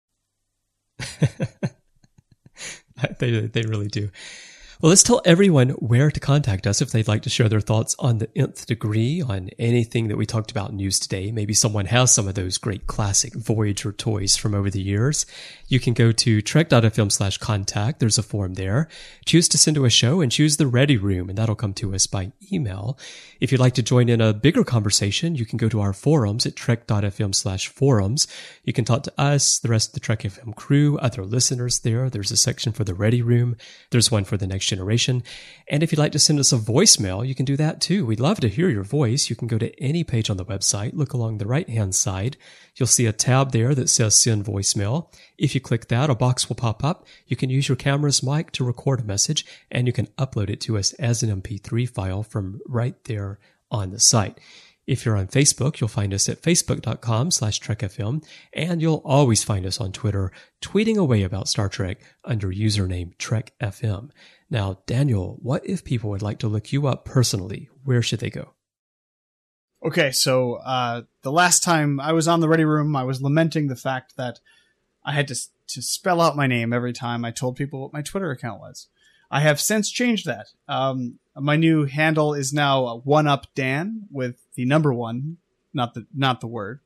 They really do. Well, let's tell everyone where to contact us if they'd like to share their thoughts on the Nth Degree, on anything that we talked about in news today. Maybe someone has some of those great classic Voyager toys from over the years. You can go to trek.fm/contact. There's a form there. Choose to send to a show and choose the Ready Room, and that'll come to us by email. If you'd like to join in a bigger conversation, you can go to our forums at trek.fm/forums. You can talk to us, the rest of the Trek FM crew, other listeners there. There's a section for the Ready Room. There's one for the Next Generation. And if you'd like to send us a voicemail, you can do that too. We'd love to hear your voice. You can go to any page on the website, look along the right-hand side. You'll see a tab there that says Send Voicemail. If you click that, a box will pop up. You can use your camera's mic to record a message, and you can upload it to us as an MP3 file from right there on the site. If you're on Facebook, you'll find us at facebook.com/TrekFM, and you'll always find us on Twitter, tweeting away about Star Trek under username TrekFM. Now, Daniel, what if people would like to look you up personally? Where should they go? Okay, so the last time I was on the Ready Room, I was lamenting the fact that I had to spell out my name every time I told people what my Twitter account was. I have since changed that. My new handle is now OneUpDan with the number 1, not the word.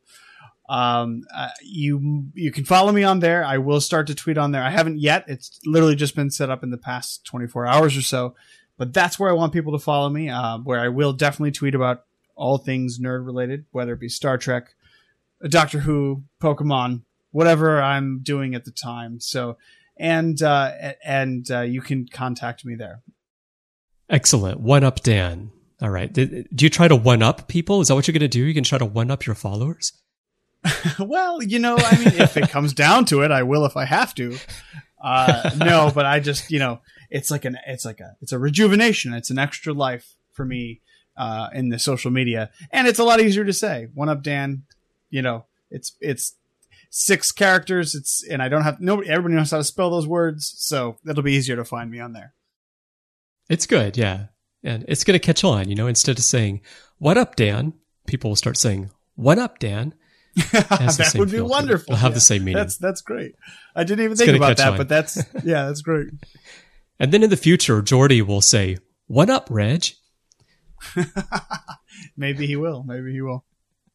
You can follow me on there. I will start to tweet on there. I haven't yet. It's literally just been set up in the past 24 hours or so. But that's where I want people to follow me, where I will definitely tweet about all things nerd related, whether it be Star Trek, Doctor Who, Pokemon, whatever I'm doing at the time. So, and you can contact me there. Excellent. OneUpDan. All right. Do you try to one-up people? Is that what you're going to do? You can try to one-up your followers? Well, if it comes down to it, I will if I have to. No, but I just, it's a rejuvenation. It's an extra life for me in the social media, and it's a lot easier to say. OneUpDan, it's 6 characters. And I don't have everybody knows how to spell those words, so it'll be easier to find me on there. It's good, yeah, and it's going to catch on. Instead of saying "What up, Dan," people will start saying "What up, Dan." That would be wonderful. It'll have the same meaning. That's great. I didn't even think about that, but that's great. And then in the future, Geordi will say, "What up, Reg?" Maybe he will.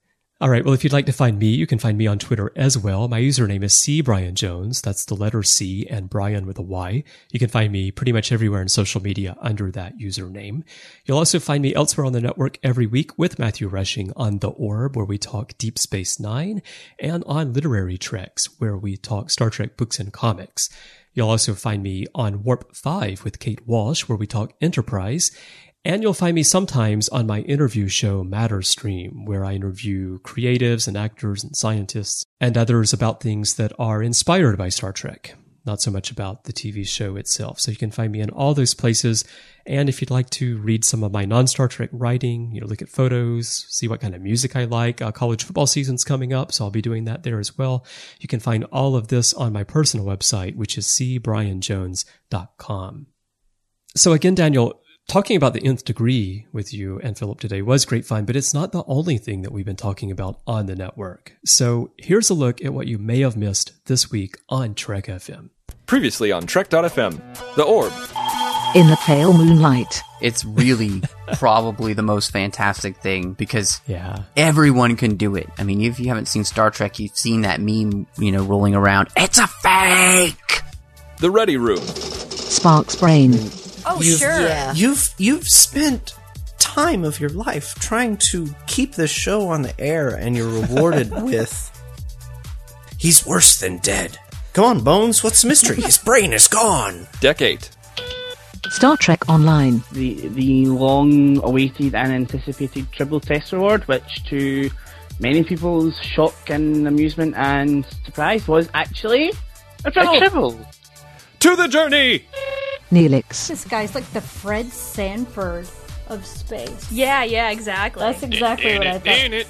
All right. Well, if you'd like to find me, you can find me on Twitter as well. My username is CBrianJones. That's the letter C and Brian with a Y. You can find me pretty much everywhere in social media under that username. You'll also find me elsewhere on the network every week with Matthew Rushing on The Orb, where we talk Deep Space Nine, and on Literary Treks, where we talk Star Trek books and comics. You'll also find me on Warp 5 with Kate Walsh, where we talk Enterprise. And you'll find me sometimes on my interview show, Matterstream, where I interview creatives and actors and scientists and others about things that are inspired by Star Trek, not so much about the TV show itself. So you can find me in all those places. And if you'd like to read some of my non-Star Trek writing, look at photos, see what kind of music I like, college football season's coming up, so I'll be doing that there as well. You can find all of this on my personal website, which is cbrianjones.com. So again, Daniel, talking about the nth degree with you and Philip today was great fun, but it's not the only thing that we've been talking about on the network. So here's a look at what you may have missed this week on Trek FM. Previously on Trek.fm, The Orb. In the pale moonlight. It's really probably the most fantastic thing because everyone can do it. I mean, if you haven't seen Star Trek, you've seen that meme, rolling around. It's a fake! The Ready Room. Sparks Brain. Oh, sure. Yeah. You've spent time of your life trying to keep this show on the air, and you're rewarded with... He's worse than dead. Come on, Bones, what's the mystery? His brain is gone. Deck 8. Star Trek Online. The long-awaited and anticipated Tribble Test Award, which to many people's shock and amusement and surprise was actually a Tribble. To the journey! Neelix. This guy's like the Fred Sanford of space. Yeah, exactly. That's exactly what I thought.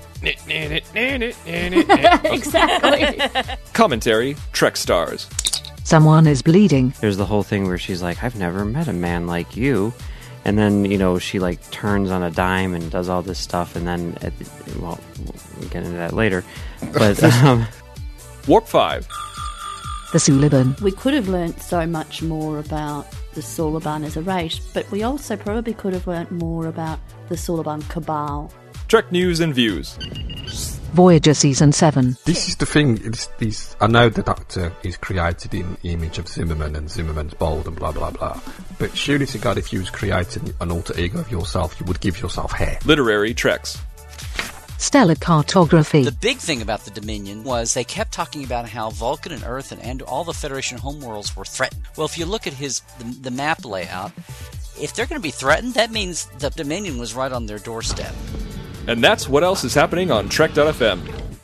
Exactly. Commentary, Trek Stars. Someone is bleeding. There's the whole thing where she's like, I've never met a man like you. And then, she turns on a dime and does all this stuff. And then, we'll get into that later. But, Warp 5. The Suliban. We could have learnt so much more about the Suliban as a race, but we also probably could have learnt more about the Suliban Cabal. Trek News and Views. Voyager Season 7. This is the thing, I know the Doctor is created in the image of Zimmerman, and Zimmerman's bold and blah blah blah, but surely to God, if you was creating an alter ego of yourself, you would give yourself hair. Literary Treks. Stellar Cartography. The big thing about the Dominion was they kept talking about how Vulcan and Earth and all the Federation homeworlds were threatened. Well, if you look at the map layout, if they're going to be threatened, that means the Dominion was right on their doorstep. And that's what else is happening on Trek.fm.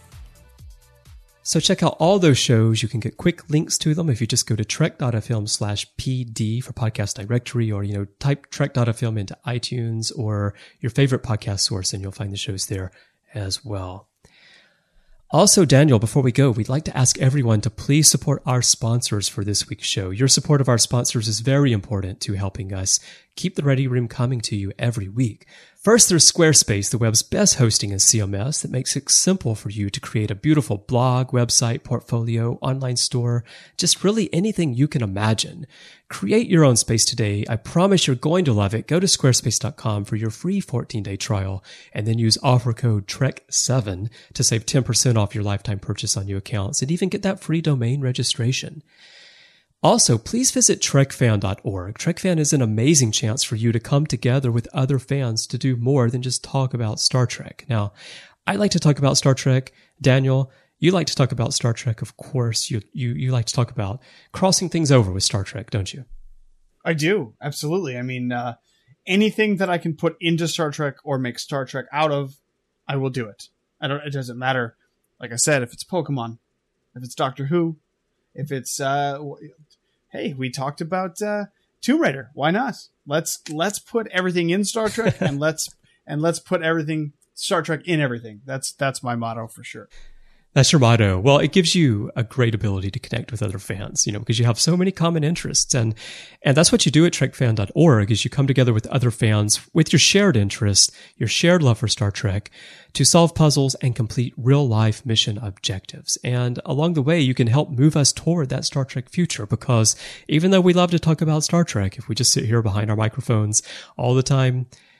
So check out all those shows. You can get quick links to them if you just go to trek.fm/PD for podcast directory, or, type trek.fm into iTunes or your favorite podcast source, and you'll find the shows there as well. Also, Daniel, before we go, we'd like to ask everyone to please support our sponsors for this week's show. Your support of our sponsors is very important to helping us keep the Ready Room coming to you every week. First, there's Squarespace, the web's best hosting and CMS that makes it simple for you to create a beautiful blog, website, portfolio, online store, just really anything you can imagine. Create your own space today. I promise you're going to love it. Go to squarespace.com for your free 14-day trial and then use offer code TREK7 to save 10% off your lifetime purchase on new accounts and even get that free domain registration. Also, please visit trekfan.org. TrekFan is an amazing chance for you to come together with other fans to do more than just talk about Star Trek. Now, I like to talk about Star Trek. Daniel, you like to talk about Star Trek, of course. You like to talk about crossing things over with Star Trek, don't you? I do, absolutely. I mean, anything that I can put into Star Trek or make Star Trek out of, I will do it. It doesn't matter, like I said, if it's Pokemon, if it's Doctor Who, if it's hey, we talked about Tomb Raider. Why not? Let's put everything in Star Trek and let's put everything Star Trek in everything. That's my motto for sure. That's your motto. Well, it gives you a great ability to connect with other fans, because you have so many common interests. And that's what you do at trekfan.org is you come together with other fans with your shared interests, your shared love for Star Trek to solve puzzles and complete real life mission objectives. And along the way, you can help move us toward that Star Trek future, because even though we love to talk about Star Trek, if we just sit here behind our microphones all the time,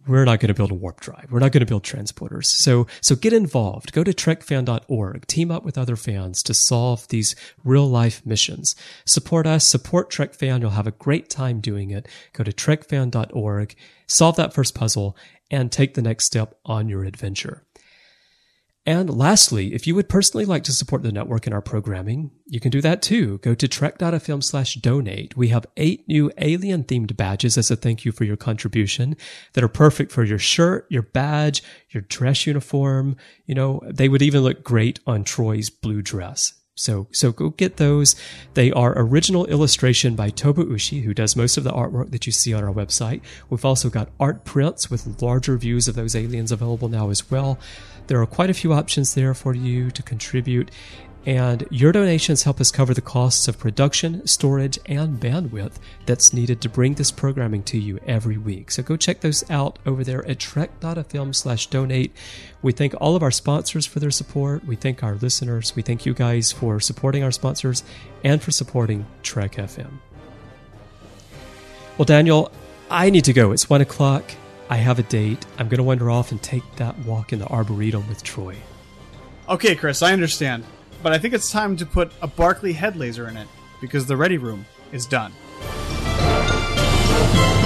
we're not going to build a warp drive. We're not going to build transporters. So get involved. Go to trekfan.org. Team up with other fans to solve these real life missions. Support us. Support Trek Fan. You'll have a great time doing it. Go to trekfan.org. Solve that first puzzle and take the next step on your adventure. And lastly, if you would personally like to support the network and our programming, you can do that too. Go to trek.fm/donate. We have 8 new alien-themed badges as a thank you for your contribution that are perfect for your shirt, your badge, your dress uniform. You know, they would even look great on Troy's blue dress. So go get those. They are original illustration by Toba Ushi, who does most of the artwork that you see on our website. We've also got art prints with larger views of those aliens available now as well. There are quite a few options there for you to contribute, and your donations help us cover the costs of production, storage, and bandwidth that's needed to bring this programming to you every week. So go check those out over there at trek.fm/donate. We thank all of our sponsors for their support. We thank our listeners. We thank you guys for supporting our sponsors and for supporting Trek FM. Well, Daniel, I need to go. It's 1 o'clock. I have a date. I'm going to wander off and take that walk in the Arboretum with Troy. Okay, Chris, I understand. But I think it's time to put a Barclay head laser in it, because the ready room is done.